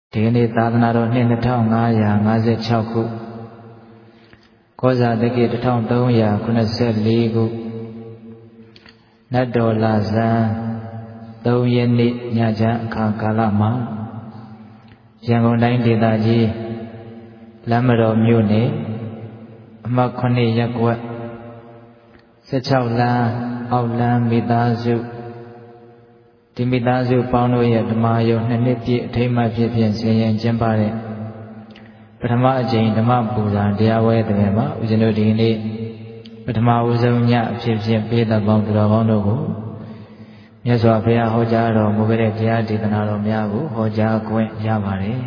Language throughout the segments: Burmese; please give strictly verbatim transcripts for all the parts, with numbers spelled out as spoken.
ဒီကနေ့သာသနာတော်နှစ်နှစ်ထောင်ငါးရာငါးဆယ်ခြောက်ခုကောဇာတက္ကီတစ်ထောင်သုံးရာခုနှစ်ဆယ်လေးခုနတ်တော်လာဇန်သုံးရက်နေ့ညချမ်းအခါကာလမှာရန်ကုန်တိုင်းဒေသကြီးလမ်းမတော်မြို့နယ်အမှတ်ခုနှစ်ရပ်ကွက်ဆယ်ခြောက်လမ်းအောက်လမ်းမိသားစုဒီမိသားစုပေါင်းတို့ရဲ့ဓမ္မယုံနှစ်နှစ်ပြည့်အထိမ်းအမှတ်ဖြစ်ဖြင့်ဆင်ရင်ကျင်းပတဲ့ပထမအကြိမ်ဓမ္မပူဇာတရားဝဲတဲ့မှာဦးဇင်းတို့ဒီနေ့ပထမဦးဆုံးညအဖြစ်ဖြင့်ပေးသက်ပေါင်းသူတော်ကောင်းတို့ကိုမြတ်စွာဘုရားဟောကြားတော်မူခဲ့တဲ့တရားဒေသနာတော်များကိုဟောကြားခွင့်ရပါတယ်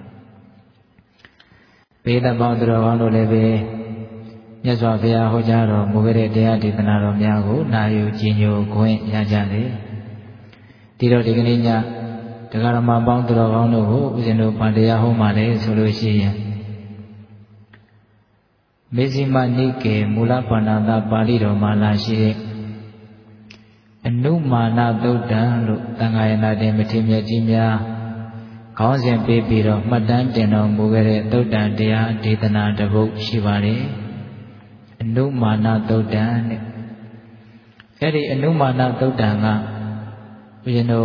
ပေးသက်ပေါင်းသူတော်ကောင်းတို့လည်းပဲမြတ်စွာဘုရားဟောကြားတော်မူခဲ့တဲ့တရားဒေသနာတော်များကိုနာယူကြည်ညိုခွင့်ရကြတယ်ဒီတော့ဒီကနေ့ညတရားဓမ္မပေါင်းသူတော်ကောင်းတို့ကိုဦးဇင်းတို့ဗာတရားဟောမှာလေဆိုလို့ရှိရင်မေဇိမနိကေမူလဗန္ဒတာပါဠိတော်မှာလာရှိတဲ့အနုမာနသုတ်တံလို့သံဃာယနာတင်မထေရမြတ်ကြီးများခေါင်းစဉ်ပေးပြီးတော့မှတ်တမ်းတင်တော်မူခဲ့တဲ့သုတ်တံတရားဒေသနာတစ်ပုဒ်ရှိပါတယ်အနုမာနသုတ်တံတဲ့အဲ့ဒီအနုမာနသုတ်တံကဘုရင်တို့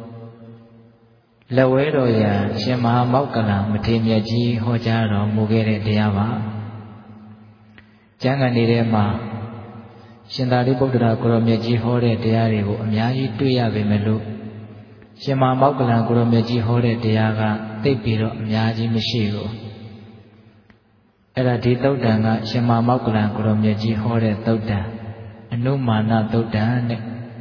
လက်ဝဲတော်ရာရှင်မဟာမောက္ကလံမထေရမြတ်ကြီးဟောကြားတော်မူခဲ့တဲ့တရားပါကျမ်းဂန်တွေထဲမှာရှင်သာရိပုတ္တရာကိုရောမြတ်ကြီးဟောတဲ့တရားတွေကိုအများကြီးတွေ့ရပေမဲ့လို့ရှင်မဟာမောက္ကလံကိုရောမြတ်ကြီးဟောတဲ့တရားကသိပြီးတော့အများကြီးမရှိဘူးအဲ့ဒါဒီသုတ်တံကရှင်မဟာမောက္ကလံကိုရောမြတ်ကြီးဟောတဲ့သုတ်တံအနုမာနသုတ်တံတဲ့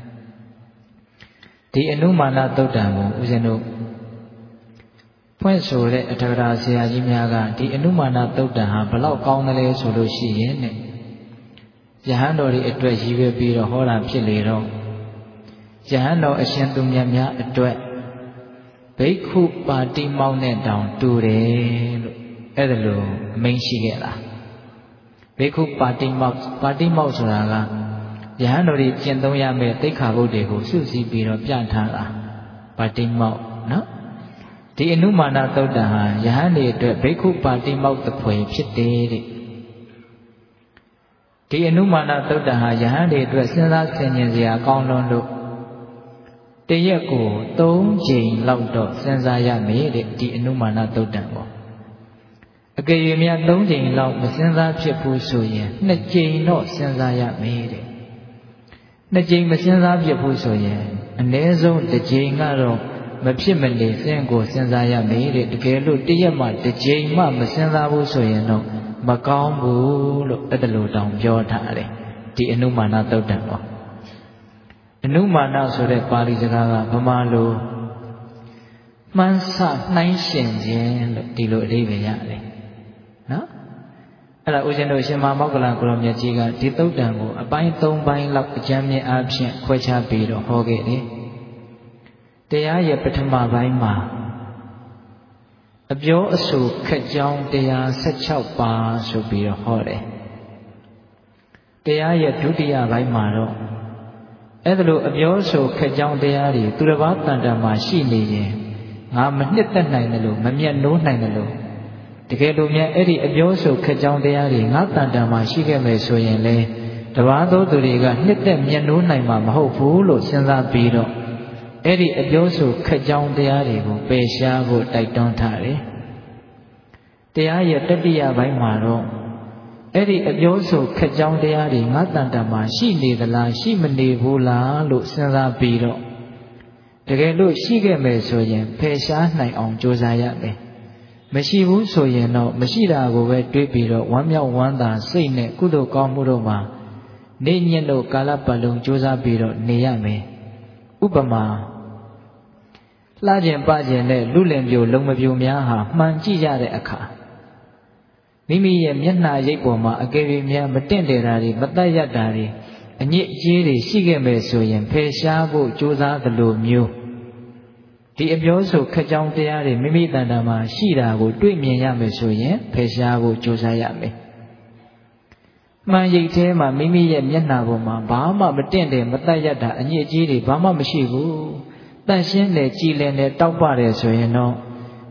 ဒီအနုမာနသုတ်တံကိုဦးဇင်းတို့ဖွင့်ဆိုတဲ့အထက်ကရာဆရာကြီးများကဒီအနုမာနသုတ်တံဟာဘလောက်ကောင်းတယ်လဲဆိုလို့ရှိရင်တဲ့ယဟန်တော်တွေအတွက်ရည်ရွယ်ပြီးတော့ဟောတာဖြစ်လေတော့ယဟန်တော်အရှင်သူမြတ်များအတွက်ဘိက္ခုပါတိမောက်နဲ့တောင်တူတယ်လို့အဲ့ဒါလိုအမိန့်ရှိခဲ့လားဘိက္ခုပါတိမောက်ပါတိမောက်ဆိုတာကယဟန်တော်တွေကျင့်သုံးရမယ့်သိက္ခာပုဒ်တွေကိုစုစည်းပြီးတော့ပြထားတာပါတိမောက်နော်ဒီအနုမာနသုတ်တံဟာယဟန်တွေအတွက်ဘိက္ခုပါတိမောက်သဖွယ်ဖြစ်တယ်တဲ့ဒီအနုမာနသုတ်တံဟာယဟန်တွေအတွက်စဉ်းစားဆင်ခြင်စရာကောင်းလွန်းလို့တရက်ကိုသုံးချိန်လောက်တော့စဉ်းစားရမယ်တဲ့ဒီအနုမာနသုတ်တံပေါ့အကယ်၍များသုံးချိန်လောက်မစဉ်းစားဖြစ်ဘူးဆိုရင်နှစ်ချိန်တော့စဉ်းစားရမယ်တဲ့နှစ်ကြိမ်မစဉ်းစားဖြစ်ဘူးဆိုရင်အနည်းဆုံးတစ်ကြိမ်ကတော့မဖြစ်မနေစဉ်ကိုစဉ်းစားရမယ်တဲ့တကယ်လို့တရက်မှတစ်ကြိမ်မှမစဉ်းစားဘူးဆိုရင်တော့မကောင်းဘူးလို့အဲ့ဒါလိုတောင်ပြောထားတယ်ဒီအနုမာနသုတ်တံပေါ့အနုမာနဆိုတဲ့ပါဠိစကားကဗမာလိုမှန်းဆနှိုင်းရှင်ခြင်းလို့ဒီလိုအဓိပ္ပာယ်ရတယ်နော်အဲ့ဒါဦးဇင်းတို့ရှင်မဟာမောက္ကလံကိုရောမြတ်ကြီးကဒီသုတ်တံကိုအပိုင်း၃ပိုင်းလောက်အကျမ်းမြင့်အားဖြင့်ခွဲခြားပြီးတော့ဟောခဲ့တယ်တရားရဲ့ပထမပိုင်းမှာအပြောအဆိုခက်ကြောင်းတရား၁၆ပါးဆိုပြီးတော့ဟောတယ်တရားရဲ့ဒုတိယပိုင်းမှာတော့အဲ့ဒါလိုအပြောအဆိုခက်ကြောင်းတရားတွေသူတစ်ပါးတန်တန်မှာရှိနေရင်ငါမနှစ်သက်နိုင်တယ်လို့မမျက်နှိုးနိုင်တယ်လို့တကယ်လို့များအဲ့ဒီအပြောဆိုခက်ကြောင်းတရားတွေငါတန်တန်မှာရှိခဲ့မယ်ဆိုရင်လေတပါးသောသူတွေကနှစ်သက်မျက်နှိုးနိုင်မှာမဟုတ်ဘူးလို့စဉ်းစားပြီးတော့အဲ့ဒီအပြောဆိုခက်ကြောင်းတရားတွေကိုပယ်ရှားဖို့တိုက်တွန်းထားတယ်တရားရဲ့တတိယပိုင်းမှာတော့အဲ့ဒီအပြောဆိုခက်ကြောင်းတရားတွေငါတန်တန်မှာရှိနေသလားရှိမနေဘူးလားလို့စဉ်းစားပြီးတော့တကယ်လို့ရှိခဲ့မယ်ဆိုရင်ပယ်ရှားနိုင်အောင်ကြိုးစားရမယ်မရှိဘူးဆိုရင်တော့မရှိတာကိုပဲတွေးပြီးတော့ဝမ်းမြောက်ဝမ်းသာစိတ်နဲ့ကုသိုလ်ကောင်းမှုတို့မှာနေညစ်လို့ကာလပတ်လုံးကြိုးစားပြီးတော့နေရမယ်ဥပမာလှကျင်ပကျင်နဲ့လူလင်ပြိုလုံမပြိုများဟာမှန်ကြည့်ကြတဲ့အခါမိမိရဲ့မျက်နှာရိပ်ပေါ်မှာအကယ်၍များမတင့်တယ်တာတွေမတတ်ရတာတွေအညစ်အကြေးတွေရှိခဲ့မယ်ဆိုရင်ဖယ်ရှားဖို့ကြိုးစားသလိုမျိုးဒီအပြောဆိုခက်ကြောင်းတရားတွေမိမိတန်တာမှာရှိတာကိုတွေ့မြင်ရမယ်ဆိုရင်ဖယ်ရှားဖို့ကြိုးစားရမယ်။မှန်ရိပ်ထဲမှာမိမိရဲ့မျက်နှာပေါ်မှာဘာမှမတင့်တယ်မတတ်ရတာအညစ်အကြေးတွေဘာမှမရှိဘူး။တန့်ရှင်းတယ်ကြည်လင်တယ်တောက်ပတယ်ဆိုရင်တော့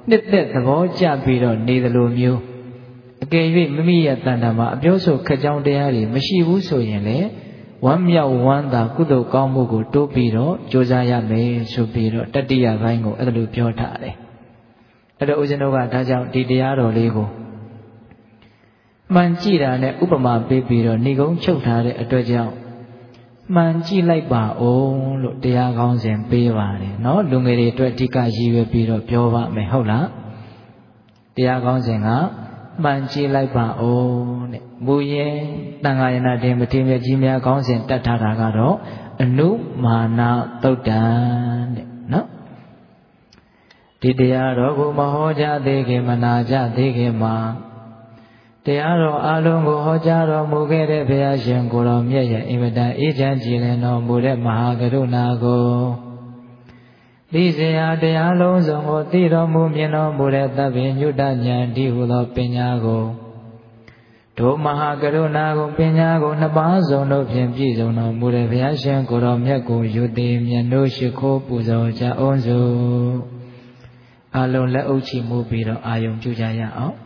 နှစ်သက်သဘောကျပြီးတော့နေသလိုမျိုးအကယ်၍မိမိရဲ့တဏ္ဍာမှာအပြောဆိုခက်ကြောင်းတရားတွေမရှိဘူးဆိုရင်လေဝမ်းမြောက်ဝမ်းသာကုသိုလ်ကောင်းမှုကိုတိုးပြီးတော့ကြိုးစားရမယ်ဆိုပြီးတော့တတိယပိုင်းကိုအဲ့လိုပြောထားတယ်အဲ့တော့ဦးဇင်းတို့ကဒါကြောင့်ဒီတရားတော်လေးကိုမှန်ကြည့်တာနဲ့ဥပမာပေးပြီးတော့ဏိကုံးချုပ်ထားတဲ့အတွက်ကြောင့်မှန်ကြည့်လိုက်ပါဦးလို့တရားကောင်းစဉ်ပေးပါတယ်เนาะလူငယ်တွေအတွက်အဓိကရည်ရွယ်ပြီးတော့ပြောပါမယ်ဟုတ်လားတရားကောင်းစဉ်ကမှန်ကြည့်လိုက်ပါဦးတဲ့မူရင်တန်ခါရဏတင်မထေရကြီးများကောင်းစဉ်တတ်ထားတာကတော့အနုမာနသုတ်တံတဲ့နော်ဒီတရားတော်ကိုမဟောကြားသေးခင်မနာကြသေးခင်မှာတရားတော်အလုံးကိုဟောကြားတော်မူခဲ့တဲ့ဘုရားရှင်ကိုယ်တော်မြတ်ရဲ့အင်မတန်အေးချမ်းကြည်လင်တော်မူတဲ့မဟာကရုဏာကိုဒီစရာတရားလုံးစုံကိုသိတော်မူမြင်တော်မူတဲ့သဗ္ဗညုတဉာဏ်ဒီဟုသောပညာကိုဒုမဟာကရုဏာကိုပညာကိုနှစ်ပါးစုံတို့ဖြင့်ပြည့်စုံတော်မူတဲ့ဘုရားရှင်ကိုယ်တော်မြတ်ကိုယုတိမြတ်တို့ရှိခိုးပူဇော်ကြအောင်စို့အလုံးလက်အုပ်ချီမှုပြီးတော့အာယုံပြုကြရအောင်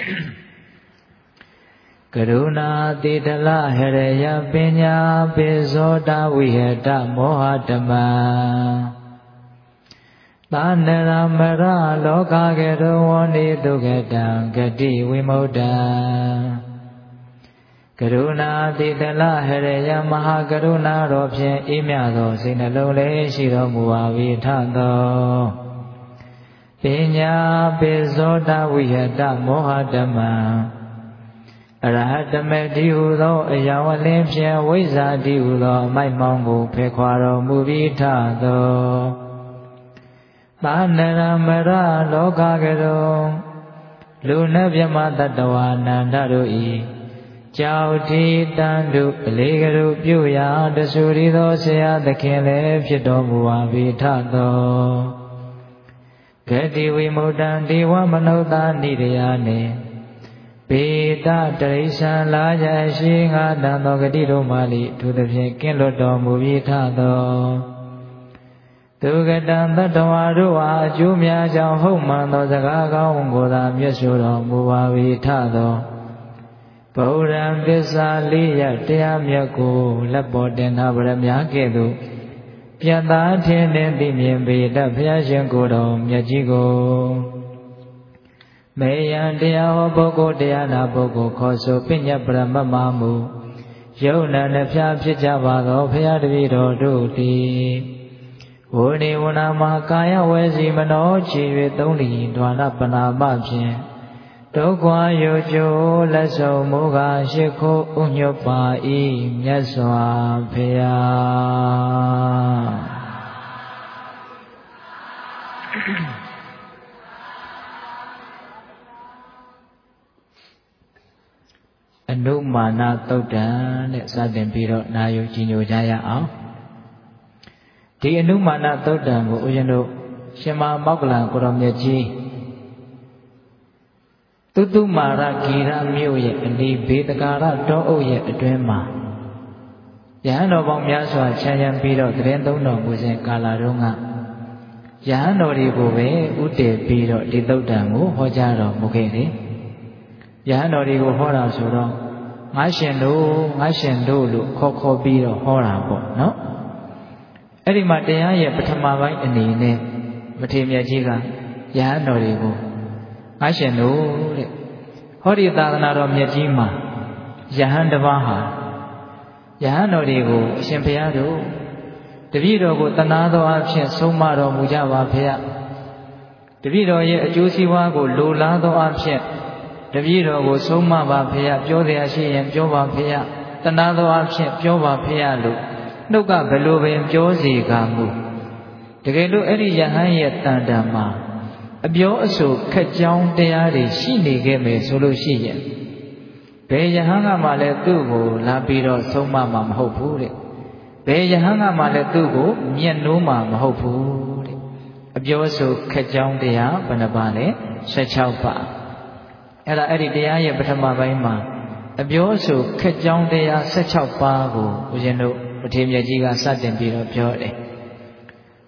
ကရုဏာတိတလဟရယပညာပိဇောတဝိဟတမောဟဓမ္မသာနရမရလောကကရောဝနိဒုက္ခတံဂတိဝိမု ddha ကရုဏာတိတလဟရယမဟာကရုဏာတော်ဖြင့်အေးမြသောစိတ်နှလုံးလေးရှိတော်မူပါ၏ထသောပညာပိဇောတဝိဟတမောဟဓမ္မအရဟတမေတိဟုသောအယောင်အလင်းဖြင့်ဝိဇ္ဇာတိဟုသောအမိုက်မောင်းကိုဖယ်ခွာတော်မူပြီးထသောသာနရမရလောကကရောလူနှင့်မြမတတ္တဝါနန္ဒတို့ဤကြောက်တိတန်တုအလေးကရုပြုရာတဆူရီသောဆရာသခင်လည်းဖြစ်တော်မူပါ၏ထသောဂတိဝိမု ddha ဒေဝမနုဿာနိရယနှင့်ပေတတရိစ္ဆာလာရရှိငါတန်သောဂတိတို့မှလိထိုသဖြင့်ကင်းလွတ်တော်မူပြီးထသောသူကတံတတ္တဝါတို့အားအကျိုးများကြောင့်ဟုတ်မှန်သောစကားကောင်းကိုသာမြတ်ဆိုတော်မူပါ၏ထသောဗုဒ္ဓံသစ္စာလေးရတရားမြတ်ကိုလက်ပေါ်တင်ထားဗရမ ्या ကဲ့သို့ပြတ်သားထင်ထင်သိမြင်ပေတတ်ဘုရားရှင်ကိုယ်တော်မြတ်ကြီးကိုမေယံတရားဟောပုဂ္ဂိုလ်တရားနာပုဂ္ဂိုလ်ခေါ်ဆိုပညတ်ပရမတ်မမူယုံနာနှဖျားဖြစ်ကြပါသောဘုရားတပည့်တော်တို့သည်ဝိနေဝနာမကာယဝေစီမနောချီ၍သုံးလီဒွါရပနာမဖြင့်ဒုက္ခယောကျိုးလက်ဆုံးမူကားရှိခိုးဥညွတ်ပါ၏မြတ်စွာဘုရားအနုမာနသုတ်တံတဲ့စတင်ပြီးတော့နာယူကြည်ညိုကြရအောင်ဒီအနုမာနသုတ်တံကိုဦးဇင်းတို့ရှင်မမောက္ကလံကိုရောမြတ်ကြီးသုတုမာရဂီရမြို့ရဲ့အနီးဘေတကာရတောအုပ်ရဲ့အတွင်းမှာယဟန်တော်ပေါင်းများစွာခြံရံပြီးတော့တရင်သုံးတော်မူစဉ်ကာလတုန်းကယဟန်တော်တွေကိုပဲဥတည်ပြီးတော့ဒီသုတ်တံကိုဟောကြားတော်မူခဲ့တယ်ယဟန်တော်တွေကိုဟောတာဆိုတော့ငါရှင်တို့ငါရှင်တို့လို့ခေါ်ခေါ်ပြီးတော့ဟောတာပေါ့နော်အဲ့ဒီမှာတရားရဲ့ပထမပိုင်းအနေနဲ့မထေရမြတ်ကြီးကယဟန်တော်တွေကိုငါရှင်တို့တဲ့ဟောဒီသာသနာတော်မြတ်ကြီးမှာယဟန်တစ်ပါးဟာယဟန်တော်တွေကိုအရှင်ဘုရားတို့တပည့်တော်ကိုတနာသောအဖြစ်ဆုံးမတော်မူကြပါဖေယတပည့်တော်ရဲ့အကျိုးစီးပွားကိုလိုလားသောအဖြစ်တပည့်တော်ကိုဆုံးမပါဖေယပြောရရှိရင်ပြောပါဖေယတနာသောအဖြစ်ပြောပါဖေယလို့နှုတ်ကဘယ်လိုပင်ပြောစီကမူတကယ်လို့အဲ့ဒီယဟန်ရဲ့တန်တံမှာအပြောအဆိုခက်ကြောင်းတရားတွေရှိနေခဲ့မယ်ဆိုလို့ရှိရင်ဘယ်ယဟန်ကမှလည်းသူ့ကိုလာပြီးတော့ဆုံးမမှာမဟုတ်ဘူးတဲ့ဘယ်ယဟန်ကမှလည်းသူ့ကိုမျက်နှိုးမှာမဟုတ်ဘူးတဲ့အပြောအဆိုခက်ကြောင်းတရားဘယ်နှပါလဲ၁၆ပါးအဲ့ဒါအဲ့ဒီတရားရဲ့ပထမပိုင်းမှာအပြောအဆိုခက်ကြောင်းတရား၁၆ပါးကိုဦးဇင်းတို့ပထေမြတ်ကြီးကစတင်ပြီးတော့ပြောတယ်တ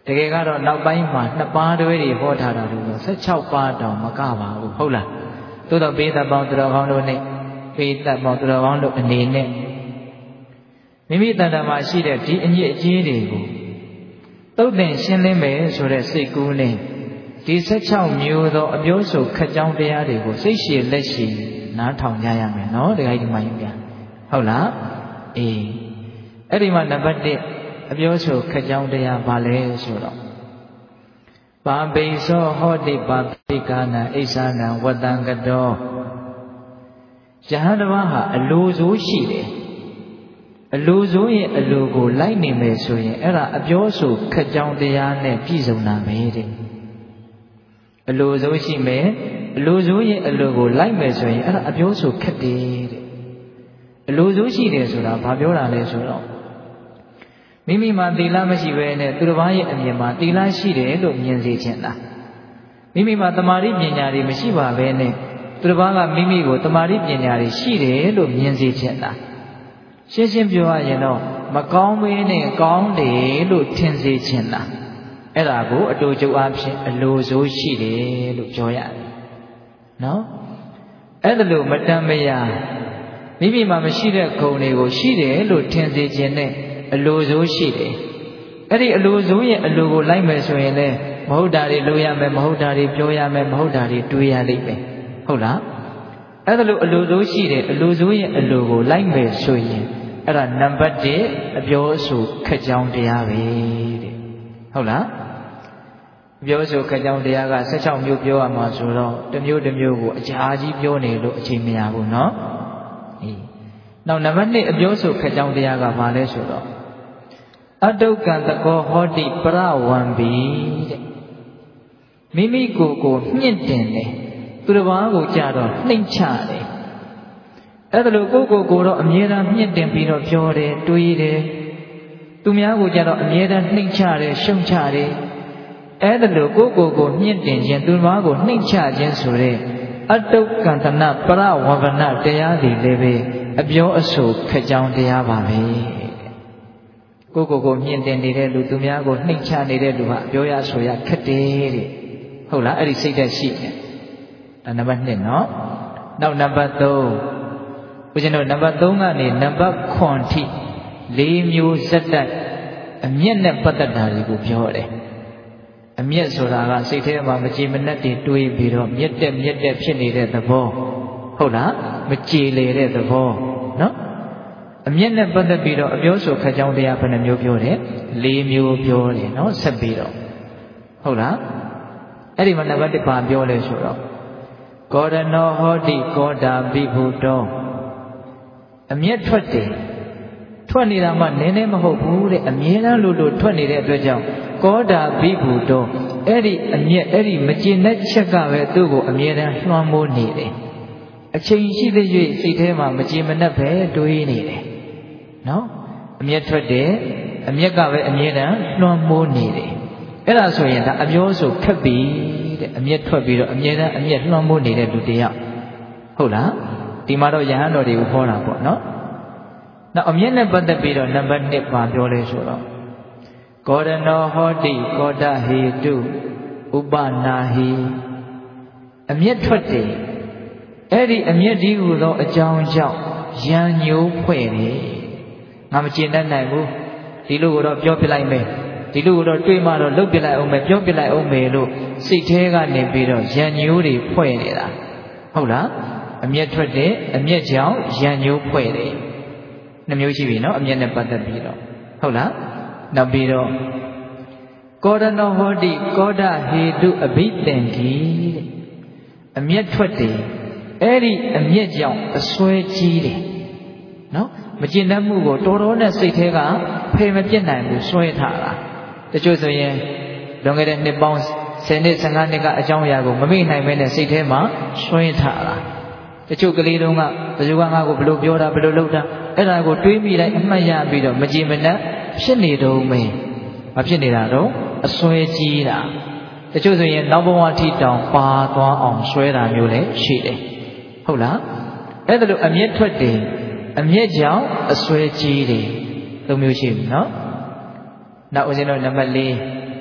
ကယ်ကတော့နောက်ပိုင်းမှာနှစ်ပါးတွဲတွေဟောထားတာလို့ဆို၁၆ပါးတောင်မကပါဘူးဟုတ်လားသို့တော့ပိဋကပေါင်းသူတော်ကောင်းတို့နဲ့ပိဋကပေါင်းသူတော်ကောင်းတို့အနေနဲ့မိမိတဏ္ဍာမှာရှိတဲ့ဒီအညစ်အကြေးတွေကိုသုတ်သင်ရှင်းလင်းမယ်ဆိုတဲ့စိတ်ကူးနဲ့ဒီ၁၆မျိုးသောအပြောဆိုခက်ကြောင်းတရားတွေကိုစိတ်ရှည်လက်ရှည်နားထောင်ကြရမယ်နော်တခါကြီးဒီမှာယူပြဟုတ်လားအေးအဲ့ဒီမှာနံပါတ်၁အပြောဆိုခက်ကြောင်းတရားဘာလဲဆိုတော့ပါပိသောဟောတိပါပိကာနဣစ္ဆာနံဝတ္တံကတောယဟန်တစ်ပါးဟာအလိုဆိုရှိတယ်အလိုဆိုရင်အလိုကိုလိုက်နေမယ်ဆိုရင်အဲ့ဒါအပြောဆိုခက်ကြောင်းတရားနဲ့ပြည့်စုံတာပဲတဲ့အလိုဆိုရှိမယ်အလိုဆိုရင်အလိုကိုလိုက်မယ်ဆိုရင်အဲ့ဒါအပြောဆိုခက်တယ်တဲ့အလိုဆိုရှိတယ်ဆိုတာဘာပြောတာလဲဆိုတော့မိမိမှာသီလမရှိဘဲနဲ့သူတစ်ပါးရဲ့အမြင်မှာသီလရှိတယ်လို့မြင်စေချင်တာမိမိမှာတမာတိပညာတွေမရှိပါဘဲနဲ့သူတစ်ပါးကမိမိကိုတမာတိပညာတွေရှိတယ်လို့မြင်စေချင်တာရှင်းရှင်းပြောရရင်တော့မကောင်းမေးနဲ့ကောင်းတယ်လို့ထင်စေချင်တာအဲ့ဒါကိုအတူတူအားဖြင့်အလိုဆိုရှိတယ်လို့ပြောရတယ်နော်အဲ့ဒါလို့မတမ်းမရမိမိမှာမရှိတဲ့ဂုဏ်တွေကိုရှိတယ်လို့ထင်စေခြင်းနဲ့အလိုဆိုရှိတယ်အဲ့ဒီအလိုဆိုရဲ့အလိုကိုလိုက်မယ်ဆိုရင်လည်းမဟုတ်တာတွေလုပ်ရမယ်မဟုတ်တာတွေပြောရမယ်မဟုတ်တာတွေတွေးရလိမ့်မယ်ဟုတ်လားအဲ့ဒါလို့အလိုဆိုရှိတယ်အလိုဆိုရဲ့အလိုကိုလိုက်မယ်ဆိုရင်အဲ့ဒါနံပါတ်၁အပြောအဆိုခက်ကြောင်းတရားပဲတဲ့ဟုတ်လားအပြောအဆိုခက်ကြောင်းတရားက၁၆မျိုးပြောရမှာဆိုတော့တစ်မျိုးတစ်မျိုးကိုအကြာကြီးပြောနေလို့အချိန်မရဘူးနော်အေးနောက်နံပါတ်၂အပြောအဆိုခက်ကြောင်းတရားကဘာလဲဆိုတော့အတုကံတကောဟောတိပရဝံဘီတဲ့မိမိကိုယ်ကိုမြင့်တင်တယ်သူတစ်ပါးကိုကြတော့နှိမ့်ချတယ်အဲ့ဒါလို့ကိုယ့်ကိုယ်ကိုတော့အမြဲတမ်းမြင့်တင်ပြီးတော့ပြောတယ်တွေးတယ်သူများကိုကြတော့အမြဲတမ်းနှိမ့်ချတယ်ရှုံချတယ်အဲ့ဒါလို့ကိုယ့်ကိုယ်ကိုမြင့်တင်ခြင်းသူတစ်ပါးကိုနှိမ့်ချခြင်းဆိုတဲ့အတုကံတနာပရဝဗနာတရားတွေလည်းပဲအပြောအဆိုခက်ကြောင်းတရားပါပဲကိုယ့်ကိုယ်ကိုမြင့်တင်နေတဲ့လူသူများကိုနှိမ့်ချနေတဲ့လူဟာအပြောရဆိုရခက်တယ်တဲ့ဟုတ်လားအဲ့ဒီစိတ်ဓာတ်ရှိတယ်ဒါနံပါတ်၂နော်နောက်နံပါတ်၃ဦးဇင်းတို့နံပါတ်၃ကနေနံပါတ်၇ထိ၄မျိုးဇက်တက်အမျက်နဲ့ပတ်သက်တာတွေကိုပြောတယ်အမျက်ဆိုတာကစိတ်ထဲမှာမကြည်မနှက်တွေတွေးပြီးတော့မျက်တက်မျက်တက်ဖြစ်နေတဲ့သဘောဟုတ်လားမကြည်လေတဲ့သဘောနော်အမျက်နဲ့ပတ်သက်ပြီးတော့အပြောဆိုခက်ကြောင်းတရားဘယ်နှမျိုးပြောတယ်၄မျိုးပြောတယ်နော်ဆက်ပြီးတော့ဟုတ်လားအဲ့ဒီမှာနံပါတ်၁ပါပြောလဲဆိုတော့ကောရဏောဟောတိကောတာဘိဗုတောအမျက်ထွက်တယ်ထွက်နေတာမှနည်းနည်းမဟုတ်ဘူးတဲ့အမြဲတမ်းလို့လို့ထွက်နေတဲ့အတွက်ကြောင့်ကောတာဘိဗုတောအဲ့ဒီအမျက်အဲ့ဒီမကျင်တဲ့ချက်ကပဲသူ့ကိုအမြဲတမ်းလွှမ်းမိုးနေတယ်အချိန်ရှိတဲ့၍စိတ်ထဲမှာမကြည်မနှက်ပဲတွေးနေတယ်နော်အမျက်ထွက်တယ်အမျက်ကပဲအမြဲတမ်းလွှမ်းမိုးနေတယ်အဲ့ဒါဆိုရင်ဒါအပြောဆိုခက်ပြီတဲ့အမျက်ထွက်ပြီးတော့အမြဲတမ်းအမျက်လွှမ်းမိုးနေတဲ့လူတယောက်ဟုတ်လားဒီမှာတော့ယဟန်တော်တွေကိုဟောတာပေါ့နော်နောက်အမျက်နဲ့ပတ်သက်ပြီးတော့နံပါတ်၁ပါပြောလဲဆိုတော့ကောရဏောဟောတိကောတဟေတုဥပနာဟိအမျက်ထွက်တယ်အဲ့ဒီအမျက်ဒီဟူသောအကြောင်းကြောင့်ရန်ညိုးဖွဲ့တယ်ငါမကျေနပ်နိုင်ဘူးဒီလိုကိုတော့ပြောပြလိုက်မယ်ဒီလိုကိုတော့တွေးမှတော့လှုပ်ပြလိုက်အောင်မယ်ပြောပြလိုက်အောင်မယ်လို့စိတ်ထဲကနေပြီးတော့ရန်ညိုးတွေဖွဲ့နေတာဟုတ်လားအမျက်ထွက်တယ်အမျက်ကြောင့်ရန်ညိုးဖွဲ့တယ်နှမျိုးရှိပြီနော်အမျက်နဲ့ပတ်သက်ပြီးတော့ဟုတ်လားနောက်ပြီးတော့ကောရဏောဟောတိကောဒဟေတုအဘိသင်္ခိတဲ့အမျက်ထွက်တယ်အဲ့ဒီအမျက်ကြောင့်အစွဲကြီးတယ်နော်မကျင်တတ်မှုကိုတော်တော်နဲ့စိတ်ထဲကဖယ်မပြစ်နိုင်ဘူးစွဲထားတာတချို့ဆိုရင်လွန်ခဲ့တဲ့နှစ်ပေါင်းဆယ်နှစ်ဆယ့်ငါးနှစ်ကအကြောင်းအရာကိုမမေ့နိုင်မဲနဲ့စိတ်ထဲမှာစွဲထားတာတချို့ကလေးတုန်းကဘယ်သူကငါ့ကိုဘယ်လိုပြောတာဘယ်လိုလုပ်တာအဲ့ဒါကိုတွေးမိလိုက်အမှတ်ရပြီးတော့မကြည်မနှက်ဖြစ်နေတော့မင်းမဖြစ်နေတာတော့အစွဲကြီးတာတချို့ဆိုရင်နောက်ဘဝထိတောင်ပါသွားအောင်စွဲတာမျိုးလည်းရှိတယ်ဟုတ်လားအဲ့ဒါလို့အမျက်ထွက်တယ်အမျက်ကြောင့်အစွဲကြီးတယ်သုံးမျိုးရှိပြီနော်နောက်ဦးဇင်းတို့နံပါတ်၄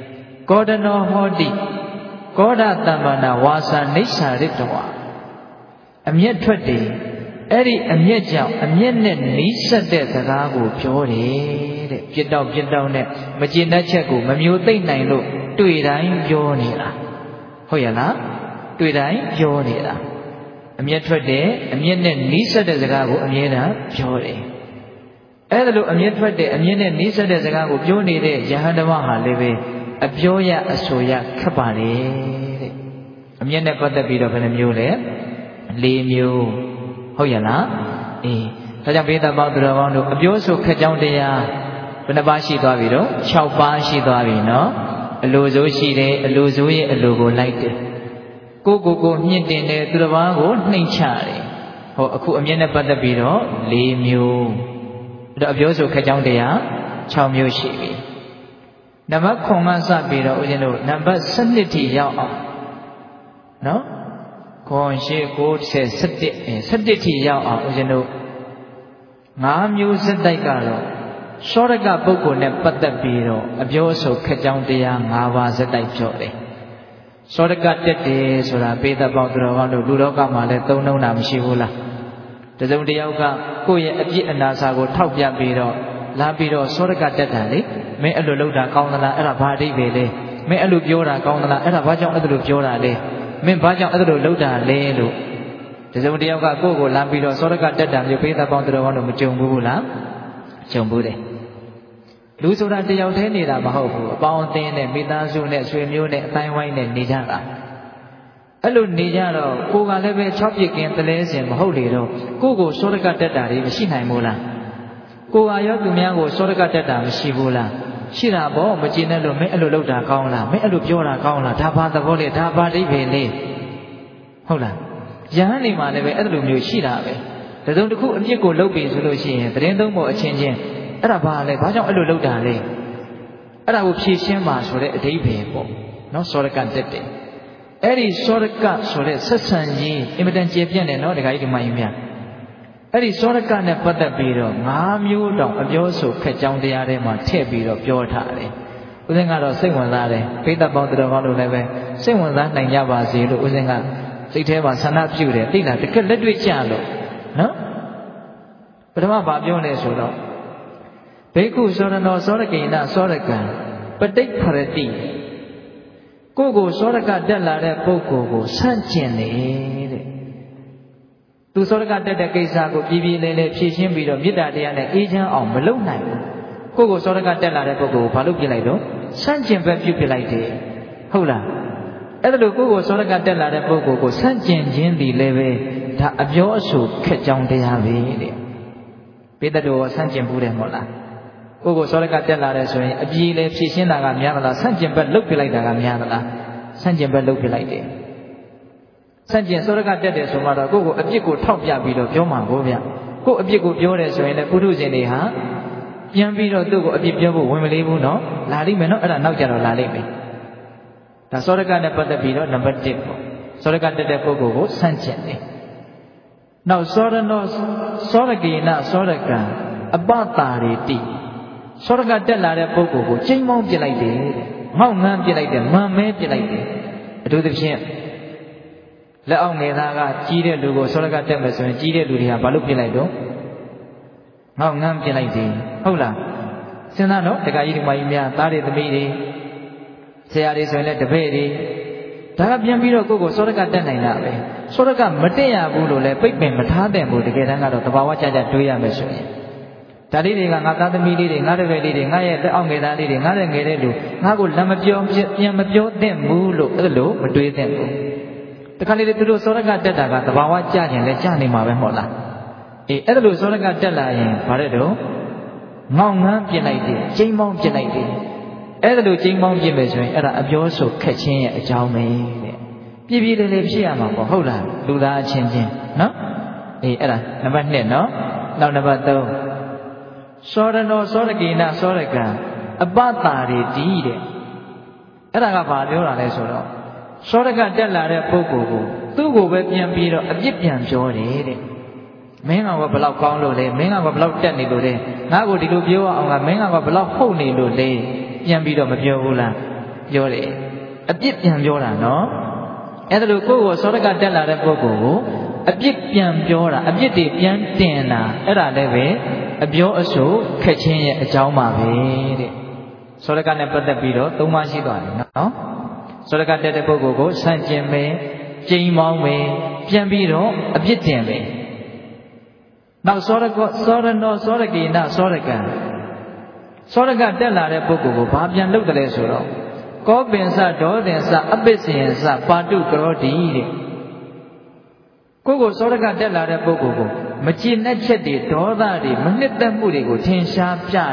ကောဒနောဟောတိကောဒတမ္ပနာဝါစာနိစ္ဆာရတ္တဝါအမျက်ထွက်တယ်အဲ့ဒီအမျက်ကြောင့်အမျက်နဲ့နီးစပ်တဲ့စကားကိုပြောတယ်တဲ့ပြစ်တောက်ပြစ်တောက်နဲ့မကျေနပ်ချက်ကိုမမျိုးသိမ့်နိုင်လို့တွေ့တိုင်းပြောနေတာဟုတ်ရဲ့လားတွေ့တိုင်းပြောနေတာအမျက်ထွက်တယ်အမျက်နဲ့နီးစပ်တဲ့စကားကိုအမြဲတမ်းပြောတယ်အဲ့ဒါလို့အမျက်ထွက်တယ်အမျက်နဲ့နီးစပ်တဲ့စကားကိုပြောနေတဲ့ယဟန်ဓမ္မဟာလည်းပဲအပြောရအဆိုရခက်ပါလေတဲ့အမျက်နဲ့ပတ်သက်ပြီးတော့ဘယ်နှမျိုးလဲလေးမျိုးဟုတ်ရဲ့လားအေးဒါကြောင့်ဘေးသဘောသူတော်ကောင်းတို့အပြောဆိုခက်ကြောင်းတရားဘယ်နှပါးရှိသွားပြီတော့၆ပါးရှိသွားပြီနော်အလိုဆိုရှိတယ်အလိုဆိုရဲ့အလိုကိုလိုက်တယ်ကိုကိုကိုမြင့်တင်တယ်သူတစ်ပါးကိုနှိမ့်ချတယ်ဟောအခုအမျက်နဲ့ပတ်သက်ပြီးတော့၄မျိုးအဲ့တော့အပြောဆိုခက်ကြောင်းတရား၆မျိုးရှိပြီနံပါတ်ခုံကစပြီးတော့ဦးဇင်းတို့နံပါတ်၁၂ထိရောက်အောင်နော်ခွန်ရှိ၉၀ ၁၁အဲ၁၁ထိရောက်အောင်ဦးဇင်းတို့၅မျိုးစက်တိုက်ကတော့သောရကပုဂ္ဂိုလ်နဲ့ပတ်သက်ပြီးတော့အပြောအဆိုခက်ကြောင်းတရား၅ပါးစက်တိုက်ပြောတယ်သောရကတက်တယ်ဆိုတာပေသပေါင်းသူတော်ကောင်းတို့လူတော်ကမှလည်းသုံးနှုံးတာမရှိဘူးလားတစုံတစ်ယောက်ကကိုယ့်ရဲ့အပြစ်အနာစာကိုထောက်ပြပြီးတော့လာပြီးတော့သောရကတက်တာလေမင်းအဲ့လိုလုပ်တာကောင်းသလားအဲ့ဒါဘာအဓိပ္ပာယ်လဲမင်းအဲ့လိုပြောတာကောင်းသလားအဲ့ဒါဘာကြောင့်အဲ့လိုပြောတာလဲမင်းဘာကြောင့်အဲ့လိုလုပ်တာလဲလို့တစုံတစ်ယောက်ကကိုယ့်ကိုလာပြီးတော့သောရကတက်တာမျိုးပေသပေါင်းသူတော်ကောင်းတို့မကြုံဘူးလားကြုံဘူးတယ်လူဆိုတာတယောက်တည်းနေတာမဟုတ်ဘူးအပေါင်းအသင်းနဲ့မိသားစုနဲ့ဆွေမျိုးနဲ့အတိုင်းဝိုင်းနဲ့နေကြတာအဲ့လိုနေကြတော့ကိုယ်ကလည်းပဲ၆ပြစ်ကင်းတလဲစင်မဟုတ်လေတော့ကိုယ့်ကိုစောရကတက်တာတွေမရှိနိုင်ဘူးလားကိုယ်ကရောသူများကိုစောရကတက်တာမရှိဘူးလားရှိတာပေါ့မကျေနပ်လို့မင်းအဲ့လိုလုပ်တာကောင်းလားမင်းအဲ့လိုပြောတာကောင်းလားဒါဘာသဘောလဲဒါဘာအိဗယ်လဲဟုတ်လားယဟန်နေမှာလည်းပဲအဲ့လိုမျိုးရှိတာပဲတစုံတစ်ခုအပြစ်ကိုလုပ်ပြီဆိုလို့ရှိရင်သတင်းသုံးဖို့အချင်းချင်းအဲ့ဒါဘာလဲဘာကြောင့်အဲ့လိုလုပ်တာလဲအဲ့ဒါကိုဖြေရှင်းပါဆိုတဲ့အဓိပ္ပာယ်ပေါ့နော်စောရကတက်တယ်အဲ့ဒီစောရကဆိုတဲ့ဆက်ဆံရေးအင်မတန်ကျေပြန့်တယ်နော်ဒကာကြီးဒီမကြီးများအဲ့ဒီစောရကနဲ့ပတ်သက်ပြီးတော့၅မျိုးတောင်အပြောဆိုခက်ကြောင်းတရားထဲမှာထည့်ပြီးတော့ပြောထားတယ်ဦးဇင်းကတော့စိတ်ဝင်စားတယ်ပိဋကပေါင်းတော်ကောင်းတို့လည်းပဲစိတ်ဝင်စားနိုင်ကြပါစေလို့ဦးဇင်းကစိတ်ထဲမှာဆန္ဒပြုတယ်သိလားတကယ်လက်တွေ့ကြလို့နော်ပထမဘာပြောလဲဆိုတော့ဘေကုသောရနောသောရကိဏသောရကံပဋိဖရတိကိုယ့်ကိုသောရကတက်လာတဲ့ပုဂ္ဂိုလ်ကိုဆန့်ကျင်တယ်တဲ့သူသောရကတက်တဲ့ကိစ္စကိုပြည်ပြည်လေးလေးဖြည့်ရှင်းပြီးတော့မေတ္တာတရားနဲ့အေးချမ်းအောင်မလုပ်နိုင်ဘူးကိုယ့်ကိုသောရကတက်လာတဲ့ပုဂ္ဂိုလ်ကိုဘာလို့ပြစ်လိုက်တော့ဆန့်ကျင်ဘက်ပြုတ်ပြစ်လိုက်တယ်ဟုတ်လားအဲ့ဒါလို့ကိုယ့်ကိုသောရကတက်လာတဲ့ပုဂ္ဂိုလ်ကိုဆန့်ကျင်ခြင်းဒီလည်းပဲဒါအပြောအဆိုခက်ကြောင်းတရားပဲတဲ့ပေတ္တောဆန့်ကျင်ဘူးတယ်မဟုတ်လားကိုယ်ကိုစောရကတက်လာတယ်ဆိုရင်အပြေးလေဖြည့်ရှင်းတာကများသလားဆန့်ကျင်ဘက်လှုပ်ပြလိုက်တာကများသလားဆန့်ကျင်ဘက်လှုပ်ပြလိုက်တယ်ဆန့်ကျင်စောရကတက်တယ်ဆိုမှတော့ကိုယ့်ကိုအပြစ်ကိုထောက်ပြပြီးတော့ပြောမှာကိုဗျကိုယ့်အပြစ်ကိုပြောတယ်ဆိုရင်လည်းပုထုဇဉ်တွေဟာပြန်ပြီးတော့သူ့ကိုအပြစ်ပြောဖို့ဝင်မလေးဘူးနော်လာလိမ့်မယ်နော်အဲ့ဒါနောက်ကြတော့လာလိမ့်မယ်ဒါစောရကနဲ့ပတ်သက်ပြီးတော့နံပါတ်၁ပေါ့စောရကတက်တဲ့ပုဂ္ဂိုလ်ကိုဆန့်ကျင်တယ်နောက်စောရနောစောရကေနစောရကံအပတာရီတိစောရကတက်လာတဲ့ပုဂ္ဂိုလ်ကိုချိန်မောင်းပြစ်လိုက်တယ်တဲ့ငေါက်ငန်းပြစ်လိုက်တယ်မန်မဲပြစ်လိုက်တယ်အထူးသဖြင့်လက်အောက်နေသားကကြီးတဲ့လူကိုစောရကတက်မယ်ဆိုရင်ကြီးတဲ့လူတွေကဘာလို့ပြစ်လိုက်တော့ငေါက်ငန်းပြစ်လိုက်တယ်ဟုတ်လားစဉ်းစားတော့တခါကြီးဒီမကြီးများသားတွေသမီးတွေဆရာတွေဆိုရင်လည်းတပည့်တွေဒါကပြန်ပြီးတော့ကိုယ့်ကိုစောရကတက်နိုင်တာပဲစောရကမတက်ရဘူးလို့လည်းပိတ်ပင်မထားတဲ့ဘူးတကယ်တမ်းကတော့သဘာဝကျကျတွေးရမယ်ဆိုရင်ဒါလေးတွေကငါသားသမီးလေးတွေငါတပည့်လေးတွေငါရဲ့လက်အောက်ငယ်သားလေးတွေငါတဲ့ငယ်တဲ့လူငါကိုလမ်းမပြောပြန်မပြောသင့်ဘူးလို့အဲ့လိုမတွေးသင့်ဘူးတခါလေသူတို့စောရကတက်တာကသဘာဝကျခြင်းလဲကျနေမှာပဲမဟုတ်လားအေးအဲ့လိုစောရကတက်လာရင်ဗါတဲ့တော့ငေါငန်းပြစ်လိုက်တယ်ချိန်မောင်းပြစ်လိုက်တယ်အဲ့ဒါလိုချိန်မောင်းပြစ်မယ်ဆိုရင်အဲ့ဒါအပြောဆိုခက်ခြင်းရဲ့အကြောင်းပဲတဲ့ပြည့်ပြည့်လေးလေးဖြစ်ရမှာပေါ့ဟုတ်လားလူသားအချင်းချင်းနော်အေးအဲ့ဒါနံပါတ်၂နော်နောက်နံပါတ်၃သောရနောသောရကေနသောရကံအပတာရီတိတဲ့အဲ့ဒါကဘာပြောတာလဲဆိုတော့သောရကတက်လာတဲ့ပုဂ္ဂိုလ်ကိုသူ့ကိုပဲပြန်ပြီးတော့အပြစ်ပြန်ပြောတယ်တဲ့မင်းကဘယ်လောက်ကောင်းလို့လဲမင်းကဘယ်လောက်တက်နေလို့လဲငါ့ကိုဒီလိုပြောအောင်ကမင်းကဘယ်လောက်ဟုတ်နေလို့လဲပြန်ပြီးတော့မပြောဘူးလားပြောတယ်အပြစ်ပြန်ပြောတာနော်အဲ့ဒါလို့ကိုယ့်ကိုသောရကတက်လာတဲ့ပုဂ္ဂိုလ်ကိုအပြစ်ပြန်ပြောတာအပြစ်တွေပြန်တင်တာအဲ့ဒါလည်းပဲအပြောအဆိုခက်ချင်းရဲ့အကြောင်းပါပဲတဲ့သောရကနဲ့ပတ်သက်ပြီးတော့သုံးပါးရှိသွားတယ်နော်သောရကတက်တဲ့ပုဂ္ဂိုလ်ကိုဆန့်ကျင်မယ်ကျိန်မောင်းမယ်ပြန်ပြီးတော့အပြစ်တင်မယ်နောက်သောရကသောရနောသောရကေနသောရကံသောရကတက်လာတဲ့ပုဂ္ဂိုလ်ကိုဘာပြန်လုပ်တယ်လဲဆိုတော့ကောပင်စဒေါသင်စအပစ္စယစပါတုကရောတိတဲ့ကိုယ့်ကိုသောရကတက်လာတဲ့ပုဂ္ဂိုလ်ကိုမကြည်နဲ့ချက်တွေဒေါသတွေမနှစ်သက်မှုတွေကိုထင်ရှားပြတယ်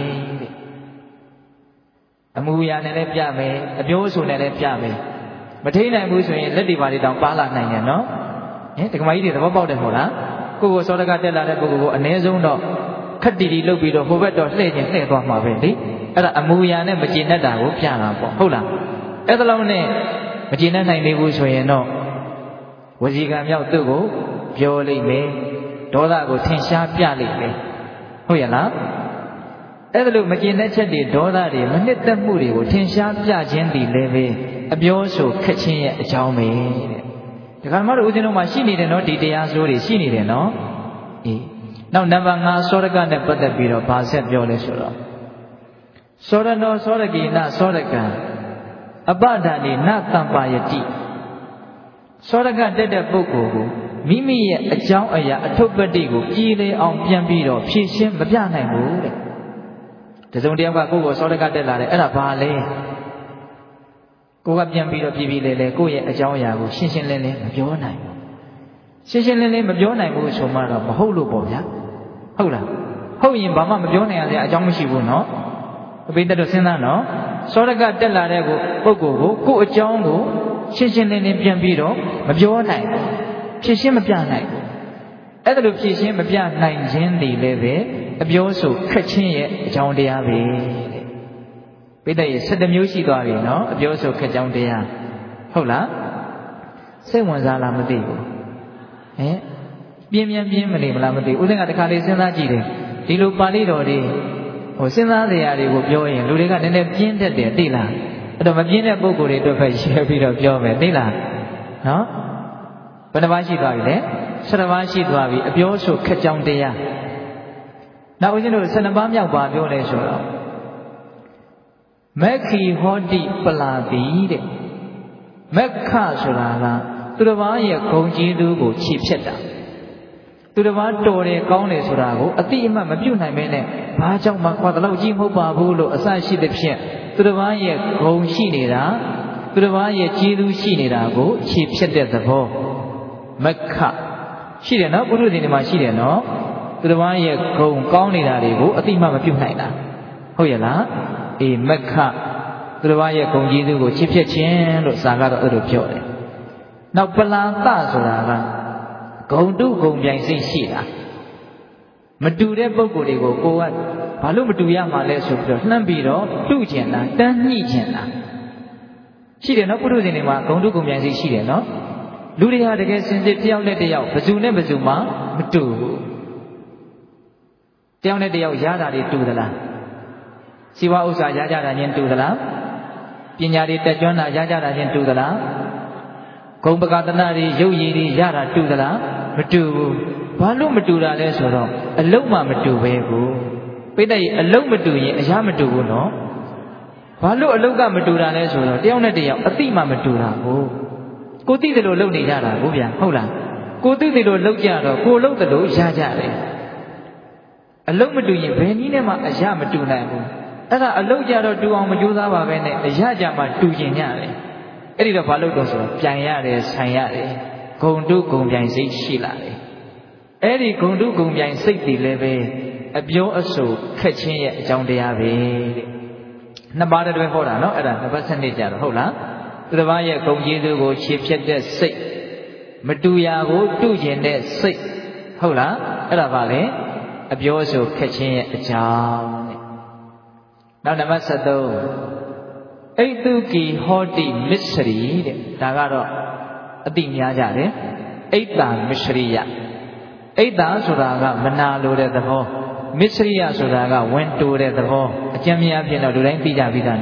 တဲ့အမှုရာနဲ့လည်းပြမယ်အပြောအဆိုနဲ့လည်းပြမယ်မထိန်နိုင်ဘူးဆိုရင်လက်တွေပါတွေတောင်ပါလာနိုင်တယ်နော်ဟင်ဒကမကြီးတွေသဘောပေါက်တယ်ဟုတ်လားကိုယ့်ကိုသောရကတက်လာတဲ့ပုဂ္ဂိုလ်ကိုအ ਨੇ ဆုံးတော့ခက်တီတီလုပ်ပြီးတော့ဟိုဘက်တော့လှည့်ခြင်းလှည့်သွားမှာပဲလေအဲ့ဒါအမူအရာနဲ့မကျေနပ်တာကိုပြတာပေါ့ဟုတ်လားအဲ့ဒါလောက်နဲ့မကျေနပ်နိုင်သေးဘူးဆိုရင်တော့ဝစီကံမြောက်သူ့ကိုပြောလိမ့်မယ်ဒေါသကိုထင်ရှားပြလိမ့်မယ်ဟုတ်ရဲ့လားအဲ့ဒါလို့မကျေနပ်ချက်တွေဒေါသတွေမနှစ်သက်မှုတွေကိုထင်ရှားပြခြင်းသည်လည်းပဲအပြောဆိုခက်ခြင်းရဲ့အကြောင်းပဲတဲ့ဒီကံမတို့ဦးဇင်းတို့မှာရှိနေတယ်နော်ဒီတရားစိုးတွေရှိနေတယ်နော်အေးနောက်နံပါတ်၅သောရကနဲ့ပတ်သက်ပြီးတော့ဗာဆက်ပြောလဲဆိုတော့သောရနောသောရကေနသောရကံအပဒာနိနတံပါယတိသောရကတက်တဲ့ပုဂ္ဂိုလ်ကိုမိမိရဲ့အကြောင်းအရာအထုပ်ပတ္တိကိုပြည်လေအောင်ပြန်ပြီးတော့ဖြည့်ရှင်းမပြနိုင်ဘူးတဲ့တစုံတယောက်ကကိုယ့်ကိုသောရကတက်လာတယ်အဲ့ဒါဘာလဲကိုကပြန်ပြီးတော့ပြည်ပြည်လေလေကိုယ့်ရဲ့အကြောင်းအရာကိုရှင်းရှင်းလင်းလင်းမပြောနိုင်ဘူးရှင်းရှင်းလင်းလင်းမပြောနိုင်ဘူးဆိုမှတော့မဟုတ်လို့ပေါ့ဗျာဟုတ်လားဟုတ်ရင်ဘာမှမပြောနိုင်ရတဲ့အကြောင်းမရှိဘူးနော်အပိတ္တတို့စဉ်းစားနော်သောရကတက်လာတဲ့ကိုပုဂ္ဂိုလ်ကိုကိုယ့်အကြောင်းကိုရှင်းရှင်းလင်းလင်းပြန်ပြီးတော့မပြောနိုင်ဘူးဖြည့်ရှင်းမပြနိုင်ဘူးအဲ့ဒါလိုဖြည့်ရှင်းမပြနိုင်ခြင်းဒီလည်းပဲအပြောဆိုခက်ခြင်းရဲ့အကြောင်းတရားပဲတဲ့ပိတ္တရဲ့၁၇မျိုးရှိသွားပြီနော်အပြောဆိုခက်ကြောင်းတရားဟုတ်လားစိတ်ဝင်စားလားမသိဘူးဟင်ပြင်းပြင်းပြင်းမနေမလားမသိဘူးဦးဇင်းကတခါလေးစဉ်းစားကြည့်တယ်ဒီလိုပါဠိတော်တွေဟိုစဉ်းစားစရာတွေကိုပြောရင်လူတွေကနည်းနည်းပြင်းတတ်တယ်သိလားအဲ့တော့မပြင်းတဲ့ပုံကိုယ်တွေအတွက်ပဲရှင်းပြီးတော့ပြောမယ်သိလားနော်ဘယ်နှပါးရှိသွားပြီလဲ၁၇ပါးရှိသွားပြီအပြောဆိုခက်ကြောင်းတရားနောက်ဦးဇင်းတို့၁၂ပါးမြောက်ပါပြောလဲဆိုတော့မက္ခိဟောတိပလာတိတဲ့မက္ခဆိုတာကသူတစ်ပါးရဲ့ဂုဏ်ကျေးဇူးကိုခြေဖြတ်တာသူတစ်ပါးတော်တယ်ကောင်းတယ်ဆိုတာကိုအတိအမှတ်မပြုတ်နိုင်မဲနဲ့ဘာကြောင့်မှကွာတလို့ကြီးမဟုတ်ပါဘူးလို့အစရှိသဖြင့်သူတစ်ပါးရဲ့ဂုဏ်ရှိနေတာသူတစ်ပါးရဲ့ကျေးဇူးရှိနေတာကိုခြေဖြတ်တဲ့သဘောမက္ခရှိတယ်နော်ပုရုဇဉ်တွေမှာရှိတယ်နော်သူတစ်ပါးရဲ့ဂုဏ်ကောင်းနေတာတွေကိုအတိအမှတ်မပြုတ်နိုင်တာဟုတ်ရဲ့လားအေးမက္ခသူတစ်ပါးရဲ့ဂုဏ်ကျေးဇူးကိုခြေဖြတ်ခြင်းလို့စာကတော့အဲ့လိုပြောတယ်နောက်ပလာသဆိုတာကဂုံတုဂုံပြိုင်စိတ်ရှိတာမတူတဲ့ပုံကိုယ်တွေကိုကိုကဘာလို့မတူရမှာလဲဆိုပြီးတော့နှမ်းပြီးတော့တူကျင်တာတန်းညှိကျင်တာရှိတယ်နော်ပုရုဇဉ်တွေမှာဂုံတုဂုံပြိုင်စိတ်ရှိတယ်နော်လူတွေဟာတကယ်စင်စစ်တယောက်နဲ့တယောက်ဘယ်သူနဲ့ဘယ်သူမှမတူဘူးတယောက်နဲ့တယောက်ရတာတွေတူသလားစီဝါဥစ္စာရကြတာချင်းတူသလားပညာတွေတက်ကျွမ်းတာရကြတာချင်းတူသလားဂုံပကတနာတွေရုပ်ရည်တွေရတာတူသလားမတူဘူးဘာလို့မတူတာလဲဆိုတော့အလုံးမှမတူပဲကိုပိဋကရဲ့အလုံးမတူရင်အရာမတူဘူးနော်ဘာလို့အလုံးကမတူတာလဲဆိုတော့တယောက်နဲ့တယောက်အတိမှမတူတာကိုကိုသိတယ်လို့လုပ်နေကြတာကိုဗျာဟုတ်လားကိုသိတယ်လို့လုပ်ကြတော့ကိုလုပ်တယ်လို့ရကြတယ်အလုံးမတူရင်ဘယ်နည်းနဲ့မှအရာမတူနိုင်ဘူးအဲ့ဒါအလုံးကြတော့တူအောင်မကြိုးစားပါပဲနဲ့အရာကြမှတူကျင်ကြတယ်အဲ့ဒီတော့ဘာလို့တော့ဆိုတော့ပြန်ရတယ်ဆိုင်ရတယ်ဂုံတုဂုံပြိုင်စိတ်ရှိလာတယ်အဲ့ဒီဂုံတုဂုံပြိုင်စိတ်တွေလည်းပဲအပြောအဆိုခက်ခြင်းရဲ့အကြောင်းတရားပဲတဲ့နှစ်ပါးတည်းဟောတာနော်အဲ့ဒါနှစ်ပါးစနစ်ကြတော့ဟုတ်လားသူတစ်ပါးရဲ့ဂုံကျေးဇူးကိုခြေဖြတ်တဲ့စိတ်မတူရာကိုတူကျင်တဲ့စိတ်ဟုတ်လားအဲ့ဒါပါလေအပြောအဆိုခက်ခြင်းရဲ့အကြောင်းတဲ့နောက်နံပါတ်၁၃ဣတုကိဟောတိမစ္စရိတဲ့ဒါကတော့အတိများကြတယ်ဣတ္တမစ္စရိယဣတ္တဆိုတာကမနာလိုတဲ့သဘောမစ္စရိယဆိုတာကဝင်တိုတဲ့သဘောအကျဉ်းများဖြစ်တော့လူတိုင်းသိကြပြီးသားနော်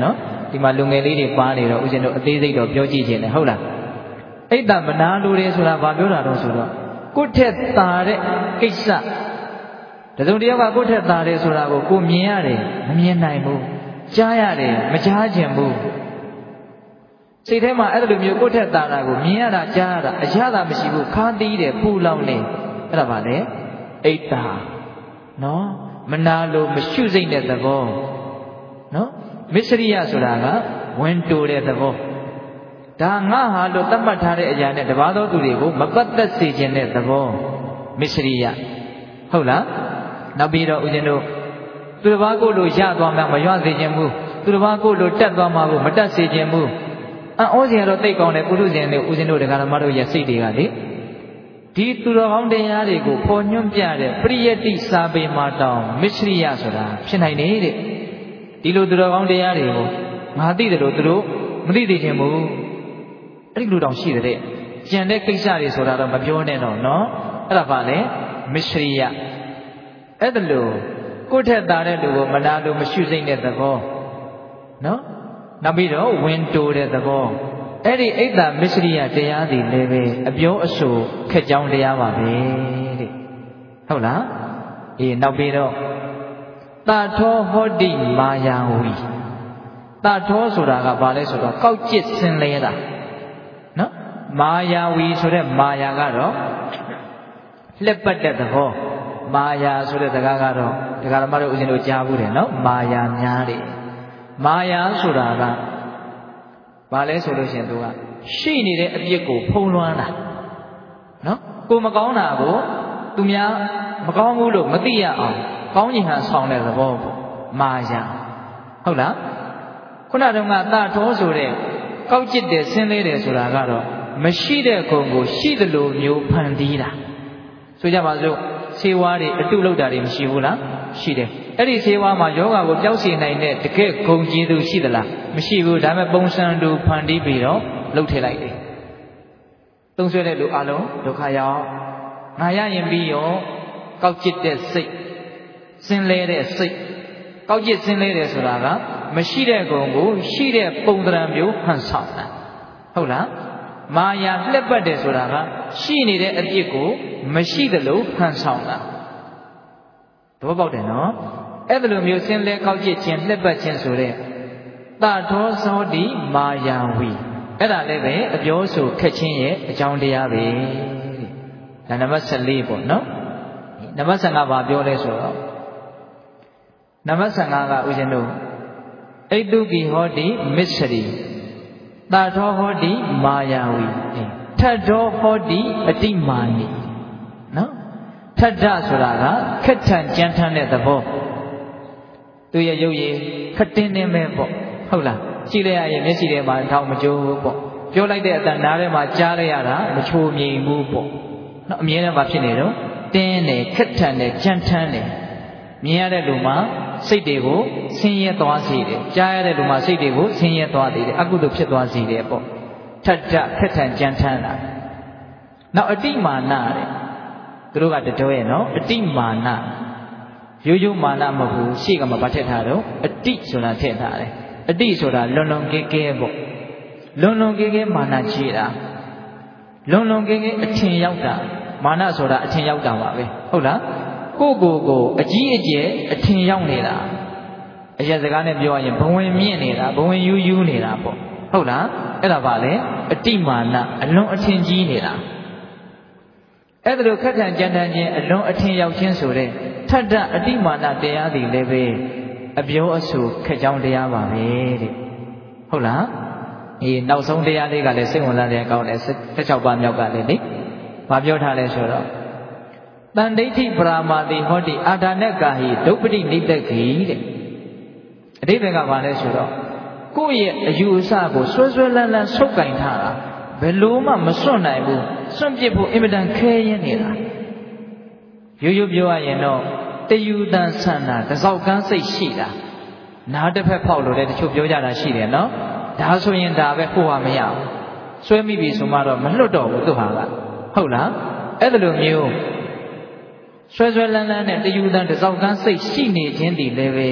ဒီမှာလူငယ်လေးတွေပါနေတော့ဦးဇင်းတို့အသေးစိတ်တော့ပြောကြည့်ခြင်းနဲ့ဟုတ်လားအိတ်တမနာလိုတယ်ဆိုတာဘာပြောတာတော့ဆိုတော့ကိုယ့်ထက်သာတဲ့ကိစ္စတစုံတယောက်ကကိုယ့်ထက်သာတယ်ဆိုတာကိုကိုမြင်ရတယ်မမြင်နိုင်ဘူးကြားရတယ်မကြားခြင်းဘူးစိတ်ထဲမှာအဲ့လိုမျိုးကိုယ့်ထက်သာတာကိုမြင်ရတာကြားရတာအရသာမရှိဘူးခါသီးတယ်ပူလောင်နေအဲ့ဒါပါလေအိတ်တာနော်မနာလို့မရှုစိတ်တဲ့သဘောနော်မစ္စရိယဆိုတာကဝင်တိုတဲ့သဘောဒါငါဟာလို့သတ်မှတ်ထားတဲ့အရာနဲ့တပါးသောသူတွေကိုမပတ်သက်စေခြင်းတဲ့သဘောမစ္စရိယဟုတ်လားနောက်ပြီးတော့ဦးဇင်းတို့သူတစ်ပါးကိုလို့ရသွားမှမရွစေခြင်းဘူးသူတစ်ပါးကိုလို့တက်သွားမှကိုမတက်စေခြင်းဘူးအံ့ဩစရာတော့သိကောင်းတယ်ပုထုဇဉ်တွေဦးဇင်းတို့တရားဓမ္မတို့ရဲ့စိတ်တွေကလေဒီသူတော်ကောင်းတရားတွေကိုပေါ်ညွှန်းပြတဲ့ပရိယတ္တိစာပေမှာတောင်မစ္စရိယဆိုတာဖြစ်နိုင်နေတဲ့ဒီလိုသူတော်ကောင်းတရားတွေကိုငါသိတယ်လို့သူတို့မသိသေးခြင်းဘူးအဲ့ဒီလိုတောင်ရှိတဲ့ကြံတဲ့ကိစ္စတွေဆိုတာတော့မပြောနဲ့တော့နော်အဲ့ဒါပါလေမစ္စရိယအဲ့ဒါလို့ကိုယ့်ထက်သာတဲ့လူကိုမနာလို့မရှုစိမ့်တဲ့သဘောနော်နောက်ပြီးတော့ဝင်တိုတဲ့သဘောအဲ့ဒီအိတ်တာမစ္စရိယတရားတွေလည်းပဲအပြောအဆိုခက်ကြောင်းတရားပါပဲတဲ့ဟုတ်လားအေးနောက်ပြီးတော့တာထောဟောတိမာယာဝီတာထောဆိုတာကဘာလဲဆိုတော့ကောက်ကျစ်စင်လဲတာနော်မာယာဝီဆိုတဲ့မာယာကတော့လက်ပတ်တဲ့သဘောမာယာဆိုတဲ့စကားကတော့ဒကာဓမ္မတို့ဦးဇင်းတို့ကြားဘူးတယ်နော်မာယာများတယ်မာယာဆိုတာကဘာလဲဆိုလို့ရှိရင်သူကရှိနေတဲ့အပြစ်ကိုဖုံးလွှမ်းတာနော်ကိုမကောင်းတာကိုသူများမကောင်းဘူးလို့မသိရအောင်ကောင်းခြင်းဟန်ဆောင်တဲ့သဘောပေါ့မာယာဟုတ်လားခုနတုန်းကတာထောဆိုတဲ့ကောက်ကျစ်တယ်ဆင်းလဲတယ်ဆိုတာကတော့မရှိတဲ့ဂုဏ်ကိုရှိသလိုမျိုးဖန်တီးတာဆိုကြပါစို့ဆေးဝါးတွေအတုလောက်တာတွေမရှိဘူးလားရှိတယ်အဲ့ဒီဆေးဝါးမှာယောဂကိုပျောက်စေနိုင်တဲ့တကယ့်ဂုဏ်ကျေးဇူးရှိသလားမရှိဘူးဒါပေမဲ့ပုံစံတူဖန်တီးပြီးတော့လှုပ်ထည့်လိုက်တယ်သုံးဆွဲတဲ့လူအလုံးဒုက္ခရောက်ငါရရင်ပြီးရောကောက်ကျစ်တဲ့စိတ်စင်လဲတဲ့စိတ်ကောက်ကျစ်စင်လဲတယ်ဆိုတာကမရှိတဲ့ဂုဏ်ကိုရှိတဲ့ပုံသဏ္ဍာန်မျိုးဟန်ဆောင်တာဟုတ်လားမာယာလှက်ပတ်တယ်ဆိုတာကရှိနေတဲ့အပြစ်ကိုမရှိသလိုဟန်ဆောင်တာသဘောပေါက်တယ်နော်အဲ့ဒီလိုမျိုးစင်လဲကောက်ကျစ်ခြင်းလှက်ပတ်ခြင်းဆိုတဲ့တာထောသောတိမာယာဝီအဲ့ဒါလည်းပဲအပြောဆိုခက်ခြင်းရဲ့အကြောင်းတရားပဲဒါနံပါတ်၁၄ပေါ့နော်နံပါတ်၁၅ဘာပြောလဲဆိုတော့နံပါတ်၁၅ကဦးဇင်းတို့အိတုကိဟောတိမစ္စရိတာထောဟောတိမာယာဝီထတ်တော်ဟောတိအတိမာနိနော်ထတ်တဆိုတာကခက်ထန်ကြမ်းထမ်းတဲ့သဘောသူရဲ့ရုပ်ရည်ခက်တင်းတင်းပဲပေါ့ဟုတ်လားကြည့်လိုက်ရရင်မျက်စိထဲမှာထောင်မကျိုးဘူးပေါ့ပြောလိုက်တဲ့အတန်နားထဲမှာကြားလိုက်ရတာမချိုးမြိန်ဘူးပေါ့နော်အမြဲတမ်းဖြစ်နေတော့တင်းတယ်ခက်ထန်တယ်ကြမ်းထမ်းတယ်မြင်ရတဲ့လူမှာစိတ်တွေကိုဆင်းရဲသွားစေတယ်ကြားရတဲ့လူမှာစိတ်တွေကိုဆင်းရဲသွားစေတယ်အကုသိုလ်ဖြစ်သွားစေတယ်ပေါ့ထတ်ထခက်ထန်ကြမ်းထမ်းတာနောက်အတိမာနတဲ့သူတို့ကတတော်ရဲ့နော်အတိမာနရိုးရိုးမာနမဟုတ်ဘူးရှေ့ကမှဗတ်ထက်ထားတော့အတိဆိုတာထည့်ထားတယ်အတိဆိုတာလွန်လွန်ကဲကဲပေါ့လွန်လွန်ကဲကဲမာနကြီးတာလွန်လွန်ကဲကဲအထင်ရောက်တာမာနဆိုတာအထင်ရောက်တာပါပဲဟုတ်လားကိုကိုကိုအကြီးအကျယ်အထင်ရောက်နေတာအရက်စကားနဲ့ပြောရရင်ဘဝင်မြင့်နေတာဘဝင်ယူးယူးနေတာပေါ့ဟုတ်လားအဲ့ဒါပါလေအတိမာနအလွန်အထင်ကြီးနေတာအဲ့ဒါလိုခက်ထန်ကြမ်းတမ်းခြင်းအလွန်အထင်ရောက်ခြင်းဆိုတဲ့ထထအတိမာနတရားတွေလည်းပဲအပြောအဆိုခက်ကြောင်းတရားပါပဲတဲ့ဟုတ်လားအေးနောက်ဆုံးတရားလေးကလည်းစိတ်ဝင်စားတဲ့အကောင်းတယ်၁၆ပါးမြောက်ကလည်းလေဘာပြောထားလဲဆိုတော့တန်ဒိဋ္ဌိပရာမာတိဟောတိအာဒါနကာဟိဒုပ္ပတိနိတ္တခိတဲ့အဓိပ္ပာယ်ကဘာလဲဆိုတော့ကိုယ့်ရဲ့အယူအဆကိုဆွဲဆွဲလန်းလန်းဆုပ်ကင်ထားတာဘယ်လို့မှမစွန့်နိုင်ဘူးစွန့်ပစ်ဖို့အင်မတန်ခဲရင်းနေတာရိုးရိုးပြောရရင်တော့တယူတန်ဆန္ဒတစောက်ကန်းစိတ်ရှိတာနားတစ်ဖက်ဖောက်လို့လည်းတချို့ပြောကြတာရှိတယ်နော်ဒါဆိုရင်ဒါပဲကိုယ်ဟာမရဘူးဆွဲမိပြီဆိုမှတော့မလွတ်တော့ဘူးသူဟာကဟုတ်လားအဲ့ဒါလိုမျိုးဆွဲဆွဲလန်းလန်းနဲ့တယူတန်တစောက်ကန်းစိတ်ရှိနေခြင်းဒီလည်းပဲ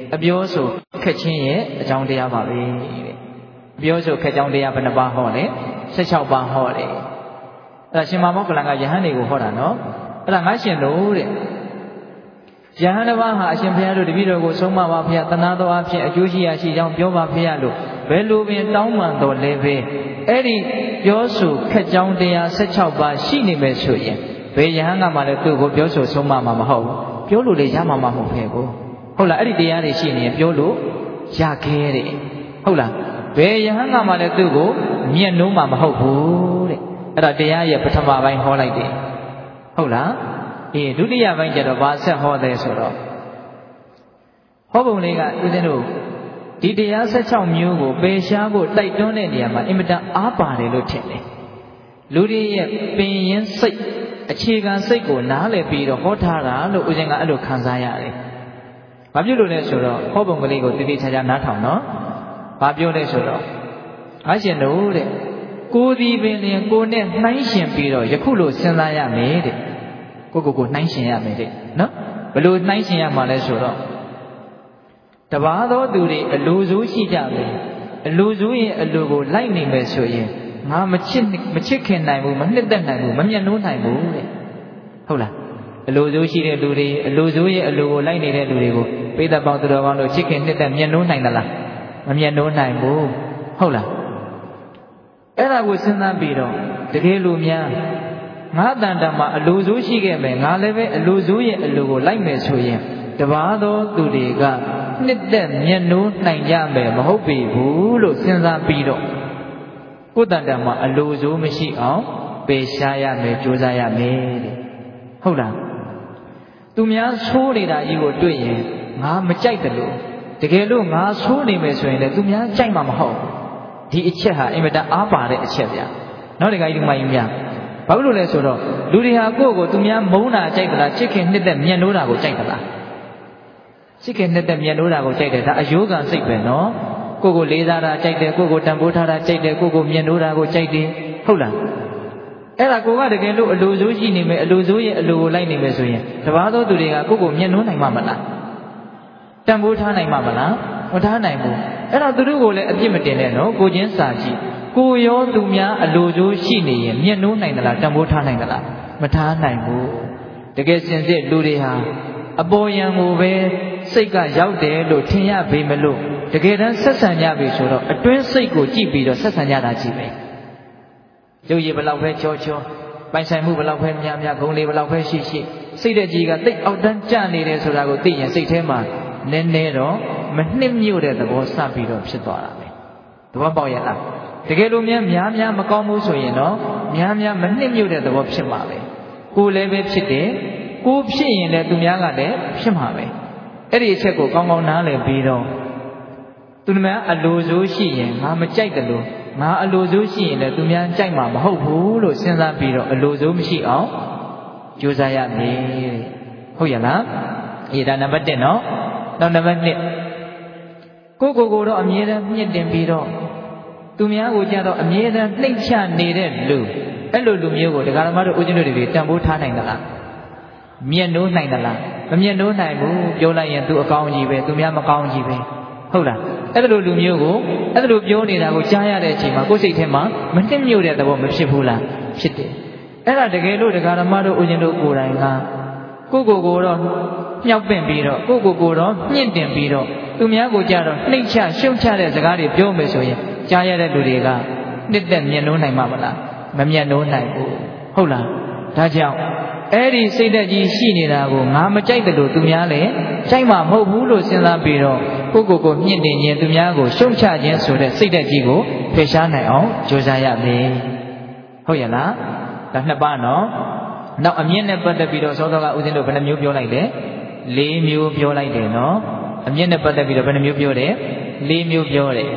အပြောဆိုခက်ချင်းရဲ့အကြောင်းတရားပါပဲတဲ့အပြောဆိုခက်ကြောင်းတရားဘယ်နှပါးဟောလဲสิบหกပါးဟောတယ်အဲ့ဒါရှင်မောက္ကလန်ကယဟန်တွေကိုဟောတာနော်အဲ့ဒါငါရှင်တို့တဲ့ယဟန်တစ်ပါးဟာအရှင်ဘုရားတို့တပည့်တော်ကိုဆုံးမပါဖေရတနာတော်အဖြစ်အကျိုးရှိရာရှိကြောင်းပြောပါဖေရလို့ဘယ်လိုပင်တောင်းပန်တော်လဲပဲအဲ့ဒီပြောဆိုခက်ကြောင်းတရားสิบหกပါးရှိနေမယ်ဆိုရင်ဘယ်ယဟန်ကမှလည်းသူ့ကိုပြောဆိုဆုံးမမှာမဟုတ်ဘူးပြောလို့လေရမှာမဟုတ်ခဲ့ဘူးဟုတ်လားအဲ့ဒီတရားတွေရှိနေရင်ပြောလို့ရခဲတယ်ဟုတ်လားဘယ်ယဟန်ကမှလည်းသူ့ကိုမျက်နှိုးမှာမဟုတ်ဘူးတဲ့အဲ့ဒါတရားရဲ့ပထမပိုင်းဟောလိုက်တယ်ဟုတ်လားအေးဒုတိယပိုင်းကျတော့ဘာဆက်ဟောတယ်ဆိုတော့ဟောပုံလေးကဦးဇင်းတို့ဒီတရားสิบหกမျိုးကိုပယ်ရှားဖို့တိုက်တွန်းတဲ့နေရာမှာအင်မတန်အားပါတယ်လို့ထင်တယ်လူတွေရဲ့ပင်ရင်းစိတ်အခြေခံစိတ်ကိုနားလည်ပြီးတော့ဟောထားတာလို့ဦးဇင်းကအဲ့လိုခံစားရတယ်။ဘာဖြစ်လို့လဲဆိုတော့ဟောပုံကလေးကိုတည်တည်ချာချာနားထောင်နော်။ဘာပြောလဲဆိုတော့ငါရှင်တို့တဲ့ကိုယ်ဒီပင်လျင်ကိုယ်နဲ့နှိုင်းရှင်ပြီးတော့ယခုလိုစဉ်းစားရမယ်တဲ့။ကိုကိုကိုနှိုင်းရှင်ရမယ်တဲ့နော်။ဘယ်လိုနှိုင်းရှင်ရမှာလဲဆိုတော့တပါးသောသူတွေအလိုဆိုးရှိကြတယ်။အလိုဆိုးရင်အလိုကိုလိုက်နေမယ်ဆိုရင်ငါမချစ်မချစ်ခင်နိုင်ဘူးမနှစ်သက်နိုင်ဘူးမမျက်နှိုးနိုင်ဘူးတဲ့ဟုတ်လားအလိုဆိုးရှိတဲ့လူတွေအလိုဆိုးရဲ့အလိုကိုလိုက်နေတဲ့လူတွေကိုပိဿပေါင်းသူတော်ကောင်းတို့ချစ်ခင်နှစ်သက်မျက်နှိုးနိုင်သလားမမျက်နှိုးနိုင်ဘူးဟုတ်လားအဲ့ဒါကိုစဉ်းစားပြီးတော့တကယ်လို့များငါတန်တမှာအလိုဆိုးရှိခဲ့မယ်ငါလည်းပဲအလိုဆိုးရဲ့အလိုကိုလိုက်မယ်ဆိုရင်တပါးသောသူတွေကနှစ်သက်မျက်နှိုးနိုင်ကြမယ်မဟုတ်ပေဘူးလို့စဉ်းစားပြီးတော့ကိုယ်တန်တမှာအလိုဆိုးမရှိအောင်ပယ်ရှားရမယ်ကြိုးစားရမယ်တဲ့ဟုတ်လားသူများဆိုးနေတာကြီးကိုတွေ့ရင်ငါမကြိုက်တယ်လို့တကယ်လို့ငါဆိုးနေမယ်ဆိုရင်လည်းသူများကြိုက်မှာမဟုတ်ဒီအချက်ဟာအင်မတန်အားပါတဲ့အချက်ဗျာနောက်တခါကြီးဒီမှာကြီးများဘာလို့လဲဆိုတော့လူတွေဟာကိုယ့်ကိုသူများမုန်းတာကြိုက်သလားချစ်ခင်နှစ်သက်မျက်နှိုးတာကိုကြိုက်သလားချစ်ခင်နှစ်သက်မျက်နှိုးတာကိုကြိုက်တယ်ဒါအယိုးကံစိတ်ပဲနော်ကိုကိုလေးစားတာကြိုက်တယ်ကိုကိုတန်ဖိုးထားတာကြိုက်တယ်ကိုကိုမျက်နှိုးတာကိုကြိုက်တယ်ဟုတ်လားအဲ့ဒါကိုကတကယ်လို့အလိုဆိုးရှိနေမယ်အလိုဆိုးရဲ့အလိုကိုလိုက်နေမယ်ဆိုရင်တပါးသောသူတွေကကိုကိုမျက်နှိုးနိုင်မှာမလားတန်ဖိုးထားနိုင်မှာမလားမထားနိုင်ဘူးအဲ့တော့သူတို့ကိုလည်းအပြစ်မတင်နဲ့နော်ကိုချင်းစာကြည့်ကိုရောသူများအလိုဆိုးရှိနေရင်မျက်နှိုးနိုင်သလားတန်ဖိုးထားနိုင်သလားမထားနိုင်ဘူးတကယ်စင်စစ်လူတွေဟာအပေါ်ယံကိုပဲစိတ်ကရောက်တယ်လို့ထင်ရပေမလို့တကယ်တမ်းဆက်ဆံကြပြီဆိုတော့အတွင်းစိတ်ကိုကြည့်ပြီးတော့ဆက်ဆံကြတာကြည့်ပဲရုပ်ရည်ဘလောက်ပဲချောချောပိုင်ဆိုင်မှုဘလောက်ပဲများများဂုဏ်လေးဘလောက်ပဲရှိရှိစိတ်တဲ့ကြီးကတိတ်အောက်တန်းကျနေတယ်ဆိုတာကိုသိရင်စိတ်ထဲမှာနည်းနည်းတော့မနှစ်မြို့တဲ့သဘောစပြီးတော့ဖြစ်သွားတာပဲသဘောပေါက်ရဲ့လားတကယ်လို့များများများမကောင်းဘူးဆိုရင်တော့များများမနှစ်မြို့တဲ့သဘောဖြစ်မှာပဲကိုယ်လည်းပဲဖြစ်တယ်ကိုယ်ဖြစ်ရင်လည်းသူများကလည်းဖြစ်မှာပဲအဲ့ဒီအချက်ကိုကောင်းကောင်းနားလည်ပြီးတော့သူများအလိုဆိုးရှိရင်ငါမကြိုက်တယ်လို့ငါအလိုဆိုးရှိရင်လည်းသူများကြိုက်မှာမဟုတ်ဘူးလို့စဉ်းစားပြီးတော့အလိုဆိုးမရှိအောင်ကြိုးစားရမယ်ဟုတ်ရဲ့လားအေးဒါနံပါတ်တစ်နော်နောက်နံပါတ်နှစ်ကိုကိုကိုတော့အမြဲတမ်းမြင့်တင်ပြီးတော့သူများကိုကြတော့အမြဲတမ်းနှိမ့်ချနေတဲ့လူအဲ့လိုလူမျိုးကိုဒကာဓမ္မတို့ဦးဇင်းတို့တွေတန်ဖိုးထားနိုင်သလားမျက်နှိုးနိုင်သလားမမျက်နှိုးနိုင်ဘူးပြောလိုက်ရင်သူအကောင်းကြီးပဲသူများမကောင်းကြီးပဲဟုတ်လားအဲ့လိုလူမျိုးကိုအဲ့လိုပြောနေတာကိုကြားရတဲ့အချိန်မှာကိုယ်စိတ်ထဲမှာမနှစ်မြို့တဲ့သဘောမဖြစ်ဘူးလားဖြစ်တယ်အဲ့ဒါတကယ်လို့ဒကာဓမ္မတို့ဦးဇင်းတို့ကိုယ်တိုင်ကကိုကိုကိုတော့မြောက်ပင့်ပြီးတော့ကိုကိုကိုတော့မြင့်တင်ပြီးတော့သူများကိုကြတော့နှိမ့်ချရှုံချတဲ့စကားတွေပြောမယ်ဆိုရင်ကြားရတဲ့လူတွေကနှစ်သက်မျက်နှိုးနိုင်မှာမလားမမျက်နှိုးနိုင်ဘူးဟုတ်လားဒါကြောင့်အဲ့ဒီစိတ်သက်ကြီးရှိနေတာကိုငါမကြိုက်တယ်လို့သူများလည်းကြိုက်မှာမဟုတ်ဘူးလို့စဉ်းစားပြီးတော့ကိုကိုကိုမြင့်တင်ခြင်းသူများကိုရှုံချခြင်းဆိုတဲ့စိတ်သက်ကြီးကိုဖယ်ရှားနိုင်အောင်ကြိုးစားရမယ်ဟုတ်ရဲ့လားဒါနှစ်ပါးနော်နောက်အမြင့်နဲ့ပတ်သက်ပြီးတော့သောသောကဦးဇင်းတို့ဘယ်နှမျိုးပြောလိုက်လဲလေးမျိုးပြောလိုက်တယ်နော်အမြင့်နဲ့ပတ်သက်ပြီးတော့ဘယ်နှမျိုးပြောတယ်လေးမျိုးပြောတယ်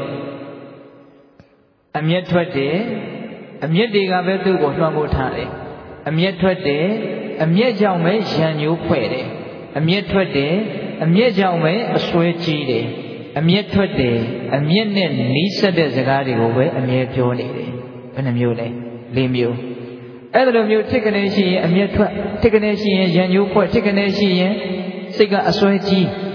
အမျက်ထွက်တယ်အမျက်တွေကပဲသူ့ကိုလွှမ်းမိုးထားတယ်အမျက်ထွက်တယ်အမျက်ကြောင့်ပဲရံညိုးဖွဲ့တယ်အမျက်ထွက်တယ်အမျက်ကြောင့်ပဲအစွဲကြီးတယ်အမျက်ထွက်တယ်အမျက်နဲ့နီးစပ်တဲ့စကားတွေကိုပဲအမြဲပြောနေတယ်ဘယ်နှမျိုးလဲလေးမျိုးအဲ့လိုမျိုးထိကနေရှိရင်အမျက်ထွက်ထိကနေရှိရင်ရံညိုးဖွဲ့ထိကနေရှိရင်စိတ်ကအစွဲကြီး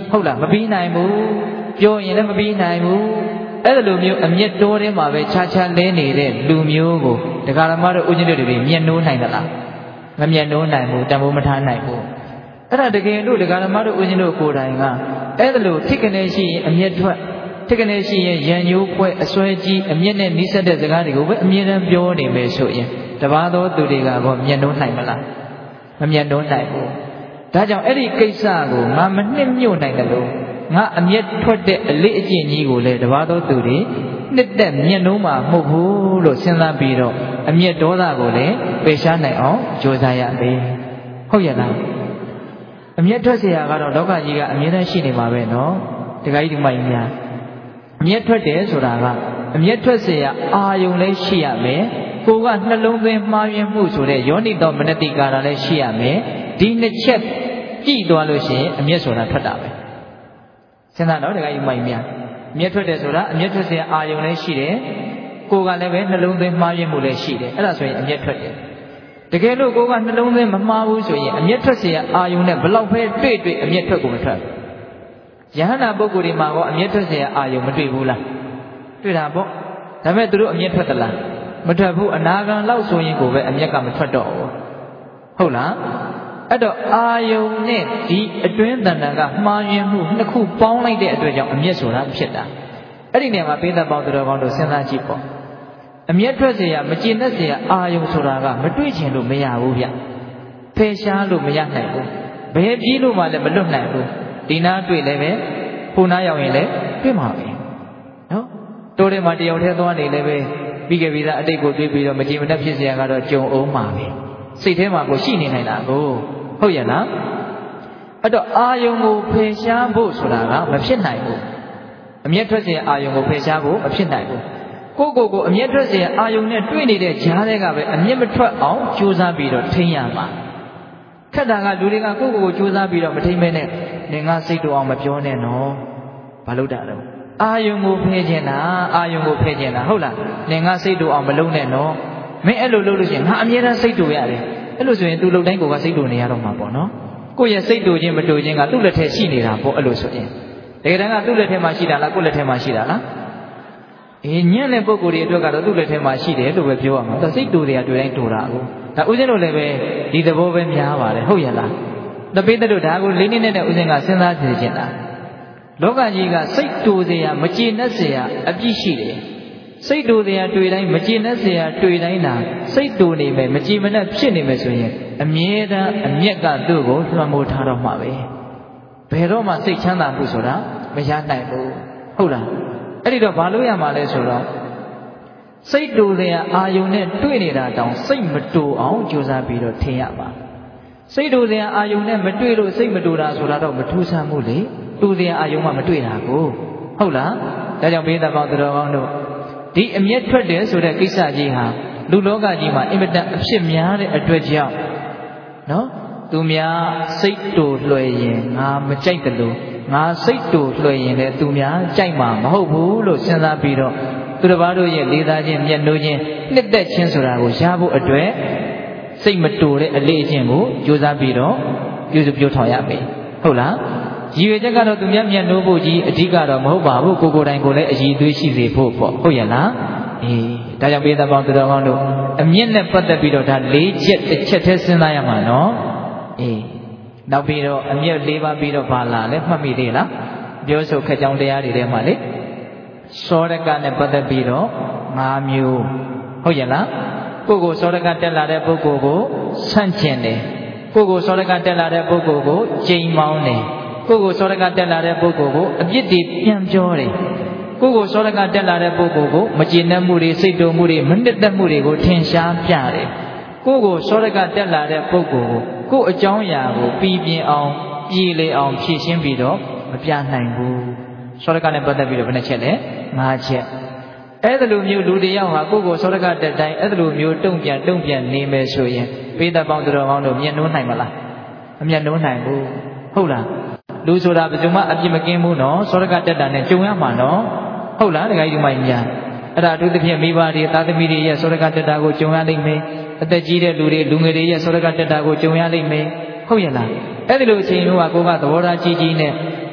ဟုတ်လားမပြီးနိုင်ဘူးပြောရင်လည်းမပြီးနိုင်ဘူးအဲ့ဒါလိုမျိုးအမျက်တိုးထဲမှာပဲခြားခြားလဲနေတဲ့လူမျိုးကိုဒကာရမတို့ဦးဇင်းတို့တွေမျက်နှိုးနိုင်သလားမမျက်နှိုးနိုင်ဘူးတန်ဖိုးမထားနိုင်ဘူးအဲ့ဒါတကယ်လို့ဒကာရမတို့ဦးဇင်းတို့ကိုယ်တိုင်ကအဲ့ဒါလိုထိကနေရှိရင်အမျက်ထွက်ထိကနေရှိရင်ရန်ညိုးပွဲအစွဲကြီးအမျက်နဲ့နှိစက်တဲ့စကားတွေကိုပဲအမြဲတမ်းပြောနေမယ်ဆိုရင်တပါးသောသူတွေကတော့မျက်နှိုးနိုင်မလားမမျက်နှိုးနိုင်ဘူးဒါကြောင့်အဲ့ဒီကိစ္စကိုငါမနှစ်မြို့နိုင်တယ်လို့ငါအမျက်ထွက်တဲ့အလေးအကျင့်ကြီးကိုလည်းတပါးသောသူတွေနှစ်သက်မျက်နှိုးမှာမဟုတ်ဘူးလို့စဉ်းစားပြီးတော့အမျက်ဒေါသကိုလည်းပယ်ရှားနိုင်အောင်ကြိုးစားရမယ်ဟုတ်ရဲ့လားအမျက်ထွက်เสียကတော့လောကကြီးကအမြဲတမ်းရှိနေမှာပဲနော်တခါကြီးဒီမိုင်းများအမျက်ထွက်တယ်ဆိုတာကအမျက်ထွက်เสียအာယုံလည်းရှိရမယ်ကိုကနှလုံးသွင်းမှားယွင်းမှုဆိုတဲ့ယောနိတော်မနတိကာရလည်းရှိရမယ်ဒီနှစ်ချက်ကြည့်သွားလို့ရှိရင်အမျက်ဆိုတာထွက်တာပဲစဉ်းစားတော့တခါကြီးမိုင်းများအမျက်ထွက်တယ်ဆိုတာအမျက်ထွက်เสียအာယုံလည်းရှိတယ်ကိုကလည်းပဲနှလုံးသွင်းမှားယွင်းမှုလည်းရှိတယ်အဲ့ဒါဆိုရင်အမျက်ထွက်တယ်တကယ်လို့ကိုကနှလုံးသွင်းမမှားဘူးဆိုရင်အမျက်ထွက်เสียအာယုံနဲ့ဘလောက်ပဲတွေ့တွေ့အမျက်ထွက်ကိုမထွက်ဘူးယဟန္တာပုဂ္ဂိုလ်တွေမှာကအမျက်ထွက်เสียအာယုံမတွေ့ဘူးလားတွေ့တာပေါ့ဒါပေမဲ့သူတို့အမျက်ထွက်သလားမထွက်ဘူးအနာဂံလောက်ဆိုရင်ကိုပဲအမျက်ကမထွက်တော့ဘူးဟုတ်လားအဲ့တော့အာယုံနဲ့ဒီအတွင်းတဏ္ဍာကမှားယွင်းမှုနှစ်ခုပေါင်းလိုက်တဲ့အတွက်ကြောင့်အမျက်ဆိုတာဖြစ်တာအဲ့ဒီနေရာမှာပိဿပေါင်းသူတော်ကောင်းတို့စဉ်းစားကြည့်ပေါ့အမျက်ထွက်เสียမကျေနပ်เสียအာယုံဆိုတာကမတွေ့ချင်လို့မရဘူးဗျဖယ်ရှားလို့မရနိုင်ဘူးဘယ်ပြေးလို့မှလည်းမလွတ်နိုင်ဘူးဒီနာတွေ့လည်းပဲဟိုနာရောက်ရင်လည်းတွေ့မှာပဲနော်တိုးထဲမှာတယောက်တည်းသွားနေလည်းပဲပြီးခဲ့ပြီးသားအတိတ်ကိုတွေးပြီးတော့မကြည်မနှက်ဖြစ်เสียကတော့ကြုံအောင်မှာပဲစိတ်ထဲမှာကိုရှိနေနိုင်တာကိုဟုတ်ရဲ့လားအဲ့တော့အာယုံကိုဖယ်ရှားဖို့ဆိုတာကမဖြစ်နိုင်ဘူးအမျက်ထွက်เสียအာယုံကိုဖယ်ရှားဖို့မဖြစ်နိုင်ဘူးကိုကိုကိုအမျက်ထွက်เสียအာယုံနဲ့တွေ့နေတဲ့ဈာတွေကပဲအမျက်မထွက်အောင်ကြိုးစားပြီးတော့ထိန်းရမှာခက်တာကလူတွေကကိုကိုကိုကြိုးစားပြီးတော့မထိန်းမဲနဲ့နေငါစိတ်တူအောင်မပြောနဲ့နော်ဘာလို့တာလဲအာယုံကိုဖယ်ခြင်းလားအာယုံကိုဖယ်ခြင်းလားဟုတ်လားနေငါစိတ်တူအောင်မလုံးနဲ့နော်မင်းအဲ့လိုလုပ်လို့ရှိရင်ငါအမြဲတမ်းစိတ်တူရတယ်အဲ့လိုဆိုရင် तू လုံတိုင်းကိုကစိတ်တူနေရတော့မှာပေါ့နော်ကိုယ့်ရဲ့စိတ်တူခြင်းမတူခြင်းကသူ့လက်ထဲရှိနေတာပေါ့အဲ့လိုဆိုရင်တကယ်တမ်းကသူ့လက်ထဲမှာရှိတာလားကိုယ့်လက်ထဲမှာရှိတာလားအေးညံ့တဲ့ပုံကိုယ်တွေအတွက်ကတော့သူ့လက်ထဲမှာရှိတယ်လို့ပဲပြောရမှာသူစိတ်တူတွေကတွေ့တိုင်းတူတာကိုဒါဥစဉ်တို့လည်းပဲဒီသဘောပဲများပါတယ်ဟုတ်ရဲ့လားတပိတ်တို့ဒါကိုလေးနည်းနဲ့ဥစဉ်ကစဉ်းစားကြည့်ခြင်းလားလောကကြီးကစိတ်တူเสียမကျေနပ်เสียအပြစ်ရှိတယ်စိတ်တူเสียတွေ့တိုင်းမကျေနပ်เสียတွေ့တိုင်းတာစိတ်တူနေမယ်မကြည်မနှက်ဖြစ်နေမယ်ဆိုရင်အမြဲတမ်းအမျက်ကသူ့ကိုလွှမ်းမိုးထားတော့မှာပဲဘယ်တော့မှစိတ်ချမ်းသာမှုဆိုတာမရနိုင်ဘူးဟုတ်လားအဲ့ဒီတော့ဘာလို့ရမှာလဲဆိုတော့စိတ်တူเสียအာယုံနဲ့တွေ့နေတာတောင်စိတ်မတူအောင်ကြိုးစားပြီးတော့ထင်ရပါစိတ်တူเสียအာယုံနဲ့မတွေ့လို့စိတ်မတူတာဆိုတာတော့မထူးဆန်းဘူးလေတူเสียအာယုံမှမတွေ့တာကိုဟုတ်လားဒါကြောင့်ဘေးသက်ပေါင်းသူတော်ကောင်းတို့ဒီအမျက်ထွက်တယ်ဆိုတဲ့ကိစ္စကြီးဟာလူလောကကြီးမှာအင်မတန်အဖြစ်များတဲ့အတွက်ကြောင့်နော်သူများစိတ်တူလွှဲရင်ငါမကြိုက်တယ်လို့ငါစိတ်တူလွှဲရင်လည်းသူများကြိုက်မှာမဟုတ်ဘူးလို့စဉ်းစားပြီးတော့သူတစ်ပါးတို့ရဲ့လေးသားချင်းမျက်နှိုးချင်းနှစ်သက်ချင်းဆိုတာကိုရဖို့အတွက်စိတ်မတူတဲ့အလေးအကျင့်ကိုကြိုးစားပြီးတော့ပြုစုပြောထောင်ရမယ်ဟုတ်လားရည်ရွယ်ချက်ကတော့သူများမျက်နှိုးဖို့ကြီးအဓိကတော့မဟုတ်ပါဘူးကိုကိုယ်တိုင်ကိုလည်းအည်သွေးရှိစေဖို့ပေါ့ဟုတ်ရဲ့လားအေးဒါကြောင့်ပေးသက်ပေါင်းသူတော်ကောင်းတို့အမျက်နဲ့ပတ်သက်ပြီးတော့ဒါလေးချက်တစ်ချက်တည်းစဉ်းစားရမှာနော်အေးနောက်ပြီးတော့အမျက်လေးပါးပြီးတော့ဘာလာလဲမှတ်မိသေးလားပြောဆိုခက်ကြောင်းတရားတွေထဲမှာလေစောရကနဲ့ပတ်သက်ပြီးတော့၅မျိုးဟုတ်ရဲ့လားကိုကိုစောရကတက်လာတဲ့ပုဂ္ဂိုလ်ကိုဆန့်ကျင်တယ်ကိုကိုစောရကတက်လာတဲ့ပုဂ္ဂိုလ်ကိုကြိမ်မောင်းတယ်ကိုကိုစောရကတက်လာတဲ့ပုဂ္ဂိုလ်ကိုအပြစ်တွေပြန်ပြောတယ်ကိုကိုစောရကတက်လာတဲ့ပုဂ္ဂိုလ်ကိုမကျေနပ်မှုတွေစိတ်တုံမှုတွေမနှစ်သက်မှုတွေကိုထင်ရှားပြတယ်ကိုကိုစောရကတက်လာတဲ့ပုဂ္ဂိုလ်ကိုကိုအကြောင်းအရာကိုပြီးပြင်းအောင်ပြည်လေအောင်ဖြည့်ရှင်းပြီးတော့မပြနိုင်ဘူးစောရကနဲ့ပတ်သက်ပြီးတော့ဘယ်နှချက်လဲ၅ချက်အဲ့ဒါလိုမျိုးလူတယောက်ဟာကိုကိုစောရကတက်တိုင်းအဲ့ဒါလိုမျိုးတုံ့ပြန်တုံ့ပြန်နေမယ်ဆိုရင်ပေးသက်ပေါင်းသူတော်ကောင်းတို့မျက်နှိုးနိုင်မလားမမျက်နှိုးနိုင်ဘူးဟုတ်လားလူဆိုတာဘယ်သူမှအပြစ်မကင်းဘူးနော်စောရကတက်တာနဲ့ကြုံရမှာနော်ဟုတ်လားတခါကြီးဒီမိုင်းညာအဲ့ဒါအထူးသဖြင့်မိဘတွေသားသမီးတွေရဲ့စောရကတက်တာကိုကြုံရလိမ့်မယ်အသက်ကြီးတဲ့လူတွေလူငယ်တွေရဲ့စောရကတက်တာကိုကြုံရလိမ့်မယ်ဟုတ်ရဲ့လားအဲ့ဒီလိုအချိန်မျိုးကကိုကသဘောထားကြီးကြီးနဲ့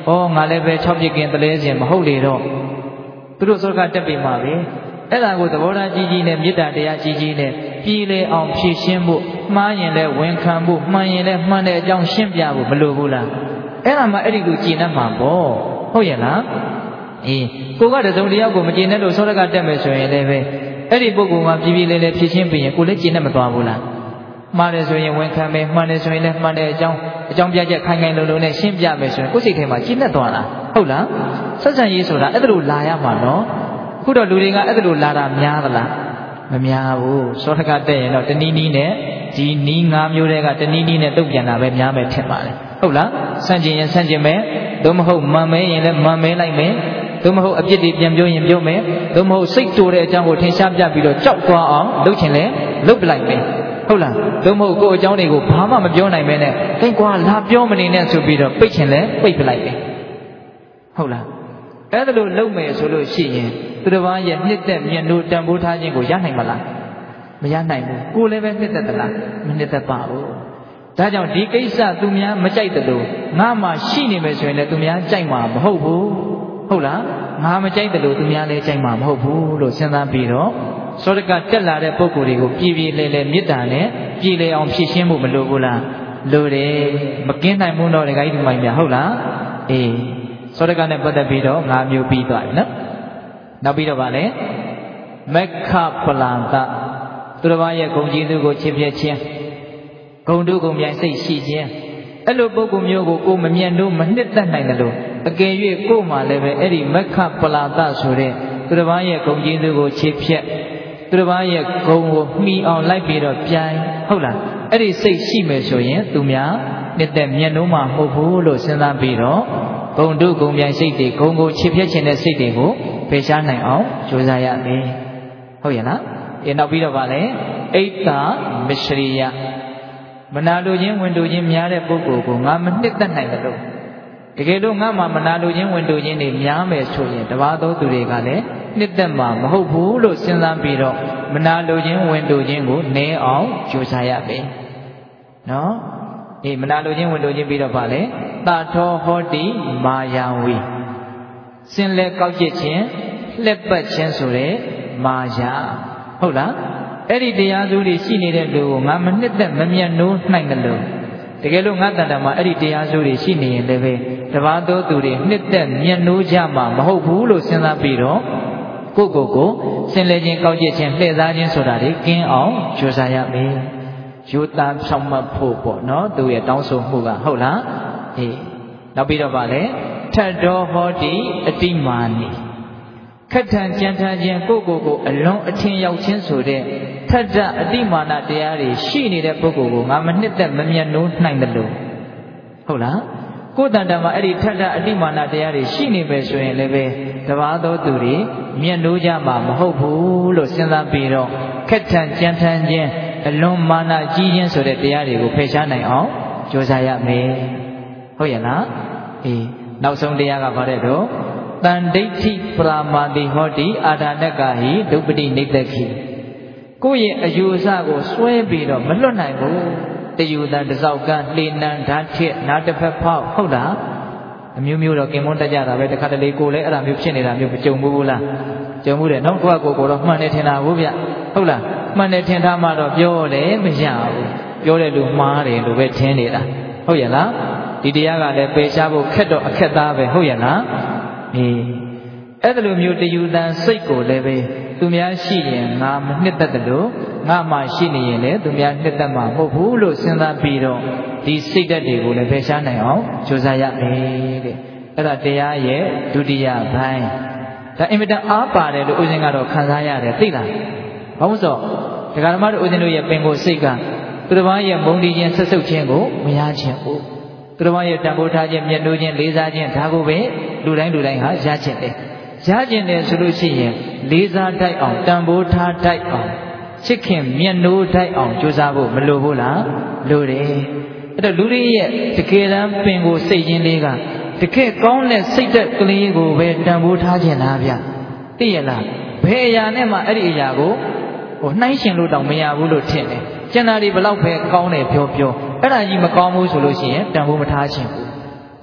ဩငါလည်းပဲ၆ပြစ်ကင်းတလဲစဉ်မဟုတ်လေတော့သူတို့ဆိုကတက်ပြီမှာပဲအဲ့ဒါကိုသဘောထားကြီးကြီးနဲ့မေတ္တာတရားကြီးကြီးနဲ့ပြည်လေအောင်ဖြည့်ရှင်းဖို့မှားရင်လည်းဝန်ခံဖို့မှန်ရင်လည်းမှန်တဲ့အကြောင်းရှင်းပြဖို့မလိုဘူးလားအဲ့ဒါမှအဲ့ဒီလိုကြည်နှံ့မှာပေါ့ဟုတ်ရဲ့လားအေးကိုကတစုံတယောက်ကိုမကြည်နှံ့လို့ဆောရကတက်မယ်ဆိုရင်လည်းပဲအဲ့ဒီပုဂ္ဂိုလ်ကပြည်ပြည်လေးလေးဖြည့်ရှင်းပြီးရင်ကိုလည်းကြည်နှံ့မသွားဘူးလားမှားတယ်ဆိုရင်ဝန်ခံမယ်မှန်တယ်ဆိုရင်လည်းမှန်တဲ့အကြောင်းအကြောင်းပြချက်ခိုင်ခိုင်လုံလုံနဲ့ရှင်းပြမယ်ဆိုရင်ကိုယ်စိတ်ထဲမှာကြည်နှံ့သွားလားဟုတ်လားဆက်ဆံရေးဆိုတာအဲ့ဒါလိုလာရမှာနော်အခုတော့လူတွေကအဲ့ဒါလိုလာတာများသလားမများဘူးသောထကတက်ရင်တော့တနည်းနည်းနဲ့ဒီနီး၅မျိုးတွေကတနည်းနည်းနဲ့တုတ်ပြန်တာပဲများမယ်ထင်ပါလေဟုတ်လားဆန့်ကျင်ရင်ဆန့်ကျင်မယ်သို့မဟုတ်မှန်မဲရင်လည်းမှန်မဲလိုက်မယ်သို့မဟုတ်အပြစ်တွေပြန်ပြောရင်ပြောမယ်သို့မဟုတ်စိတ်တူတဲ့အကြောင်းကိုထင်ရှားပြပြီးတော့ကြောက်သွားအောင်လုပ်ချင်လဲလုပ်ပလိုက်မယ်ဟုတ်လားသို့မဟုတ်ကိုယ်အကြောင်းတွေကိုဘာမှမပြောနိုင်မဲနဲ့ဟဲ့ကွာလာပြောမနေနဲ့ဆိုပြီးတော့ပိတ်ချင်လဲပိတ်ပလိုက်မယ်ဟုတ်လားအဲ့ဒါလိုလုပ်မယ်ဆိုလို့ရှိရင်သူတစ်ပါးရဲ့နှစ်သက်မြတ်လို့တန်ဖိုးထားခြင်းကိုရနိုင်မလားမရနိုင်ဘူးကိုယ်လည်းပဲနှစ်သက်သလားမနှစ်သက်ပါဘူးဒါကြောင့်ဒီကိစ္စသူများမကြိုက်တယ်လို့ငါမှရှိနေမယ်ဆိုရင်လည်းသူများကြိုက်မှာမဟုတ်ဘူးဟုတ်လားငါမကြိုက်တယ်လို့သူများလည်းကြိုက်မှာမဟုတ်ဘူးလို့စဉ်းစားပြီးတော့သောတကတက်လာတဲ့ပုဂ္ဂိုလ်တွေကိုပြည်ပြည်လဲလဲမေတ္တာနဲ့ပြည်လေအောင်ဖြည့်ရှင်းဖို့မလိုဘူးလားလိုတယ်မကင်းနိုင်ဘူးတော့ဒကာကြီးဒီမိုင်းများဟုတ်လားအေးသောတကနဲ့ပတ်သက်ပြီးတော့၅မျိုးပြီးသွားပြီနော်နောက်ပြီးတော့ဗာလဲမက္ခပလန္တသူတစ်ပါးရဲ့ဂုဏ်ကျေးဇူးကိုချစ်ပြခြင်းဂုဏ်တုဂုဏ်မြိုင်စိတ်ရှိခြင်းအဲ့လိုပုဂ္ဂိုလ်မျိုးကိုကိုမမြတ်လို့မနှစ်သက်နိုင်တယ်လို့အကယ်၍ကိုမှလည်းပဲအဲ့ဒီမက္ခပလန္တဆိုတဲ့သူတစ်ပါးရဲ့ဂုဏ်ကျေးဇူးကိုချစ်ဖြတ်သူတစ်ပါးရဲ့ဂုဏ်ကိုမှီအောင်လိုက်ပြီးတော့ပြိုင်ဟုတ်လားအဲ့ဒီစိတ်ရှိမယ်ဆိုရင်သူများနှစ်သက်မြတ်လို့မှမဟုတ်ဘူးလို့စဉ်းစားပြီးတော့ဂုဏ်တုဂုဏ်မြိုင်စိတ်တွေဂုဏ်ကိုချစ်ဖြတ်ခြင်းတဲ့စိတ်တွေကိုဖယ်ရှားနိုင်အောင်ကြိုးစားရမယ်ဟုတ်ရဲ့လားအဲနောက်ပြီးတော့ဗာလဲအိတ်တာမစ္စရိယမနာလိုခြင်းဝင်တူခြင်းများတဲ့ပုဂ္ဂိုလ်ကိုငါမနှစ်သက်နိုင်တယ်လို့တကယ်လို့ငါမှမနာလိုခြင်းဝင်တူခြင်းတွေများမယ်ဆိုရင်တပါးသောသူတွေကလည်းနှစ်သက်မှာမဟုတ်ဘူးလို့စဉ်းစားပြီးတော့မနာလိုခြင်းဝင်တူခြင်းကိုနည်းအောင်ကြိုးစားရမယ်နော်အေးမနာလိုခြင်းဝင်တူခြင်းပြီးတော့ဗာလဲတာထောဟောတိမာယာဝီစင်လဲကောက်ကျစ်ခြင်းလက်ပတ်ခြင်းဆိုတဲ့မာယာဟုတ်လားအဲ့ဒီတရားစုတွေရှိနေတဲ့လူကိုငါမနှစ်သက်မမြတ်နိုးနိုင်တယ်လို့တကယ်လို့ငါတန်တာမှာအဲ့ဒီတရားစုတွေရှိနေရင်လည်းပဲတပါးသောသူတွေနှစ်သက်မြတ်နိုးကြမှာမဟုတ်ဘူးလို့စဉ်းစားပြီးတော့ကိုယ့်ကိုယ်ကိုစင်လဲခြင်းကောက်ကျစ်ခြင်းလှည့်စားခြင်းဆိုတာတွေကင်းအောင်ကြိုးစားရမယ်ယူသားဆောင်မှတ်ဖို့ပေါ့နော်သူရဲ့တောင်းဆိုမှုကဟုတ်လားအေးနောက်ပြီးတော့ဗာလဲထတ်တော်ဟောတိအတိမာနိခက်ထန်ကြံထန်ခြင်းကိုယ့်ကိုယ်ကိုအလွန်အထင်ရောက်ခြင်းဆိုတဲ့ထတ်တအတိမာနတရားတွေရှိနေတဲ့ပုဂ္ဂိုလ်ကိုငါမနှစ်သက်မမြတ်နိုးနိုင်တယ်လို့ဟုတ်လားကိုယ်တန်တမှာအဲ့ဒီထတ်တအတိမာနတရားတွေရှိနေပဲဆိုရင်လည်းပဲတပါးသောသူတွေမြတ်နိုးကြမှာမဟုတ်ဘူးလို့စဉ်းစားပြီးတော့ခက်ထန်ကြံထန်ခြင်းအလွန်မာနကြီးခြင်းဆိုတဲ့တရားတွေကိုဖယ်ရှားနိုင်အောင်ကြိုးစားရမယ်ဟုတ်ရဲ့လားအေးနောက်ဆုံးတရားကဘာတဲ့တော့တန်ဒိဋ္ဌိပရာမာတိဟောတိအာဒါနကဟိဒုပ္ပတိနိတ္တခိကိုယ့်ရဲ့အယူအဆကိုစွဲပြီးတော့မလွတ်နိုင်ဘူးတယူတန်တစောက်ကလှေနံဓာတ်ထစ်နားတစ်ဖက်ဖောက်ဟုတ်လားအမျိုးမျိုးတော့ကင်မွန်းတက်ကြတာပဲတခါတလေကိုလည်းအဲ့ဒါမျိုးဖြစ်နေတာမျိုးမကြုံဘူးလားကြုံမှုတယ်နော်ကိုယ့်ကိုယ်ကိုတော့မှန်တယ်ထင်တာဘူးဗျဟုတ်လားမှန်တယ်ထင်ထားမှတော့ပြောတယ်မရဘူးပြောတယ်လို့မှားတယ်လို့ပဲထင်နေတာဟုတ်ရဲ့လားဒီတရားကလည်းပယ်ရှားဖို့ခက်တော့အခက်သားပဲဟုတ်ရဲ့လားအေးအဲ့ဒါလိုမျိုးတယူတန်စိတ်ကိုလည်းပဲသူများရှိရင်ငါမနှစ်သက်တယ်လို့ငါမှရှိနေရင်လည်းသူများနှစ်သက်မှာမဟုတ်ဘူးလို့စဉ်းစားပြီးတော့ဒီစိတ်ဓာတ်တွေကိုလည်းဖယ်ရှားနိုင်အောင်ကြိုးစားရမယ်တဲ့အဲ့ဒါတရားရဲ့ဒုတိယပိုင်းဒါအင်မတန်အားပါတယ်လို့ဦးဇင်းကတော့ခံစားရတယ်သိလားဘာလို့ဆိုဒကာဓမ္မတို့ဦးဇင်းတို့ရဲ့ပင်ကိုယ်စိတ်ကသူတစ်ပါးရဲ့မုန်းတီးခြင်းဆက်ဆုပ်ခြင်းကိုမရခြင်းဘူးသူတစ်ပါးရဲ့တန်ဖိုးထားခြင်းမြတ်နိုးခြင်းလေးစားခြင်းဒါကိုပဲလူတိုင်းလူတိုင်းဟာရခြင်းတယ်ရခြင်းတယ်ဆိုလို့ရှိရင်လေးစားတတ်အောင်တန်ဖိုးထားတတ်အောင်ချစ်ခင်မြတ်နိုးတတ်အောင်ကြိုးစားဖို့မလိုဘူးလားလိုတယ်အဲ့တော့လူတွေရဲ့တကယ်တမ်းပင်ကိုစိတ်ချင်းလေးကတကယ်ကောင်းတဲ့စိတ်သက်ကလေးကိုပဲတန်ဖိုးထားခြင်းလားဗျသိရလားဘယ်အရာနဲ့မှအဲ့ဒီအရာကိုဟိုနှိုင်းရှင်လို့တောင်မရဘူးလို့ထင်တယ်ကျန်တာတွေဘလောက်ပဲကောင်းတယ်ပြောပြောအဲ့ဒါကြီးမကောင်းဘူးဆိုလို့ရှိရင်တန်ဖိုးမထားခြင်းဘူး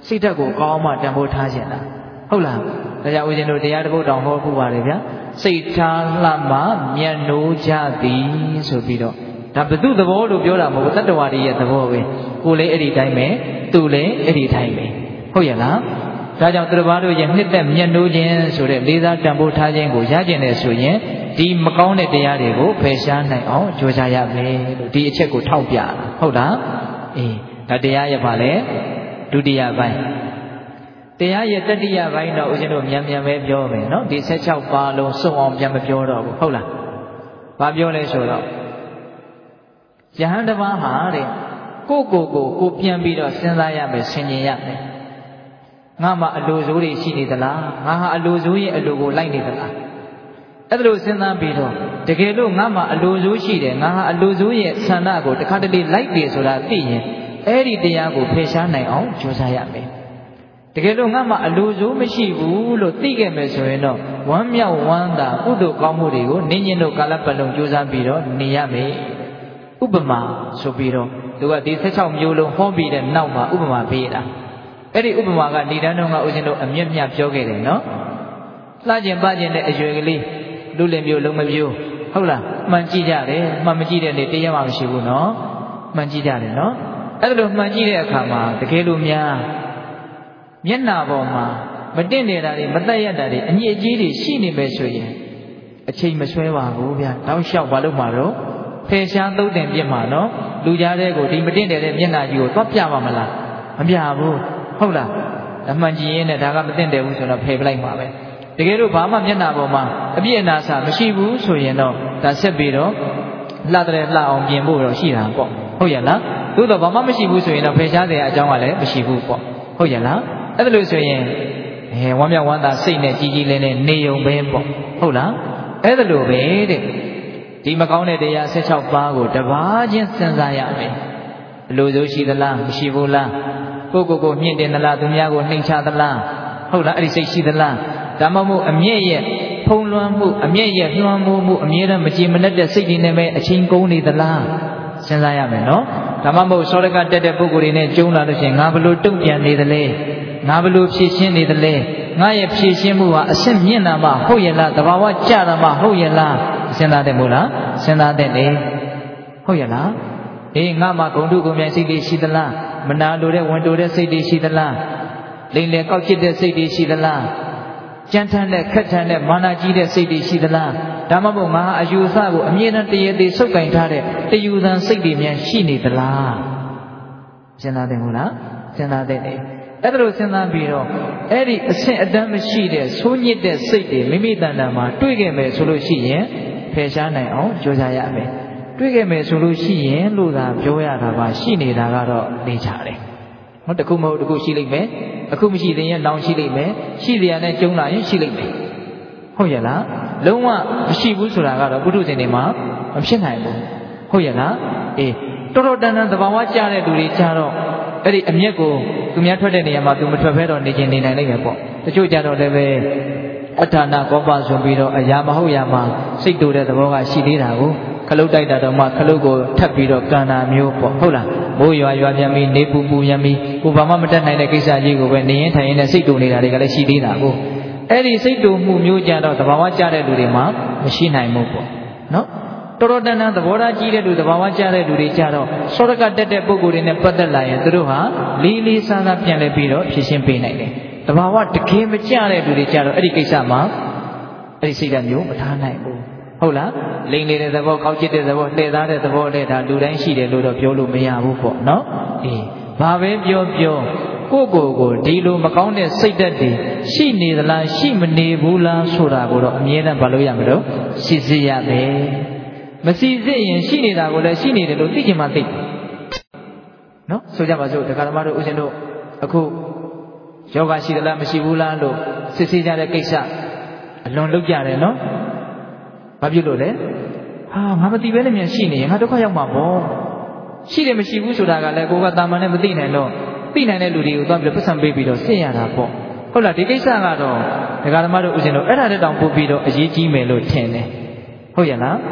စိတ်ဓာတ်ကိုကောင်းမှတန်ဖိုးထားခြင်းလားဟုတ်လားဒါကြောင့်ဦးဇင်းတို့တရားတစ်ပုဒ်တောင်ဟောပူပါတယ်ဗျာစိတ်ထားလှမှမျက်နှိုးကြသည်ဆိုပြီးတော့ဒါဘု து သဘောလို့ပြောတာမဟုတ်ဘူးတတ္တဝါတွေရဲ့သဘောပဲကိုယ်လည်းအဲ့ဒီတိုင်းပဲသူလည်းအဲ့ဒီတိုင်းပဲဟုတ်ရဲ့လားဒါကြောင့်သူတစ်ပါးတို့ရဲ့နှစ်သက်မျက်နှိုးခြင်းဆိုတဲ့လေးစားတန်ဖိုးထားခြင်းကိုရကျင်တယ်ဆိုရင်ဒီမကောင်းတဲ့တရားတွေကိုဖယ်ရှားနိုင်အောင်ကြိုးစားရမယ်လို့ဒီအချက်ကိုထောက်ပြဟုတ်လားအေးဒါတရားရဲ့ပါလေဒုတိယပိုင်းတရားရဲ့တတိယပိုင်းတော့ဦးဇင်းတို့မြန်မြန်ပဲပြောမယ်နော်ဒီ၁၆ပါးလုံးစုံအောင်ပြန်မပြောတော့ဘူးဟုတ်လားဘာပြောလဲဆိုတော့ယဟန်တစ်ပါးဟာတဲ့ကိုကိုကိုကိုပြန်ပြီးတော့စဉ်းစားရမယ်ဆင်ခြင်ရမယ်ငါမှအလိုစိုးတွေရှိနေသလားငါဟာအလိုစိုးရဲ့အလိုကိုလိုက်နေသလားအဲ့ဒါလို့စဉ်းစားပြီးတော့တကယ်လို့ငါမှအလိုစိုးရှိတယ်ငါဟာအလိုစိုးရဲ့ဆန္ဒကိုတစ်ခါတလေလိုက်ပြီဆိုတာသိရင်အဲ့ဒီတရားကိုဖယ်ရှားနိုင်အောင်ကြိုးစားရမယ်တကယ်လို့ငါမှအလိုစိုးမရှိဘူးလို့သိခဲ့မယ်ဆိုရင်တော့ဝမ်းမြောက်ဝမ်းသာကုသိုလ်ကောင်းမှုတွေကိုနင်းညင်တို့ကာလပတ်လုံးကြိုးစားပြီးတော့နေရမယ်ဥပမာဆိုပြီးတော့သူကဒီ၁၆မျိုးလုံးဟောပြီးတဲ့နောက်မှာဥပမာပေးတာအဲ့ဒီဥပမာကဏိဒန်းတော်ကဦးဇင်းတို့အမျက်မြတ်ပြောခဲ့တယ်နော်လှကျင်ပကျင်တဲ့အရွယ်ကလေးလူလင်မျိုးလုံးမမျိုးဟုတ်လားမှန်ကြည့်ကြတယ်မှန်မကြည့်တဲ့နေ့တရားမှမရှိဘူးနော်မှန်ကြည့်ကြတယ်နော်အဲ့လိုမှန်ကြည့်တဲ့အခါမှာတကယ်လို့များမျက်နှာပေါ်မှာမတင့်နေတာတွေမတက်ရတာတွေအညစ်အကြေးတွေရှိနေမယ်ဆိုရင်အချိန်မဆွဲပါဘူးဗျာတောက်လျှောက်ဘာလို့မှာတော့ဖယ်ရှားသုတ်တင်ပြစ်မှာနော်လူကြားတဲ့ကိုဒီမတင့်တဲ့မျက်နှာကြီးကိုသွားပြပါမလားမပြဘူးဟုတ်လားအမှန်ကြည့်ရင်လည်းဒါကမတင့်တယ်ဘူးဆိုတော့ဖယ်ပလိုက်မှာပဲတကယ်လို့ဘာမှမျက်နှာပေါ်မှာအပြည့်အနာစာမရှိဘူးဆိုရင်တော့ဒါဆက်ပြီးတော့လှတဲ့လှအောင်ပြင်ဖို့တော့ရှိတာပေါ့ဟုတ်ရဲ့လားသို့တော့ဘာမှမရှိဘူးဆိုရင်တော့ဖယ်ရှားတဲ့အကြောင်းကလည်းမရှိဘူးပေါ့ဟုတ်ရဲ့လားအဲ့ဒါလို့ဆိုရင်အဲဝမ်းမြောက်ဝမ်းသာစိတ်နဲ့ကြီးကြီးလေးနဲ့နေုံပဲပေါ့ဟုတ်လားအဲ့ဒါလို့ပဲတဲ့ဒီမကောင်းတဲ့တရား၁၆ပါးကိုတပါးချင်းစဉ်းစားရမယ်အလိုစိုးရှိသလားမရှိဘူးလားကိုကိုကိုမြင့်တင်သလားသူများကိုနှိမ်ချသလားဟုတ်လားအဲ့ဒီစိတ်ရှိသလားဒါမှမဟုတ်အမြဲ့ရဲ့ဖုံးလွှမ်းမှုအမြဲ့ရဲ့လွှမ်းမိုးမှုအမြဲတမ်းမကြည်မနှက်တဲ့စိတ်တွေနဲ့ပဲအချိန်ကုန်နေသလားစဉ်းစားရမယ်နော်ဒါမှမဟုတ်စောရကတက်တဲ့ပုဂ္ဂိုလ်တွေနဲ့ကျုံလာလို့ရှိရင်ငါဘလို့တုံ့ပြန်နေသလဲငါဘလို့ဖြည့်ရှင်းနေသလဲငါရဲ့ဖြည့်ရှင်းမှုဟာအဆင့်မြင့်တာမှဟုတ်ရဲ့လားတဘာဝကြတာမှဟုတ်ရဲ့လားစဉ်းစားတယ်မို့လားစဉ်းစားတယ်လေဟုတ်ရဲ့လားအေးငါမှဂုဏ်တုဂုဏ်မြိုင်စိတ်တွေရှိသလားမနာလိုတဲ့ဝန်တိုတဲ့စိတ်တွေရှိသလားလိမ်လည်ကောက်ကျစ်တဲ့စိတ်တွေရှိသလားကြမ်းထမ်းတဲ့ခက်ထန်တဲ့မာနကြီးတဲ့စိတ်တွေရှိသလားဒါမှမဟုတ်ငါဟာအယူအဆကိုအမြဲတမ်းတရေသေးစုပ်ကင်ထားတဲ့တယူသံစိတ်တွေများရှိနေသလားစဉ်းစားတယ်မို့လားစဉ်းစားတယ်လေအဲ့ဒါလိုစဉ်းစားပြီးတော့အဲ့ဒီအဆင့်အတန်းမရှိတဲ့ဆိုးညစ်တဲ့စိတ်တွေမိမိတဏ္ဍာမှာတွေ့ခဲ့မယ်ဆိုလို့ရှိရင်ဖယ်ရှားနိုင်အောင်ကြိုးစားရမယ်တွေ့ခဲ့မယ်ဆိုလို့ရှိရင်လို့သာပြောရတာပါရှိနေတာကတော့နေကြတယ်ဟုတ်တခုမဟုတ်တခုရှိလိမ့်မယ်အခုမရှိသေးရင်နောင်ရှိလိမ့်မယ်ရှိရတဲ့ကျုံလာရင်ရှိလိမ့်မယ်ဟုတ်ရဲ့လားလုံးဝမရှိဘူးဆိုတာကတော့ပုထုဇဉ်တွေမှာမဖြစ်နိုင်ဘူးဟုတ်ရဲ့လားအေးတော်တော်တန်တန်သဘာဝကျတဲ့လူတွေကြတော့အဲ့ဒီအမျက်ကိုသူများထွက်တဲ့နေရာမှာသူမထွက်ဘဲတော့နေကျင်နေနိုင်လိမ့်မယ်ပေါ့တချို့ကြတော့လည်းပဲအထာဏကောပဆိုပြီးတော့အရာမဟုတ်ရာမှာစိတ်တူတဲ့သဘောကရှိသေးတာကိုခလုတ်တိုက်တာတော့မှခလုတ်ကိုထပ်ပြီးတော့ကန်တာမျိုးပေါ့ဟုတ်လားမိုးရွာရွာပြန်ပြီးနေပူပူရမ်းပြီးကိုဘာမှမတတ်နိုင်တဲ့ကိစ္စကြီးကိုပဲနေရင်ထိုင်ရင်နဲ့စိတ်တူနေတာတွေကလည်းရှိသေးတာကိုအဲ့ဒီစိတ်တူမှုမျိုးကြတော့သဘာဝကျတဲ့လူတွေမှာမရှိနိုင်ဘူးပေါ့နော်တော်တော်တန်တန်သဘောထားကြီးတဲ့လူသဘာဝကျတဲ့လူတွေကြတော့စောရကတက်တဲ့ပုဂ္ဂိုလ်တွေနဲ့ပတ်သက်လာရင်သူတို့ဟာလေးလေးစားစားပြန်လဲပြီးတော့ဖြည့်ရှင်းပေးနိုင်တယ်သဘာဝတကယ်မကျတဲ့လူတွေကြတော့အဲ့ဒီကိစ္စမှာအဲ့ဒီစိတ်ဓာတ်မျိုးမထားနိုင်ဘူးဟုတ်လားလိမ်နေတဲ့သဘောကောက်ကျစ်တဲ့သဘောလှည့်သားတဲ့သဘောနဲ့ဒါလူတိုင်းရှိတယ်လို့တော့ပြောလို့မရဘူးပေါ့နော်အေးဘာပဲပြောပြောကိုကိုကိုဒီလိုမကောင်းတဲ့စိတ်ဓာတ်တွေရှိနေသလားရှိမနေဘူးလားဆိုတာကိုတော့အမြဲတမ်းမလုပ်ရမလို့ရှိစေရမယ်မစီစစ်ရင်ရှိနေတာကိုလည်းရှိနေတယ်လို့သိချင်မှသိနော်ဆိုကြပါစို့ဒကာဓမ္မတို့ဦးဇင်းတို့အခုယောဂရှိသလားမရှိဘူးလားလို့စစ်ဆေးကြတဲ့ကိစ္စအလွန်လုပ်ကြတယ်နော်ဘာဖြစ်လို့လဲဟာငါမသိပဲနဲ့မြန်ရှိနေရင်ငါဒုက္ခရောက်မှာပေါ့ရှိတယ်မရှိဘူးဆိုတာကလည်းကိုကတာမန်နဲ့မသိနိုင်တော့သိနိုင်တဲ့လူတွေကိုသွားပြီးတော့ပတ်စံပေးပြီးတော့စစ်ရတာပေါ့ဟုတ်လားဒီကိစ္စကတော့ဒကာဓမ္မတို့ဦးဇင်းတို့အဲ့ဒါတက်တောင်ပို့ပြီးတော့အရေးကြီးမယ်လို့ထင်တယ်ဟုတ်ရဲ့လား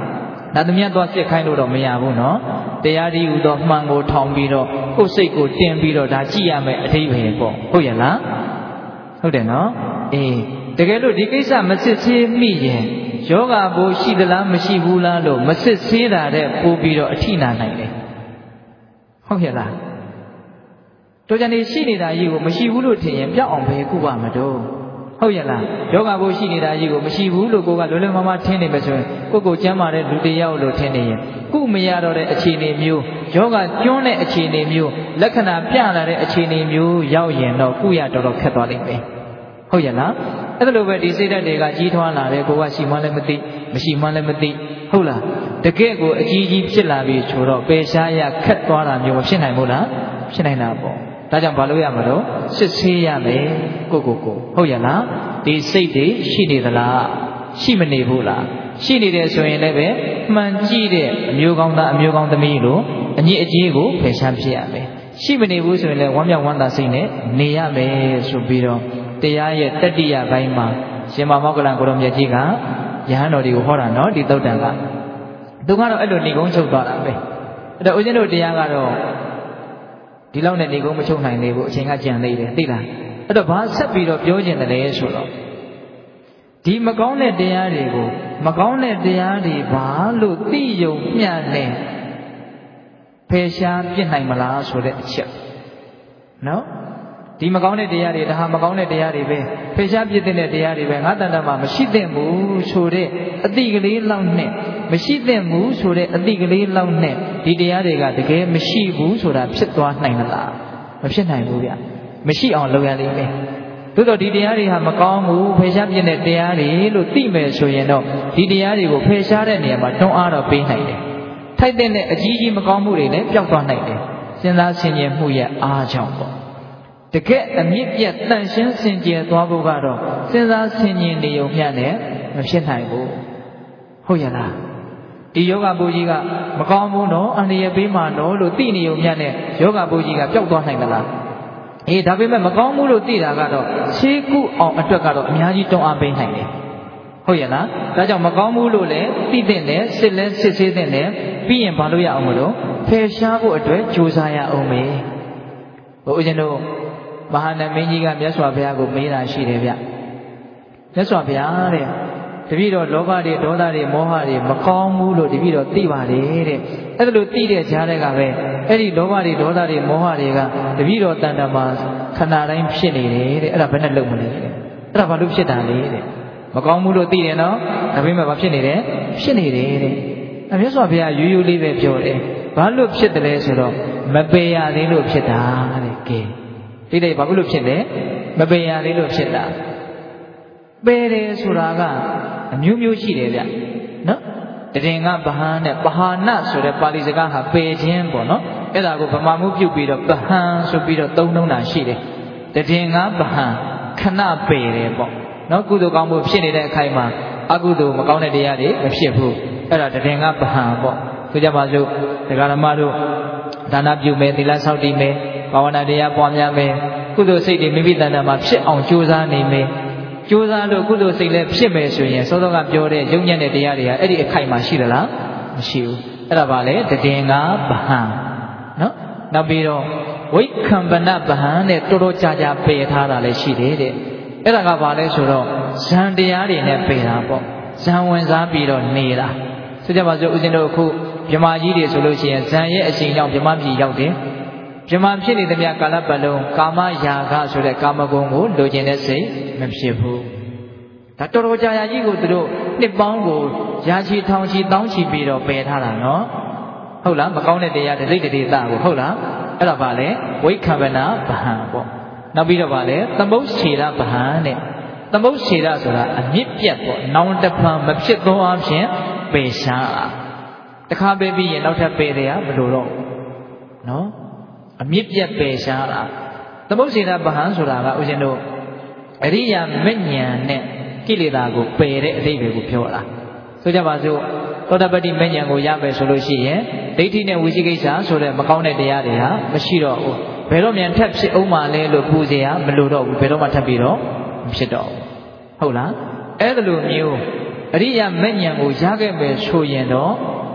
ဒါသမီးတော့စစ်ခိုင်းလို့တော့မရဘူးနော်တရားဒီဟူသောမှန်ကိုထောင်ပြီးတော့ကိုယ်စိတ်ကိုတင်ပြီးတော့ဒါကြည့်ရမယ်အထိပ္ပယ်ပေါ့ဟုတ်ရဲ့လားဟုတ်တယ်နော်အေးတကယ်လို့ဒီကိစ္စမစစ်ဆေးမိရင်ယောဂဘိုးရှိသလားမရှိဘူးလားလို့မစစ်ဆေးတာတဲ့ပို့ပြီးတော့အထိနာနိုင်တယ်ဟုတ်ရဲ့လားတို့ကြနေရှိနေတာကြီးကိုမရှိဘူးလို့ထင်ရင်ပြောက်အောင်ပဲကုပါမတော့ဟုတ်ရဲ့လားယောဂဘိုးရှိနေတာကြီးကိုမရှိဘူးလို့ကိုကလွယ်လွယ်မမထင်နေမှဆိုရင်ကိုကိုကျမ်းမာတဲ့လူတယောက်လို့ထင်နေရင်ကုမရတော့တဲ့အခြေအနေမျိုးယောဂကျွန်းတဲ့အခြေအနေမျိုးလက္ခဏာပြလာတဲ့အခြေအနေမျိုးရောက်ရင်တော့ကုရတော်တော်ခက်သွားလိမ့်မယ်ဟုတ်ရဲ့လားအဲ့ဒါလိုပဲဒီစိတ်ဓာတ်တွေကကြီးထွားလာတယ်ကိုကရှိမှလည်းမသိမရှိမှလည်းမသိဟုတ်လားတကယ့်ကိုအကြီးကြီးဖြစ်လာပြီဆိုတော့ပယ်ရှားရခက်သွားတာမျိုးမဖြစ်နိုင်ဘူးလားဖြစ်နိုင်တာပေါ့ဒါကြောင့်ဘာလို့ရမလို့စစ်ဆေးရမယ်ကိုကိုကိုဟုတ်ရဲ့လားဒီစိတ်တွေရှိနေသလားရှိမနေဘူးလားရှိနေတယ်ဆိုရင်လည်းပဲမှန်ကြည့်တဲ့အမျိုးကောင်းသားအမျိုးကောင်းသမီးလို့အညစ်အကြေးကိုဖယ်ရှားဖြစ်ရမယ်ရှိမနေဘူးဆိုရင်လည်းဝမ်းမြောက်ဝမ်းသာစိတ်နဲ့နေရမယ်ဆိုပြီးတော့တရားရဲ့တတိယပိုင်းမှာရှင်မမောက္ကလံကိုရောမြတ်ကြီးကယဟန်တော်တွေကိုဟောတာနော်ဒီသုတ်တံကသူကတော့အဲ့လိုနေကုန်းချုပ်သွားတာပဲအဲ့တော့ဦးဇင်းတို့တရားကတော့ဒီလောက်နဲ့နေကုန်းမချုပ်နိုင်သေးဘူးအချိန်ကကြံသေးတယ်သိလားအဲ့တော့ဘာဆက်ပြီးတော့ပြောကျင်တယ်လဲဆိုတော့ဒီမကောင်းတဲ့တရားတွေကိုမကောင်းတဲ့တရားတွေဘာလို့သိယုံမျှနဲ့ဖယ်ရှားပြစ်နိုင်မလားဆိုတဲ့အချက်နော်ဒီမကောင်းတဲ့တရားတွေဒါဟာမကောင်းတဲ့တရားတွေပဲဖယ်ရှားပြစ်တဲ့တရားတွေပဲငါတန်တမှာမရှိသင့်ဘူးဆိုတဲ့အတိကလေးလောက်နဲ့မရှိသင့်ဘူးဆိုတဲ့အတိကလေးလောက်နဲ့ဒီတရားတွေကတကယ်မရှိဘူးဆိုတာဖြစ်သွားနိုင်မလားမဖြစ်နိုင်ဘူးဗျမရှိအောင်လုပ်ရလိမ့်မယ်သို့တော့ဒီတရားတွေဟာမကောင်းဘူးဖယ်ရှားပြစ်တဲ့တရားတွေလို့သိမယ်ဆိုရင်တော့ဒီတရားတွေကိုဖယ်ရှားတဲ့နေရာမှာတွန်းအားတော့ပေးနိုင်တယ်ထိုက်တဲ့အကြီးကြီးမကောင်းမှုတွေလည်းပျောက်သွားနိုင်တယ်စဉ်းစားဆင်ခြင်မှုရဲ့အားကြောင့်ပေါ့တကယ်အမြင့်ပြတ်တန်ရှင်းစင်ကြယ်သွားဖို့ကတော့စဉ်းစားဆင်ခြင်နေုံမျှနဲ့မဖြစ်နိုင်ဘူးဟုတ်ရဲ့လားဒီယောဂဘုကြီးကမကောင်းဘူးနော်အန္တရာယ်ပေးမှနော်လို့သိနေုံမျှနဲ့ယောဂဘုကြီးကပျောက်သွားနိုင်မလားအေးဒါပေမဲ့မကောင်းဘူးလို့သိတာကတော့ရှေးကုအောင်အတွက်ကတော့အများကြီးတွန်းအားပေးနိုင်တယ်ဟုတ်ရဲ့လားဒါကြောင့်မကောင်းဘူးလို့လည်းသိတဲ့နဲ့စစ်လဲစစ်ဆေးတဲ့နဲ့ပြီးရင်ဘာလို့ရအောင်မလို့ဖယ်ရှားဖို့အတွက်ကြိုးစားရအောင်မယ်ဘုရားရှင်တို့မဟာနမင်းကြီးကမြတ်စွာဘုရားကိုမေးတာရှိတယ်ဗျမြတ်စွာဘုရားတဲ့တပည့်တော်လောဘတွေဒေါသတွေမောဟတွေမကောင်းဘူးလို့တပည့်တော်သိပါတယ်တဲ့အဲ့ဒါလို့သိတဲ့ကြားတဲ့ကပဲအဲ့ဒီလောဘတွေဒေါသတွေမောဟတွေကတပည့်တော်တန်တမှာခဏတိုင်းဖြစ်နေတယ်တဲ့အဲ့ဒါဘယ်နဲ့လုပ်မလဲတဲ့အဲ့ဒါဘာလို့ဖြစ်တာလဲတဲ့မကောင်းဘူးလို့သိတယ်နော်ဒါပေမဲ့ဘာဖြစ်နေတယ်ဖြစ်နေတယ်တဲ့အမြတ်စွာဘုရားရိုးရိုးလေးပဲပြောတယ်ဘာလို့ဖြစ်တယ်လဲဆိုတော့မပေရသေးလို့ဖြစ်တာတဲ့ကဲဒီလေဘာလို့ဖြစ်လဲမပေရသေးလို့ဖြစ်တာပေတယ်ဆိုတာကအမျိုးမျိုးရှိတယ်ဗျနော်တရင်ကဗဟန်းနဲ့ပဟာနဆိုတဲ့ပါဠိစကားဟာပေခြင်းပေါ့နော်အဲ့ဒါကိုဗမာမှုပြုတ်ပြီးတော့ပဟန်းဆိုပြီးတော့သုံးနှုံးတာရှိတယ်တရင်ကဗဟန်းခဏပေတယ်ပေါ့နော်ကုသိုလ်ကောင်းမှုဖြစ်နေတဲ့အခိုင်မှာအကုသိုလ်မကောင်းတဲ့တရားတွေမဖြစ်ဘူးအဲ့ဒါတရင်ကဗဟန်းပေါ့ဆိုကြပါစို့ဒကာဓမ္မတို့ဒါနပြုမယ်သီလဆောက်တည်မယ်ဘာဝနာတရားပွားများမယ်ကုသိုလ်စိတ်တွေမိမိတဏ္ဍာမှာဖြစ်အောင်ကြိုးစားနေမယ်ကြိုးစားလို့ကုသိုလ်စိတ်လည်းဖြစ်မယ်ဆိုရင်စောစောကပြောတဲ့ယုံညံ့တဲ့တရားတွေကအဲ့ဒီအခိုက်မှာရှိသလားမရှိဘူးအဲ့ဒါပါလေတည်င်္ဂါဗဟံနော်နောက်ပြီးတော့ဝိက္ခံပနဗဟံနဲ့တော်တော်ကြာကြာပယ်ထားတာလည်းရှိတယ်တဲ့အဲ့ဒါကဘာလဲဆိုတော့ဇန်တရားတွေနဲ့ပယ်တာပေါ့ဇန်ဝင်စားပြီးတော့နေတာဆိုကြပါစို့ဦးဇင်းတို့အခုဗြဟ္မာကြီးတွေဆိုလို့ရှိရင်ဇန်ရဲ့အချိန်ကြောင့်ဗြဟ္မာပြည်ရောက်တယ်ဗြဟ္မာဖြစ်နေသမျှကာလပတ်လုံးကာမရာဂဆိုတဲ့ကာမဂုဏ်ကိုလိုချင်တဲ့စိတ်မဖြစ်ဘူးဒါတော်တော်ကြာကြာကြီးကိုသူတို့နှစ်ပေါင်းကိုရာချီထောင်ချီတောင်းချီပြီးတော့ပယ်ထားတာနော်ဟုတ်လားမကောင်းတဲ့တရားဒိဋ္ဌိတေသကိုဟုတ်လားအဲ့ဒါပါလေဝိက္ခဗနာဗဟံပေါ့နောက်ပြီးတော့ပါလေသမုတ်ခြေရဗဟံတဲ့သမုတ်ခြေရဆိုတာအမြင့်ပြတ်ပေါ့နောင်တဖန်မဖြစ်သောအဖြစ်ပယ်ရှားတခါပယ်ပြီးရင်နောက်ထပ်ပယ်တယ်မလို့တော့နော်အမြင့်ပြတ်ပယ်ရှားတာသမုတ်ခြေရဗဟံဆိုတာကဦးဇင်းတို့အရိယာမဉ္ဇဉ်နဲ့ကိလေသာကိုပယ်တဲ့အဓိပ္ပာယ်ကိုပြောတာဆိုကြပါစို့သောတပတ္တိမဉ္ဇဉ်ကိုရမယ်ဆိုလို့ရှိရင်ဒိဋ္ဌိနဲ့ဝိသိကိစ္စဆိုတဲ့မကောင်းတဲ့တရားတွေဟာမရှိတော့ဘူးဘယ်တော့မှထပ်ဖြစ်အောင်မလဲလို့ပူเสียမလို့တော့ဘူးဘယ်တော့မှထပ်ပြီးတော့မဖြစ်တော့ဘူးဟုတ်လားအဲ့ဒါလိုမျိုးအရိယာမဉ္ဇဉ်ကိုရခဲ့မယ်ဆိုရင်တော့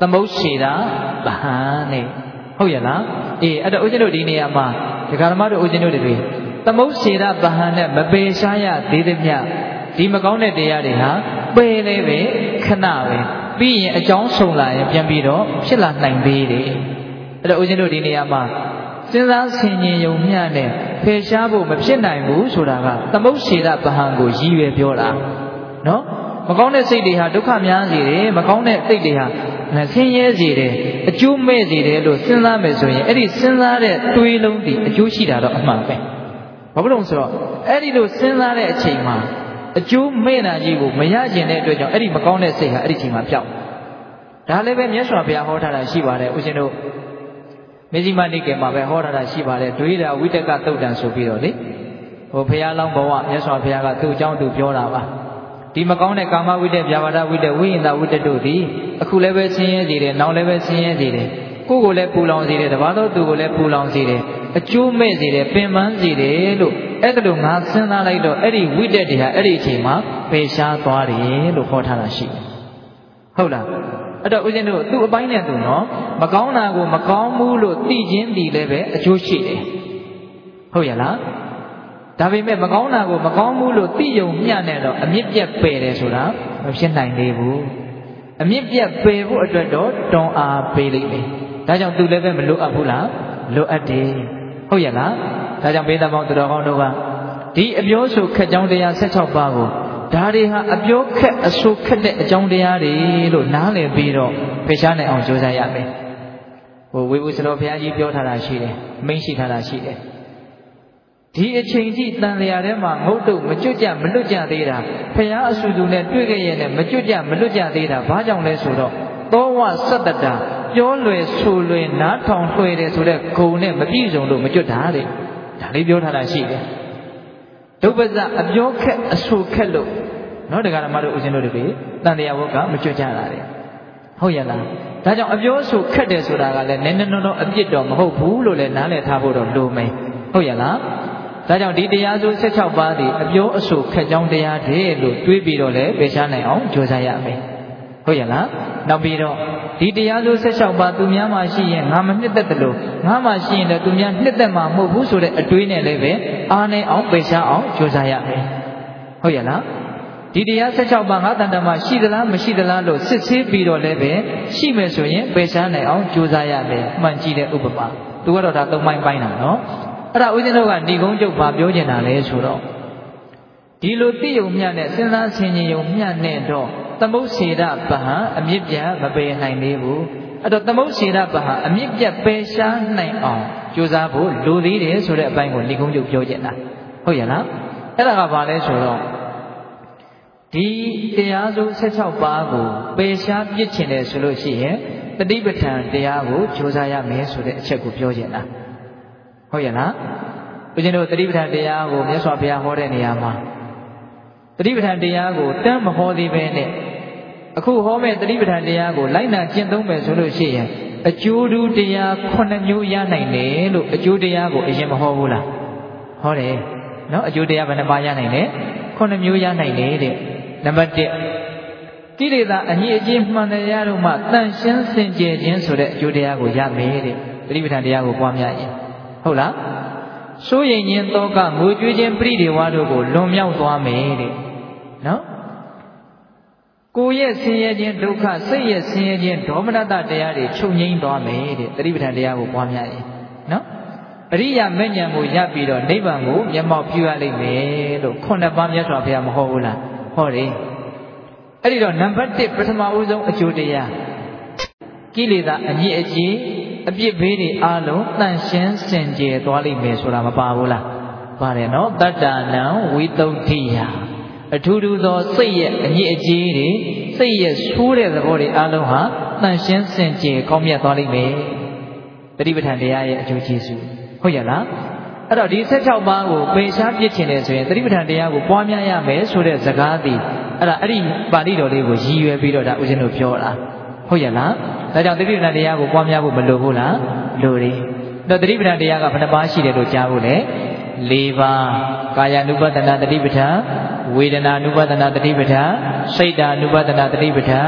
သမုတ်စေတာဗဟန်နဲ့ဟုတ်ရဲ့လားအေးအဲ့တော့ဦးဇင်းတို့ဒီနေရာမှာဒကာဓမ္မတို့ဦးဇင်းတို့တွေသမုတ်စေတာဗဟန်နဲ့မပေရှားရသေးသမျှဒီမကောင်းတဲ့တရားတွေဟာပေလေပဲခဏပဲပြီးရင်အကြောင်းဆုံးလာရင်ပြန်ပြီးတော့ဖြစ်လာနိုင်သေးတယ်အဲ့တော့ဦးဇင်းတို့ဒီနေရာမှာစဉ်းစားဆင်ခြင်ယုံမျှနဲ့ဖယ်ရှားဖို့မဖြစ်နိုင်ဘူးဆိုတာကသမုတ်စေတာဗဟန်ကိုရည်ရွယ်ပြောတာနော်မကောင်းတဲ့စိတ်တွေဟာဒုက္ခများစေတယ်မကောင်းတဲ့စိတ်တွေဟာဆင်းရဲစေတယ်အကျိုးမဲ့စေတယ်လို့စဉ်းစားမယ်ဆိုရင်အဲ့ဒီစဉ်းစားတဲ့တွေးလုံးဒီအကျိုးရှိတာတော့အမှန်ပဲဘာဖြစ်လို့ဆိုတော့အဲ့ဒီလိုစဉ်းစားတဲ့အချိန်မှာအကျိုးမဲ့တာကြီးကိုမရကျင်တဲ့အတွက်ကြောင့်အဲ့ဒီမကောင်းတဲ့စိတ်ဟာအဲ့ဒီချိန်မှာပျောက်ဒါလည်းပဲမြတ်စွာဘုရားဟောထားတာရှိပါတယ်ဦးရှင်တို့မေဇိမနိကေမှာပဲဟောထားတာရှိပါတယ်ဒွေတာဝိတကသုတ်တံဆိုပြီးတော့လေဟိုဘုရားလောင်းဘဝမြတ်စွာဘုရားကသူ့အကြောင်းသူပြောတာပါဒီမကောင်းတဲ့ကာမဝိတ္တဗျာပါဒဝိတ္တဝိဟိန္ဒဝိတ္တတို့သည်အခုလည်းပဲဆင်းရဲစေတယ်နောက်လည်းပဲဆင်းရဲစေတယ်ကိုယ်ကိုလည်းပူလောင်စေတယ်တပါးသောသူကိုလည်းပူလောင်စေတယ်အကျိုးမဲ့စေတယ်ပင်ပန်းစေတယ်လို့အဲ့ဒါလို့ငါစဉ်းစားလိုက်တော့အဲ့ဒီဝိတ္တတွေဟာအဲ့ဒီအချိန်မှာပယ်ရှားသွားတယ်လို့ဟောထားတာရှိတယ်ဟုတ်လားအဲ့တော့ဦးဇင်းတို့သူ့အပိုင်းနဲ့သူနော်မကောင်းတာကိုမကောင်းဘူးလို့သိချင်းသိလည်းပဲအကျိုးရှိတယ်ဟုတ်ရလားဒါပေမဲ့မကောင်းတာကိုမကောင်းဘူးလို့သိယုံမျှနဲ့တော့အမြင့်ပြတ်ပယ်တယ်ဆိုတာမဖြစ်နိုင်သေးဘူးအမြင့်ပြတ်ပယ်ဖို့အတွက်တော့တွန်းအားပေးလိုက်မယ်ဒါကြောင့်သူလည်းပဲမလိုအပ်ဘူးလားလိုအပ်တယ်ဟုတ်ရလားဒါကြောင့်ဘေးသားပေါင်းသူတော်ကောင်းတို့ကဒီအပြောဆိုခက်ကြောင်းတရား၁၆ပါးကိုဒါတွေဟာအပြောခက်အဆိုခက်တဲ့အကြောင်းတရားတွေလို့နားလည်ပြီးတော့ဖယ်ရှားနိုင်အောင်ကြိုးစားရမယ်ဟိုဝေဘူးစတော်ဘုရားကြီးပြောထားတာရှိတယ်မိန့်ရှိထားတာရှိတယ်ဒီအချိန်ကြီးတန်လျာထဲမှာငုတ်တုတ်မကြွကြမလွတ်ကြသေးတာဖရာအဆူတူနဲ့တွေ့ခဲ့ရတဲ့မကြွကြမလွတ်ကြသေးတာဘာကြောင့်လဲဆိုတော့သောဝစတ္တတာပြောလွယ်ဆိုလွယ်နားထောင်လွှဲတယ်ဆိုတဲ့ဂုံနဲ့မပြည့်စုံလို့မကြွတာတဲ့ဒါလေးပြောထားတာရှိတယ်ဒုပ္ပဇအပြောခက်အဆူခက်လို့နော်တရားဓမ္မတို့ဦးဇင်းတို့တွေတန်လျာဝတ်ကမကြွကြတာတဲ့ဟုတ်ရလားဒါကြောင့်အပြောဆိုခက်တယ်ဆိုတာကလည်းနည်းနည်းတော့အပြစ်တော့မဟုတ်ဘူးလို့လည်းနားလည်ထားဖို့တော့လိုမယ်ဟုတ်ရလားဒါကြောင့်ဒီတရားစု၁၆ပါးသည်အပြောအဆိုခက်ကြောင်းတရားတွေလို့တွေးပြီးတော့လည်းပယ်ရှားနိုင်အောင်ကြိုးစားရမယ်ဟုတ်ရလားနောက်ပြီးတော့ဒီတရားစု၁၆ပါးသူများမှရှိရင်ငါမနှစ်သက်တယ်လို့ငါမှရှိရင်လည်းသူများနှစ်သက်မှာမဟုတ်ဘူးဆိုတဲ့အတွေးနဲ့လည်းပဲအားနေအောင်ပယ်ရှားအောင်ကြိုးစားရမယ်ဟုတ်ရလားဒီတရား၁၆ပါးငါတန်တမှာရှိသလားမရှိသလားလို့စစ်ဆေးပြီးတော့လည်းပဲရှိမယ်ဆိုရင်ပယ်ရှားနိုင်အောင်ကြိုးစားရမယ်မှန်ကြည့်တဲ့ဥပမာသူကတော့ဒါသုံးပိုင်းပိုင်းတာနော်အဲ့ဒါဦးဇင်းတို့ကဏီကုန်းကျုပ်ဘာပြောချင်တာလဲဆိုတော့ဒီလိုသိယုံမျှနဲ့စဉ်းစားဆင်ခြင်ယုံမျှနဲ့တော့သမုတ်စေတပဟံအမြင့်ပြတ်မပယ်နိုင်သေးဘူးအဲ့တော့သမုတ်စေတပဟံအမြင့်ပြတ်ပယ်ရှားနိုင်အောင်ကြိုးစားဖို့လိုသေးတယ်ဆိုတဲ့အပိုင်းကိုဏီကုန်းကျုပ်ပြောချင်တာဟုတ်ရလားအဲ့ဒါကဘာလဲဆိုတော့ဒီတရားစု၁၆ပါးကိုပယ်ရှားပြစ်ချင်တယ်ဆိုလို့ရှိရင်တတိပဋ္ဌာန်တရားကိုကြိုးစားရမယ်ဆိုတဲ့အချက်ကိုပြောချင်တာဟုတ်ရလားဦးဇင်းတို့တတိပဋ္ဌာန်တရားကိုမြတ်စွာဘုရားဟောတဲ့နေရာမှာတတိပဋ္ဌာန်တရားကိုတမ်းမဟောသေးပဲနဲ့အခုဟောမဲ့တတိပဋ္ဌာန်တရားကိုလိုက်နာကျင့်သုံးမယ်ဆိုလို့ရှိရင်အကျိုးတူတရားခုနှစ်မျိုးရနိုင်တယ်လို့အကျိုးတရားကိုအရင်မဟောဘူးလားဟောတယ်နော်အကျိုးတရားဘယ်နှပါးရနိုင်လဲခုနှစ်မျိုးရနိုင်တယ်တဲ့နံပါတ်၁ကိလေသာအညစ်အကြေးမှန်တရားတို့မှတန်ရှင်းစင်ကြယ်ခြင်းဆိုတဲ့အကျိုးတရားကိုရမယ်တဲ့တတိပဋ္ဌာန်တရားကိုပွားများရင်ဟုတ်လားစိုးရိမ်ခြင်းတောကငိုကြွေးခြင်းပရိဒေဝတို့ကိုလွန်မြောက်သွားမယ်တဲ့နော်ကိုယ်ရဲ့ဆင်းရဲခြင်းဒုက္ခစိတ်ရဲ့ဆင်းရဲခြင်းဒေါမနတတရားတွေချုပ်ငြိမ်းသွားမယ်တဲ့တတိပဋ္ဌာန်တရားကိုပွားများရင်နော်အရိယာမေညာကိုရပြီးတော့နိဗ္ဗာန်ကိုမျက်မှောက်ပြုရလိမ့်မယ်လို့ခုနှစ်ပါးမြတ်စွာဘုရားမဟောဘူးလားဟောတယ်အဲ့ဒီတော့နံပါတ်၁ပထမဦးဆုံးအကျိုးတရားကိလေသာအညစ်အကြေးအပြစ်ဘေးတွေအားလုံးတန့်ရှင်းစင်ကြယ်သွားလိမ့်မယ်ဆိုတာမပါဘူးလားပါတယ်နော်တတ္တနံဝိသုဒ္ဓိယအထူးထူးသောစိတ်ရဲ့အညစ်အကြေးတွေစိတ်ရဲ့ဆိုးတဲ့သဘောတွေအားလုံးဟာတန့်ရှင်းစင်ကြယ်ကောင်းမြတ်သွားလိမ့်မယ်တတိပဋ္ဌာန်တရားရဲ့အကျိုးကျေးဇူးဟုတ်ရလားအဲ့တော့ဒီ၁၆ပါးကိုပယ်ရှားပြစ်ချင်တယ်ဆိုရင်တတိပဋ္ဌာန်တရားကိုပွားများရမယ်ဆိုတဲ့စကားသည်အဲ့ဒါအဲ့ဒီပါဠိတော်လေးကိုရည်ရွယ်ပြီးတော့ဒါဦးဇင်းတို့ပြောတာဟုတ်ရလားဒါကြောင့်တတိပဋ္ဌာန်တရားကိုပွားများဖို့မလိုဘူးလားလိုတယ်တော့တတိပဋ္ဌာန်တရားကဘယ်နှပါးရှိတယ်လို့ကြားဖို့လဲ၄ပါးကာယ ानु ပတနာတတိပဋ္ဌာန်ဝေဒနာ ानु ပတနာတတိပဋ္ဌာန်စိတ် ानु ပတနာတတိပဋ္ဌာန်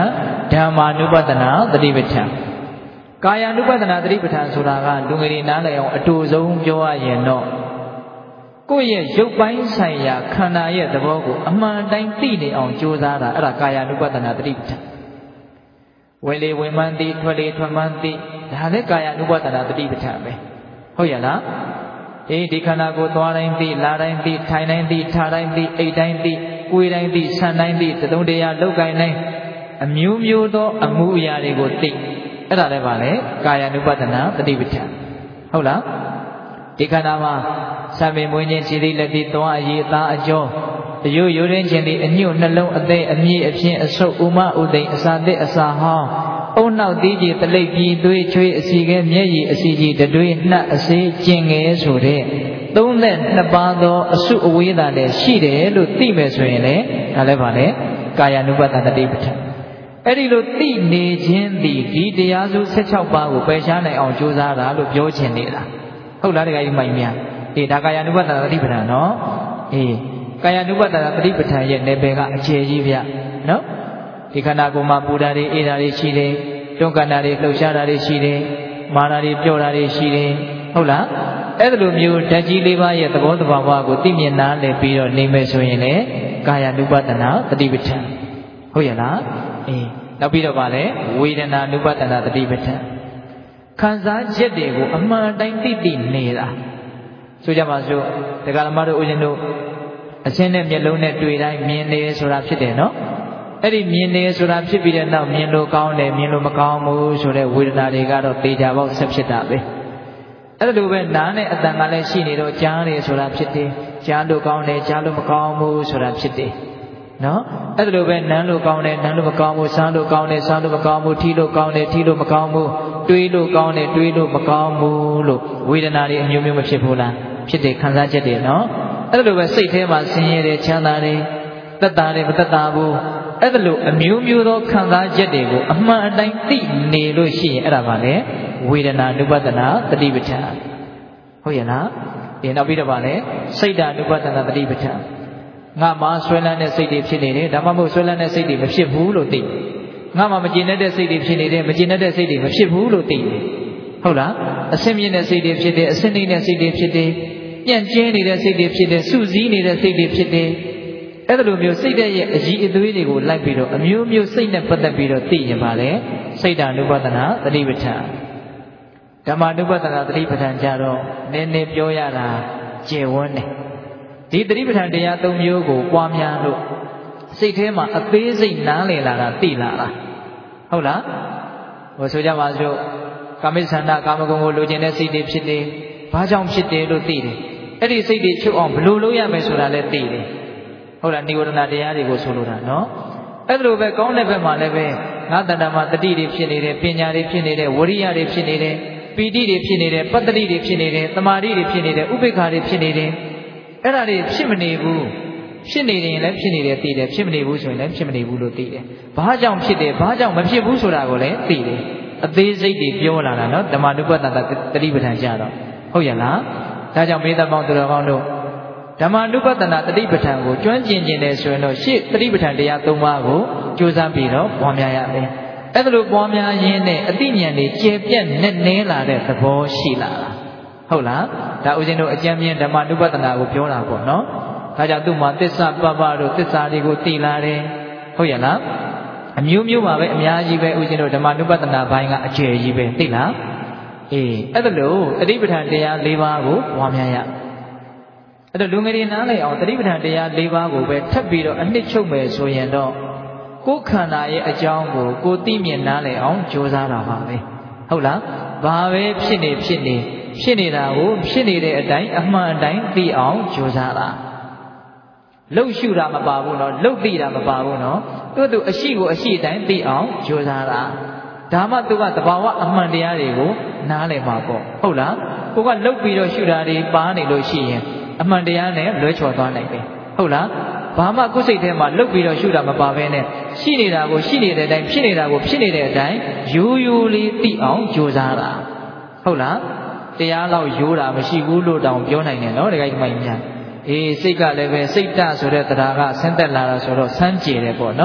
ဓမ္မာနုပဒနာတတိပဋ္ဌာန်ကာယ ानु ပဒနာတတိပဋ္ဌာန်ဆိုတာကလူငယ်တွေနားလည်အောင်အတူဆုံးပြောရရင်တော့ကိုယ့်ရဲ့ရုပ်ပိုင်းဆိုင်ရာခန္ဓာရဲ့သဘောကိုအမှန်တိုင်းသိနေအောင်ကြိုးစားတာအဲ့ဒါကာယ ानु ပဒနာတတိပဋ္ဌာန်ဝင်လေဝင်မှန်းသိထွက်လေထွက်မှန်းသိဒါလည်းကာယ ानु ပဒနာတတိပဋ္ဌာန်ပဲဟုတ်ရလားအေးဒီခန္ဓာကိုသွားတိုင်းသိလာတိုင်းသိထိုင်တိုင်းသိထားတိုင်းသိအိတ်တိုင်းသိကိုယ်တိုင်းသိဆန်တိုင်းသိသုံးတရားလောက်ကင်တိုင်းအမျိုးမျိုးသောအမှုအရာတွေကိုသိအဲ့ဒါလည်းပါလေကာယ ानु ပဒနာတတိပဋ္ဌာန်ဟုတ်လားဒီခန္ဓာမှာစံပင်မွေးခြင်းခြေသီးလက်သီးသွားအရေးအသားအကျော်အယိုးရိုးရင်းခြင်းဒီအညွတ်နှလုံးအသေးအမြင့်အဖြင့်အဆုပ်ဥမဥသိမ်အစာသစ်အစာဟောင်းအုံနောက်သီးကြီးတလိပ်ပြီးသွေးချွေးအစီကဲမျက်ရည်အစီကြီးတတွေးနှက်အစေးကျင်ငယ်ဆိုတဲ့သုံးသက်နှစ်ပါးသောအစုအဝေးသာလည်းရှိတယ်လို့သိမယ်ဆိုရင်လည်းဒါလည်းပါလေကာယ ानु ပဒနာတတိပဋ္ဌာန်အဲ့ဒီလိုသိနေခြင်းသည်ဒီတရားစု၁၆ပါးကိုပယ်ရှားနိုင်အောင်ကြိုးစားတာလို့ပြောချင်နေတာဟုတ်လားတခါကြီးမိုင်များအေးဒါကာယ ानु ပဒနာတတိပဋ္ဌာန်နော်အေးကာယ ानु ပဒနာတတိပဋ္ဌာန်ရဲ့နယ်ပယ်ကအကျယ်ကြီးဗျနော်ဒီခန္ဓာကိုယ်မှာပူတာတွေအေးတာတွေရှိတယ်တွန်းကန်တာတွေလှုပ်ရှားတာတွေရှိတယ်မာတာတွေပျော့တာတွေရှိတယ်ဟုတ်လားအဲ့လိုမျိုးဓာတ်ကြီးလေးပါးရဲ့သဘောတဘာဝကိုသိမြင်နားလည်ပြီးတော့နေမယ်ဆိုရင်လေကာယ ानु ပဒနာတတိပဋ္ဌာန်ဟုတ်ရဲ့လားအေးနောက်ပြီးတော့ပါလေဝေဒနာ ानु ပဒနာတတိပဋ္ဌာန်ခံစားချက်တွေကိုအမှန်တိုင်းသိသိနေတာဆိုကြပါစို့ဒကာလမတို့ဦးဇင်းတို့အရှင်းနဲ့မျက်လုံးနဲ့တွေ့တိုင်းမြင်နေဆိုတာဖြစ်တယ်နော်အဲ့ဒီမြင်နေဆိုတာဖြစ်ပြီးတဲ့နောက်မြင်လို့ကောင်းတယ်မြင်လို့မကောင်းဘူးဆိုတဲ့ဝေဒနာတွေကတော့သေချာပေါက်ဆက်ဖြစ်တာပဲအဲ့လိုပဲနားနဲ့အတန်ကလည်းရှိနေတော့ကြားတယ်ဆိုတာဖြစ်တယ်ကြားလို့ကောင်းတယ်ကြားလို့မကောင်းဘူးဆိုတာဖြစ်တယ်နော်အဲ့လိုပဲနမ်းလို့ကောင်းတယ်နမ်းလို့မကောင်းဘူးစားလို့ကောင်းတယ်စားလို့မကောင်းဘူးထီလို့ကောင်းတယ်ထီလို့မကောင်းဘူးတွေးလို့ကောင်းတယ်တွေးလို့မကောင်းဘူးလို့ဝေဒနာတွေအမျိုးမျိုးမဖြစ်ဘူးလားဖြစ်တယ်ခံစားချက်တွေနော်အဲ့လိုပဲစိတ်ထဲမှာဆင်းရဲတယ်ချမ်းသာတယ်သက်သာတယ်မသက်သာဘူးအဲ့လိုအမျိုးမျိုးသောခံစားချက်တွေကိုအမှန်အတိုင်းသိနေလို့ရှိရင်အဲ့ဒါပါလေဝေဒနာ ानु ပဒနာတတိပဋ္ဌာန်ဟုတ်ရဲ့လားဒီနောက်ပြီးတော့ပါလေစိတ်ဓာ ानु ပဒနာတတိပဋ္ဌာန်ငါမှဆွဲလန်းတဲ့စိတ်တွေဖြစ်နေတယ်ဒါမှမဟုတ်ဆွဲလန်းတဲ့စိတ်တွေမဖြစ်ဘူးလို့သိငါမှမကျေနပ်တဲ့စိတ်တွေဖြစ်နေတယ်မကျေနပ်တဲ့စိတ်တွေမဖြစ်ဘူးလို့သိဟုတ်လားအဆင်မြင့်တဲ့စိတ်တွေဖြစ်တယ်အဆင်နှိမ့်တဲ့စိတ်တွေဖြစ်တယ်ပြန့်ကျဲနေတဲ့စိတ်တွေဖြစ်တယ်စုစည်းနေတဲ့စိတ်တွေဖြစ်တယ်အဲ့လိုမျိုးစိတ်ရဲ့အကြီးအသေးတွေကိုလိုက်ပြီးတော့အမျိုးမျိုးစိတ်နဲ့ပတ်သက်ပြီးတော့သိရင်ပါလေစိတ်ဓာ ानु ပဒနာတတိပဋ္ဌာန်ဓမ္မ ानु ပဒနာတတိပဋ္ဌာန်ကြတော့နည်းနည်းပြောရတာကျေဝန်းတယ်ဒီတတိပဋ္ဌာန်တရား၃မျိုးကိုပွားများလို့စိတ်ထဲမှာအသေးစိတ်နားလည်လာတာသိလာတာဟုတ်လားဟိုဆိုကြပါစို့ကာမိသန္တာကာမဂုဏ်ကိုလိုချင်တဲ့စိတ်တွေဖြစ်တယ်ဘာကြောင့်ဖြစ်တယ်လို့သိတယ်အဲ့ဒီစိတ်တွေချုပ်အောင်ဘယ်လိုလုပ်ရမလဲဆိုတာလည်းသိတယ်ဟုတ်လားနိဝရဏတရားတွေကိုဆိုလိုတာနော်အဲ့လိုပဲကောင်းတဲ့ဘက်မှာလည်းပဲငါတဏ္ဍာမှာတတိတွေဖြစ်နေတယ်ပညာတွေဖြစ်နေတယ်ဝရိယတွေဖြစ်နေတယ်ပီတိတွေဖြစ်နေတယ်ပတ္တိတွေဖြစ်နေတယ်သမာဓိတွေဖြစ်နေတယ်ဥပိ္ပခာတွေဖြစ်နေတယ်အဲ့ဒါတွေဖြစ်မနေဘူးဖြစ်နေရင်လည်းဖြစ်နေတယ်သိတယ်ဖြစ်မနေဘူးဆိုရင်လည်းဖြစ်မနေဘူးလို့သိတယ်ဘာကြောင့်ဖြစ်တယ်ဘာကြောင့်မဖြစ်ဘူးဆိုတာကိုလည်းသိတယ်အသေးစိတ်တွေပြောလာတာနော်ဓမ္မ ानु ပဒနာတတိပဋ္ဌာန်ကြတော့ဟုတ်ရဲ့လားဒါကြောင့်မေတ္တာပေါင်းသူတော်ကောင်းတို့ဓမ္မ ानु ပဒနာတတိပဋ္ဌာန်ကိုကျွမ်းကျင်ကျင်တယ်ဆိုရင်တော့ရှေ့တတိပဋ္ဌာန်တရား၃ပါးကိုကြိုးစားပြီးတော့ပွားများရမယ်အဲ့ဒါလိုပွားများရင်းနဲ့အသိဉာဏ်တွေကျေပြတ်နဲ့နဲလာတဲ့သဘောရှိလာတာဟုတ်လားဒါဦးဇင်းတို့အကျဉ်းမြင့်ဓမ္မ ानु ပဒနာကိုပြောတာပေါ့နော်ဒါကြောင့်သူ့မှာသစ္စာပပတို့သစ္စာတွေကိုသိလာတယ်ဟုတ်ရဲ့လားအမျိုးမျိုးပါပဲအများကြီးပဲဦးဇင်းတို့ဓမ္မ ानु ပဒနာဘိုင်းကအကျယ်ကြီးပဲသိလားအေးအဲ့ဒါလို့တတိပဋ္ဌာန်တရား၄ပါးကိုပွားများရအဲ့တော့လူငယ်တွေနားလည်အောင်တတိပဋ္ဌာန်တရား၄ပါးကိုပဲထပ်ပြီးတော့အနှစ်ချုပ်မယ်ဆိုရင်တော့ကိုယ်ခန္ဓာရဲ့အကြောင်းကိုကိုသိမြင်နားလည်အောင်ကြိုးစားတာပါပဲဟုတ်လားဘာပဲဖြစ်နေဖြစ်နေဖြစ်နေတာကိုဖြစ်နေတဲ့အတိုင်းအမှန်အတိုင်းသိအောင်ကြိုးစားတာလှုပ်ရှုတာမပါဘူးနော်လှုပ်သိတာမပါဘူးနော်သူ့သူအရှိကိုအရှိတိုင်းသိအောင်ကြိုးစားတာဒါမှသူကသဘာဝအမှန်တရားတွေကိုနားလည်မှာပေါ့ဟုတ်လားကိုကလှုပ်ပြီးတော့ရှုတာတွေပါနေလို့ရှိရင်အမှန်တရားနဲ့လွဲချော်သွားနိုင်တယ်ဟုတ်လားဘာမှကိုယ်စိတ်ထဲမှာလှုပ်ပြီးတော့ရှုတာမပါဘဲနဲ့ရှိနေတာကိုရှိနေတဲ့အတိုင်းဖြစ်နေတာကိုဖြစ်နေတဲ့အတိုင်းရိုးရိုးလေးသိအောင်ကြိုးစားတာဟုတ်လားတရားလောက်ရိုးတာမရှိဘူးလို့တောင်ပြောနိုင်တယ်နော်တခါကြီးမိုင်းများအေးစိတ်ကလည်းပဲစိတ်တဆိုတဲ့တရားကဆင်းသက်လာတာဆိုတော့ဆန်းကျင်တယ်ပေါ့နော်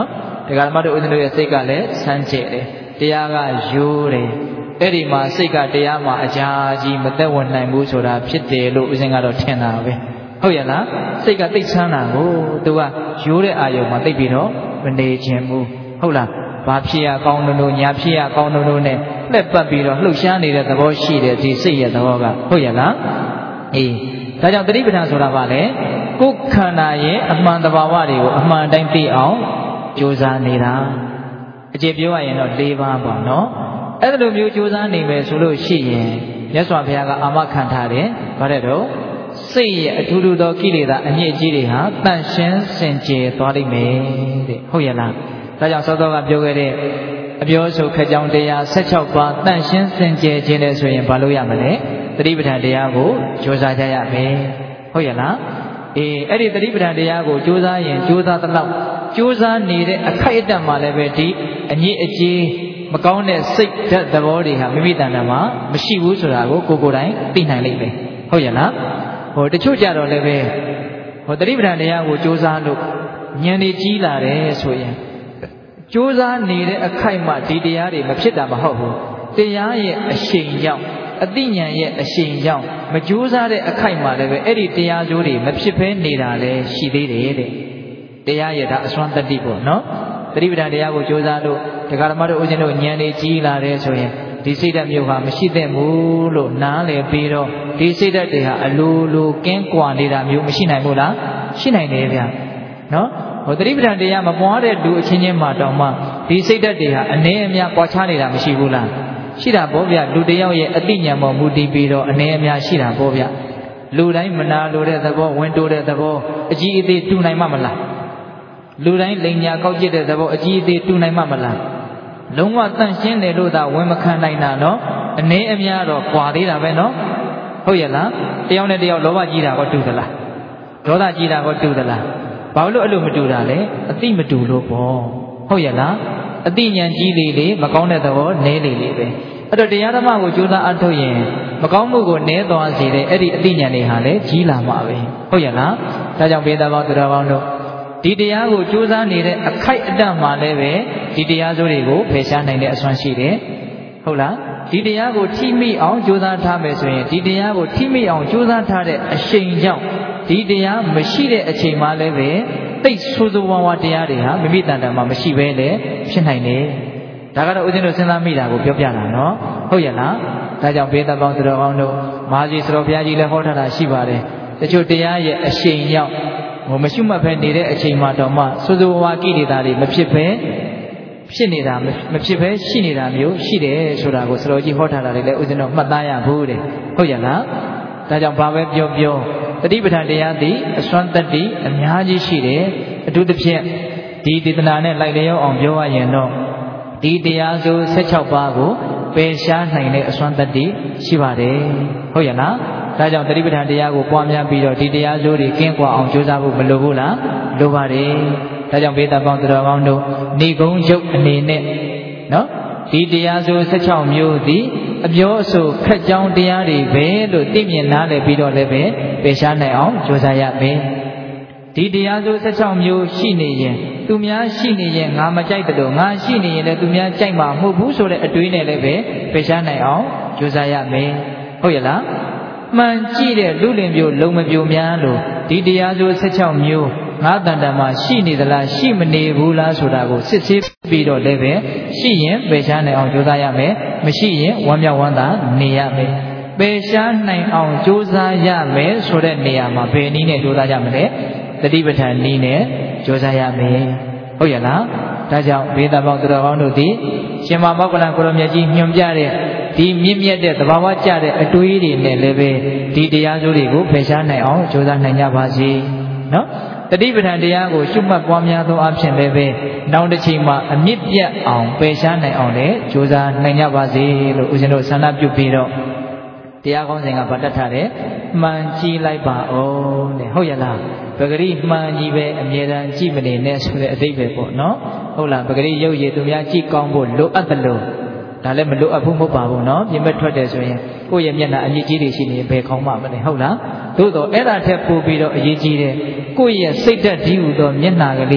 ဒီကရမတို့ဦးဇင်းတို့ရဲ့စိတ်ကလည်းစမ်းကြဲတယ်တရားကရိုးတယ်အဲ့ဒီမှာစိတ်ကတရားမှာအကြာကြီးမသက်ဝင်နိုင်ဘူးဆိုတာဖြစ်တယ်လို့ဦးဇင်းကတော့ထင်တာပဲဟုတ်ရဲ့လားစိတ်ကသိချမ်းတာကိုသူကရိုးတဲ့အာယုံမှာသိပြီးတော့မနေခြင်းဘူးဟုတ်လားဘာဖြစ်ရကောင်းလို့ညာဖြစ်ရကောင်းလို့နဲ့လက်ပတ်ပြီးတော့လှုပ်ရှားနေတဲ့သဘောရှိတယ်ဒီစိတ်ရဲ့သဘောကဟုတ်ရဲ့လားအေးဒါကြောင့်တတိပဌာန်ဆိုတာကလည်းကိုယ်ခန္ဓာရဲ့အမှန်တဘာဝတွေကိုအမှန်တိုင်းသိအောင်ကြိုးစားနေတာအကျေပြောရရင်တော့၄ပါးပေါ့နော်အဲ့လိုမျိုးကြိုးစားနေမယ်ဆိုလို့ရှိရင်မြတ်စွာဘုရားကအာမခံထားတယ်ဗါတဲ့တော့စိတ်ရဲ့အထူးထူးသောကိလေသာအညစ်အကြေးတွေဟာတန့်ရှင်းစင်ကြယ်သွားလိမ့်မယ်တဲ့ဟုတ်ရဲ့လားဒါကြောင့်စောစောကပြောခဲ့တဲ့အပြောဆိုခက်ကြောင်းတရား၁၆ပါးတန့်ရှင်းစင်ကြယ်ခြင်းနဲ့ဆိုရင်ဘာလို့ရမလဲတတိပဋ္ဌာန်တရားကိုကြိုးစားကြရမယ်ဟုတ်ရဲ့လားအေးအဲ့ဒီတတိပဋ္ဌာန်တရားကိုကြိုးစားရင်ကြိုးစားသလောက်ကြိုးစားနေတဲ့အခိုက်အတန့်မှာလည်းပဲဒီအညစ်အကြေးမကောင်းတဲ့စိတ်ဓာတ်သဘောတွေဟာမိမိတဏ္ဍာမှာမရှိဘူးဆိုတာကိုကိုယ်ကိုယ်တိုင်သိနိုင်လိမ့်မယ်ဟုတ်ရဲ့လားဟိုတချို့ကြတော့လည်းပဲဟိုတတိပဋ္ဌာန်တရားကိုကြိုးစားလို့ဉာဏ်တွေကြီးလာတယ်ဆိုရင်ကြိုးစားနေတဲ့အခိုက်မှာဒီတရားတွေမဖြစ်တာမဟုတ်ဘူးတရားရဲ့အရှိန်ကြောင့်အသိဉာဏ်ရဲ့အရှိန်ကြောင့်မကြိုးစားတဲ့အခိုက်မှာလည်းပဲအဲ့ဒီတရားကျိုးတွေမဖြစ်ဘဲနေတာလည်းရှိသေးတယ်တဲ့တရားရဲ့ဒါအစွမ်းတတ္တိပေါ့နော်တတိပဋ္ဌာန်တရားကိုကြိုးစားလို့ဒကာဓမ္မတို့ဦးဇင်းတို့ဉာဏ်တွေကြီးလာတယ်ဆိုရင်ဒီစိတ်ဓာတ်မျိုးဟာမရှိသင့်ဘူးလို့နားလည်ပြီးတော့ဒီစိတ်ဓာတ်တွေဟာအလိုလိုကင်းကွာနေတာမျိုးမရှိနိုင်ဘူးလားရှိနိုင်တယ်ဗျနော်ဟိုတတိပဋ္ဌာန်တရားမပွားတဲ့လူအချင်းချင်းမှာတောင်မှဒီစိတ်ဓာတ်တွေဟာအနေအများကွာခြားနေတာမရှိဘူးလားရှိတာပေါ့ဗျလူတယောက်ရဲ့အသိဉာဏ်ပေါ်မူတည်ပြီးတော့အနေအများရှိတာပေါ့ဗျလူတိုင်းမနာလိုတဲ့သဘောဝင်တိုးတဲ့သဘောအကြီးအသေးတူနိုင်မှမလားလူတိုင်းလိန်ညာကောက်ကျစ်တဲ့သဘောအကြီးအသေးတူနိုင်မှမလားလုံးဝတန့်ရှင်းတယ်လို့သာဝင်မခံနိုင်တာနော်အနေအများတော့ကွာသေးတာပဲနော်ဟုတ်ရဲ့လားတယောက်နဲ့တယောက်လောဘကြီးတာကောတူသလားဒေါသကြီးတာကောတူသလားဘာလို့အဲ့လိုမတူတာလဲအတိမတူလို့ပေါ့ဟုတ်ရဲ့လားအတိဉာဏ်ကြီးလေလေမကောင်းတဲ့သဘောနည်းလေလေပဲအဲ့တော့တရားဓမ္မကိုကြိုးစားအထုတ်ရင်မကောင်းမှုကိုနည်းသွားစေတဲ့အဲ့ဒီအတိဉာဏ်တွေဟာလည်းကြီးလာမှာပဲဟုတ်ရဲ့လားဒါကြောင့်ဘေးသားပေါင်းသူတော်ပေါင်းတို့ဒီတရားကိုကြိုးစားနေတဲ့အခိုက်အတန့်မှာလည်းပဲဒီတရားစိုးတွေကိုဖယ်ရှားနိုင်တဲ့အစွမ်းရှိတယ်ဟုတ်လားဒီတရားကိုထိမိအောင်ကြိုးစားထားမယ်ဆိုရင်ဒီတရားကိုထိမိအောင်ကြိုးစားထားတဲ့အရှိန်ကြောင့်ဒီတရားမရှိတဲ့အချိန်မှလည်းပဲသိဆိုးဆိုးဝါးဝါတရားတွေဟာမိမိတန်တန်မှာမရှိဘဲလေဖြစ်နိုင်တယ်ဒါကတော့ဦးဇင်းတို့စဉ်းစားမိတာကိုပြောပြတာနော်ဟုတ်ရဲ့လားဒါကြောင့်ဘေးသက်ပေါင်းသူတော်ကောင်းတို့မဟာကြီးစတော်ဘုရားကြီးလည်းဟောထားတာရှိပါတယ်တချို့တရားရဲ့အရှိန်ကြောင့်ဟိုမရှိမှတ်ပဲနေတဲ့အချိန်မှတော့မှဆိုးဆိုးဝါးဝါကိလေသာတွေမဖြစ်ပဲဖြစ်နေတာမဖြစ်ပဲရှိနေတာမျိုးရှိတယ်ဆိုတာကိုစတော်ကြီးဟောထားတာလည်းဦးဇင်းတို့မှတ်သားရဘူးတဲ့ဟုတ်ရဲ့လားဒါကြောင့်ဘာပဲပြောပြောတတိပဋ္ဌာန်တရားသည်အစွမ်းတတ္တိအများကြီးရှိတယ်အထူးသဖြင့်ဒီဒေသနာနဲ့လိုက်လျောအောင်ပြောရရင်တော့ဒီတရားစု၁၆ပါးကိုပယ်ရှားနိုင်တဲ့အစွမ်းတတ္တိရှိပါတယ်ဟုတ်ရဲ့လားဒါကြောင့်တတိပဋ္ဌာန်တရားကိုပွားများပြီးတော့ဒီတရားစုတွေကင်းကွာအောင်ကြိုးစားဖို့မလိုဘူးလားလိုပါတယ်ဒါကြောင့်ဘေးသားပေါင်းသူတော်ကောင်းတို့နေကုန်းချုပ်အနေနဲ့နော်ဒီတရားစု၁၆မျိုးသည်အပြောအဆိုခက်ကြောင်းတရားတွေပဲလို့သိမြင်နားလည်ပြီးတော့လည်းပဲပယ်ရှားနိုင်အောင်ကြိုးစားရမယ်ဒီတရားစု၁၆မျိုးရှိနေရင်သူများရှိနေရင်ငါမကြိုက်တယ်လို့ငါရှိနေရင်လည်းသူများကြိုက်မှာမဟုတ်ဘူးဆိုတဲ့အတွေးနဲ့လည်းပဲပယ်ရှားနိုင်အောင်ကြိုးစားရမယ်ဟုတ်ရဲ့လားမှန်ကြည့်တဲ့လူလင်ပြိုလုံမပြိုများလို့ဒီတရားစု၁၆မျိုးငါတန်တမှာရှိနေသလားရှိမနေဘူးလားဆိုတာကိုစစ်ဆေးပြီးတော့လည်းပဲရှိရင်ပယ်ရှားနိုင်အောင်ကြိုးစားရမယ်မရှိရင်ဝမ်းမြောက်ဝမ်းသာနေရမယ်ပယ်ရှားနိုင်အောင်ကြိုးစားရမယ်ဆိုတဲ့နေရာမှာဘယ်နည်းနဲ့ကြိုးစားကြမလဲတတိပဋ္ဌာန်နည်းနဲ့ကြိုးစားရမယ်ဟုတ်ရဲ့လားဒါကြောင့်ဘေးသားပေါင်းသူတော်ကောင်းတို့သည်ရှင်မမောက္ကလံကိုရောမြတ်ကြီးညွှန်ပြတဲ့ဒီမြင့်မြတ်တဲ့သဘာဝကျတဲ့အတွေးတွေနဲ့လည်းပဲဒီတရားစိုးတွေကိုဖယ်ရှားနိုင်အောင်ကြိုးစားနိုင်ကြပါစေနော်တတိပဋ္ဌာန်တရားကိုရှုမှတ်ပွားများသောအဖြစ်လည်းပဲနောက်တစ်ချိန်မှာအမြင့်ပြတ်အောင်ပယ်ရှားနိုင်အောင်လည်းကြိုးစားနိုင်ကြပါစေလို့ဦးဇင်းတို့ဆန္ဒပြုပြီးတော့တရားကောင်းစဉ်ကဗတ်တတ်ထားတယ်မှန်ကြည့်လိုက်ပါဦးတဲ့ဟုတ်ရဲ့လားပဂရိမှန်ကြီးပဲအမြဲတမ်းကြည့်မနေနဲ့ဆိုတဲ့အဓိပ္ပာယ်ပေါ့နော်ဟုတ်လားပဂရိရုပ်ရည်သူများကြည့်ကောင်းဖို့လိုအပ်တယ်လို့ဒါလည်းမလိုအပ်ဘူးမဟုတ်ပါဘူးနော်ပြင်မဲ့ထွက်တယ်ဆိုရင်ကိုယ့်ရဲ့မျက်နှာအမြင့်ကြီးတွေရှိနေဘယ်ခေါင်းမှမလဲဟုတ်လားသို့တော့အဲ့ဒါထက်ပိုပြီးတော့အရေးကြီးတယ်ကိုယ့်ရဲ့စိတ်ဓာတ်ဒီဟူသောမျက်နှာကလေး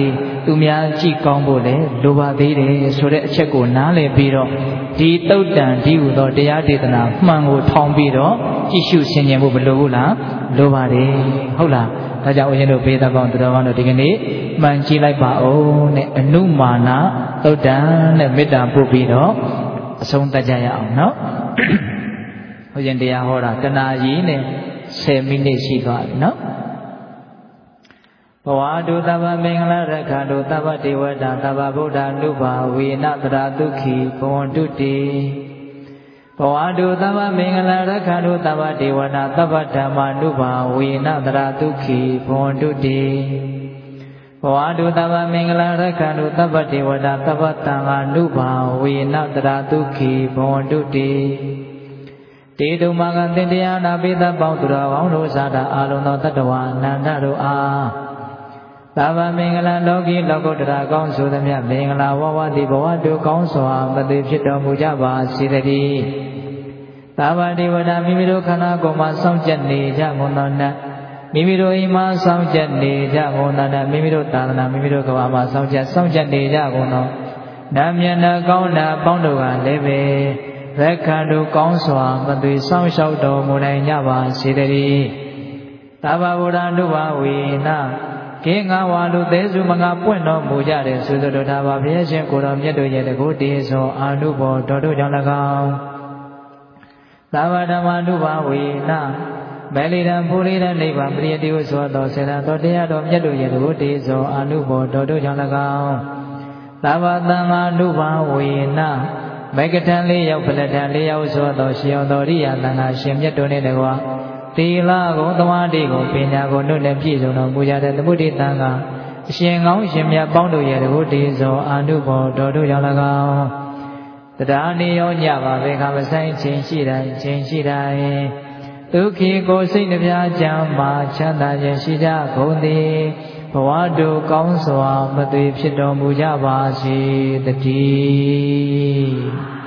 သူများကြည့်ကောင်းဖို့လေလိုပါသေးတယ်ဆိုတဲ့အချက်ကိုနားလည်ပြီးတော့ဒီတုတ်တန်ဒီဟူသောတရားဒေသနာမှန်ကိုထောင်ပြီးတော့ကြည့်ရှုဆင်ခြင်ဖို့မလိုဘူးလားလိုပါတယ်ဟုတ်လားဒါကြောင့်ဦးဇင်းတို့ဘေးသားပေါင်းသူတော်ကောင်းတို့ဒီကနေ့မှန်ကြည့်လိုက်ပါဦးနဲ့အနုမာနတုတ်တန်နဲ့မေတ္တာပို့ပြီးတော့အဆုံးသတ်ကြရအောင်နော်ဦးဇင်းတရားဟောတာတနာကြီးနဲ့ဆယ်မိနစ်ရှိသွားပြီနော်ဘဝတုသဗ္ဗမင်္ဂလာရက္ခတုသဗ္ဗဒေဝတာသဗ္ဗဗုဒ္ဓ ानु ဘာဝေနတရာဒုက္ခိဘဝန္တုတိဘဝတုသဗ္ဗမင်္ဂလာရက္ခတုသဗ္ဗဒေဝတာသဗ္ဗဓမ္မာ ानु ဘာဝေနတရာဒုက္ခိဘဝန္တုတိဘဝတုသဗ္ဗမင်္ဂလာရက္ခတုသဗ္ဗဒေဝတာသဗ္ဗသံဃာ ानु ဘာဝေနတရာဒုက္ခိဘဝန္တုတိတေတုမကသင်တရားနာပိသပေါင်းသူတော်ကောင်းတို့သာတာအာလုံးသောတတ္တဝါအနန္တတို့အားသဗ္ဗမင်္ဂလာလောကီလောကုတ္တရာကောင်းဆိုသမျှမင်္ဂလာဝဝတိဘဝတုကောင်းစွာမသိဖြစ်တော်မူကြပါစေတည်းသဗ္ဗဒေဝတာမိမိတို့ခန္ဓာကိုယ်မှာစောင့်ကြနေကြကုန်သောနတ်မိမိတို့အိမ်မှာစောင့်ကြနေကြကုန်သောနတ်မိမိတို့သာသနာမိမိတို့ကဘာမှာစောင့်ကြစောင့်ကြနေကြကုန်သောနတ်မျက်နှာကောင်းနာပေါင်းတို့ကလည်းပဲရက်ခန္တုကောင်းစွာမသွေစောင့်ရှောက်တော်မူနိုင်ကြပါစေတည်းသဗ္ဗဗုဒ္ဓ ानु ဘာဝေနကေငါဝါလူသေးစုမငါပွင့်တော်မူကြတဲ့သုတ္တထာဘာဘုရားရှင်ကိုတော်မြတ်တို့ရဲ့တကုတေသောအာနုဘောတော်တို့ကြောင့်၎င်းသဗ္ဗဓမ္မာ ानु ဘာဝေနမေလိရံภูရိရနိဗ္ဗာန်ပရိယတိဟုဆိုသောစေတသောတရားတော်မြတ်တို့ရဲ့တကုတေသောအာနုဘောတော်တို့ကြောင့်၎င်းသဗ္ဗသံဃာ ानु ဘာဝေနမေကထံလေးရောက်ဖလက်ထံလေးရောက်ဆိုသောရှင်ယောတော်ရိယသံဃာရှင်မြတ်တို့နှင့်တကွာသီလကိုသမာဓိကိုပညာကိုနှုတ်နဲ့ပြည့်စုံတော်မူကြတဲ့သမုဒိတံကအရှင်ကောင်းရှင်မြတ်ပေါင်းတို့ရဲ့တကုတေသောအာနုဘောတော်တို့ကြောင့်၎င်းတရားနေရောညပါပဲခါမဆိုင်ခြင်းရှိတိုင်းခြင်းရှိတိုင်းဒုက္ခိကိုစိတ်နှပြချမ်းမာချမ်းသာခြင်းရှိကြကုန်သည်ဘဝတုကောင်းစွာမသွေဖြစ်တော်မူကြပါစေတည်း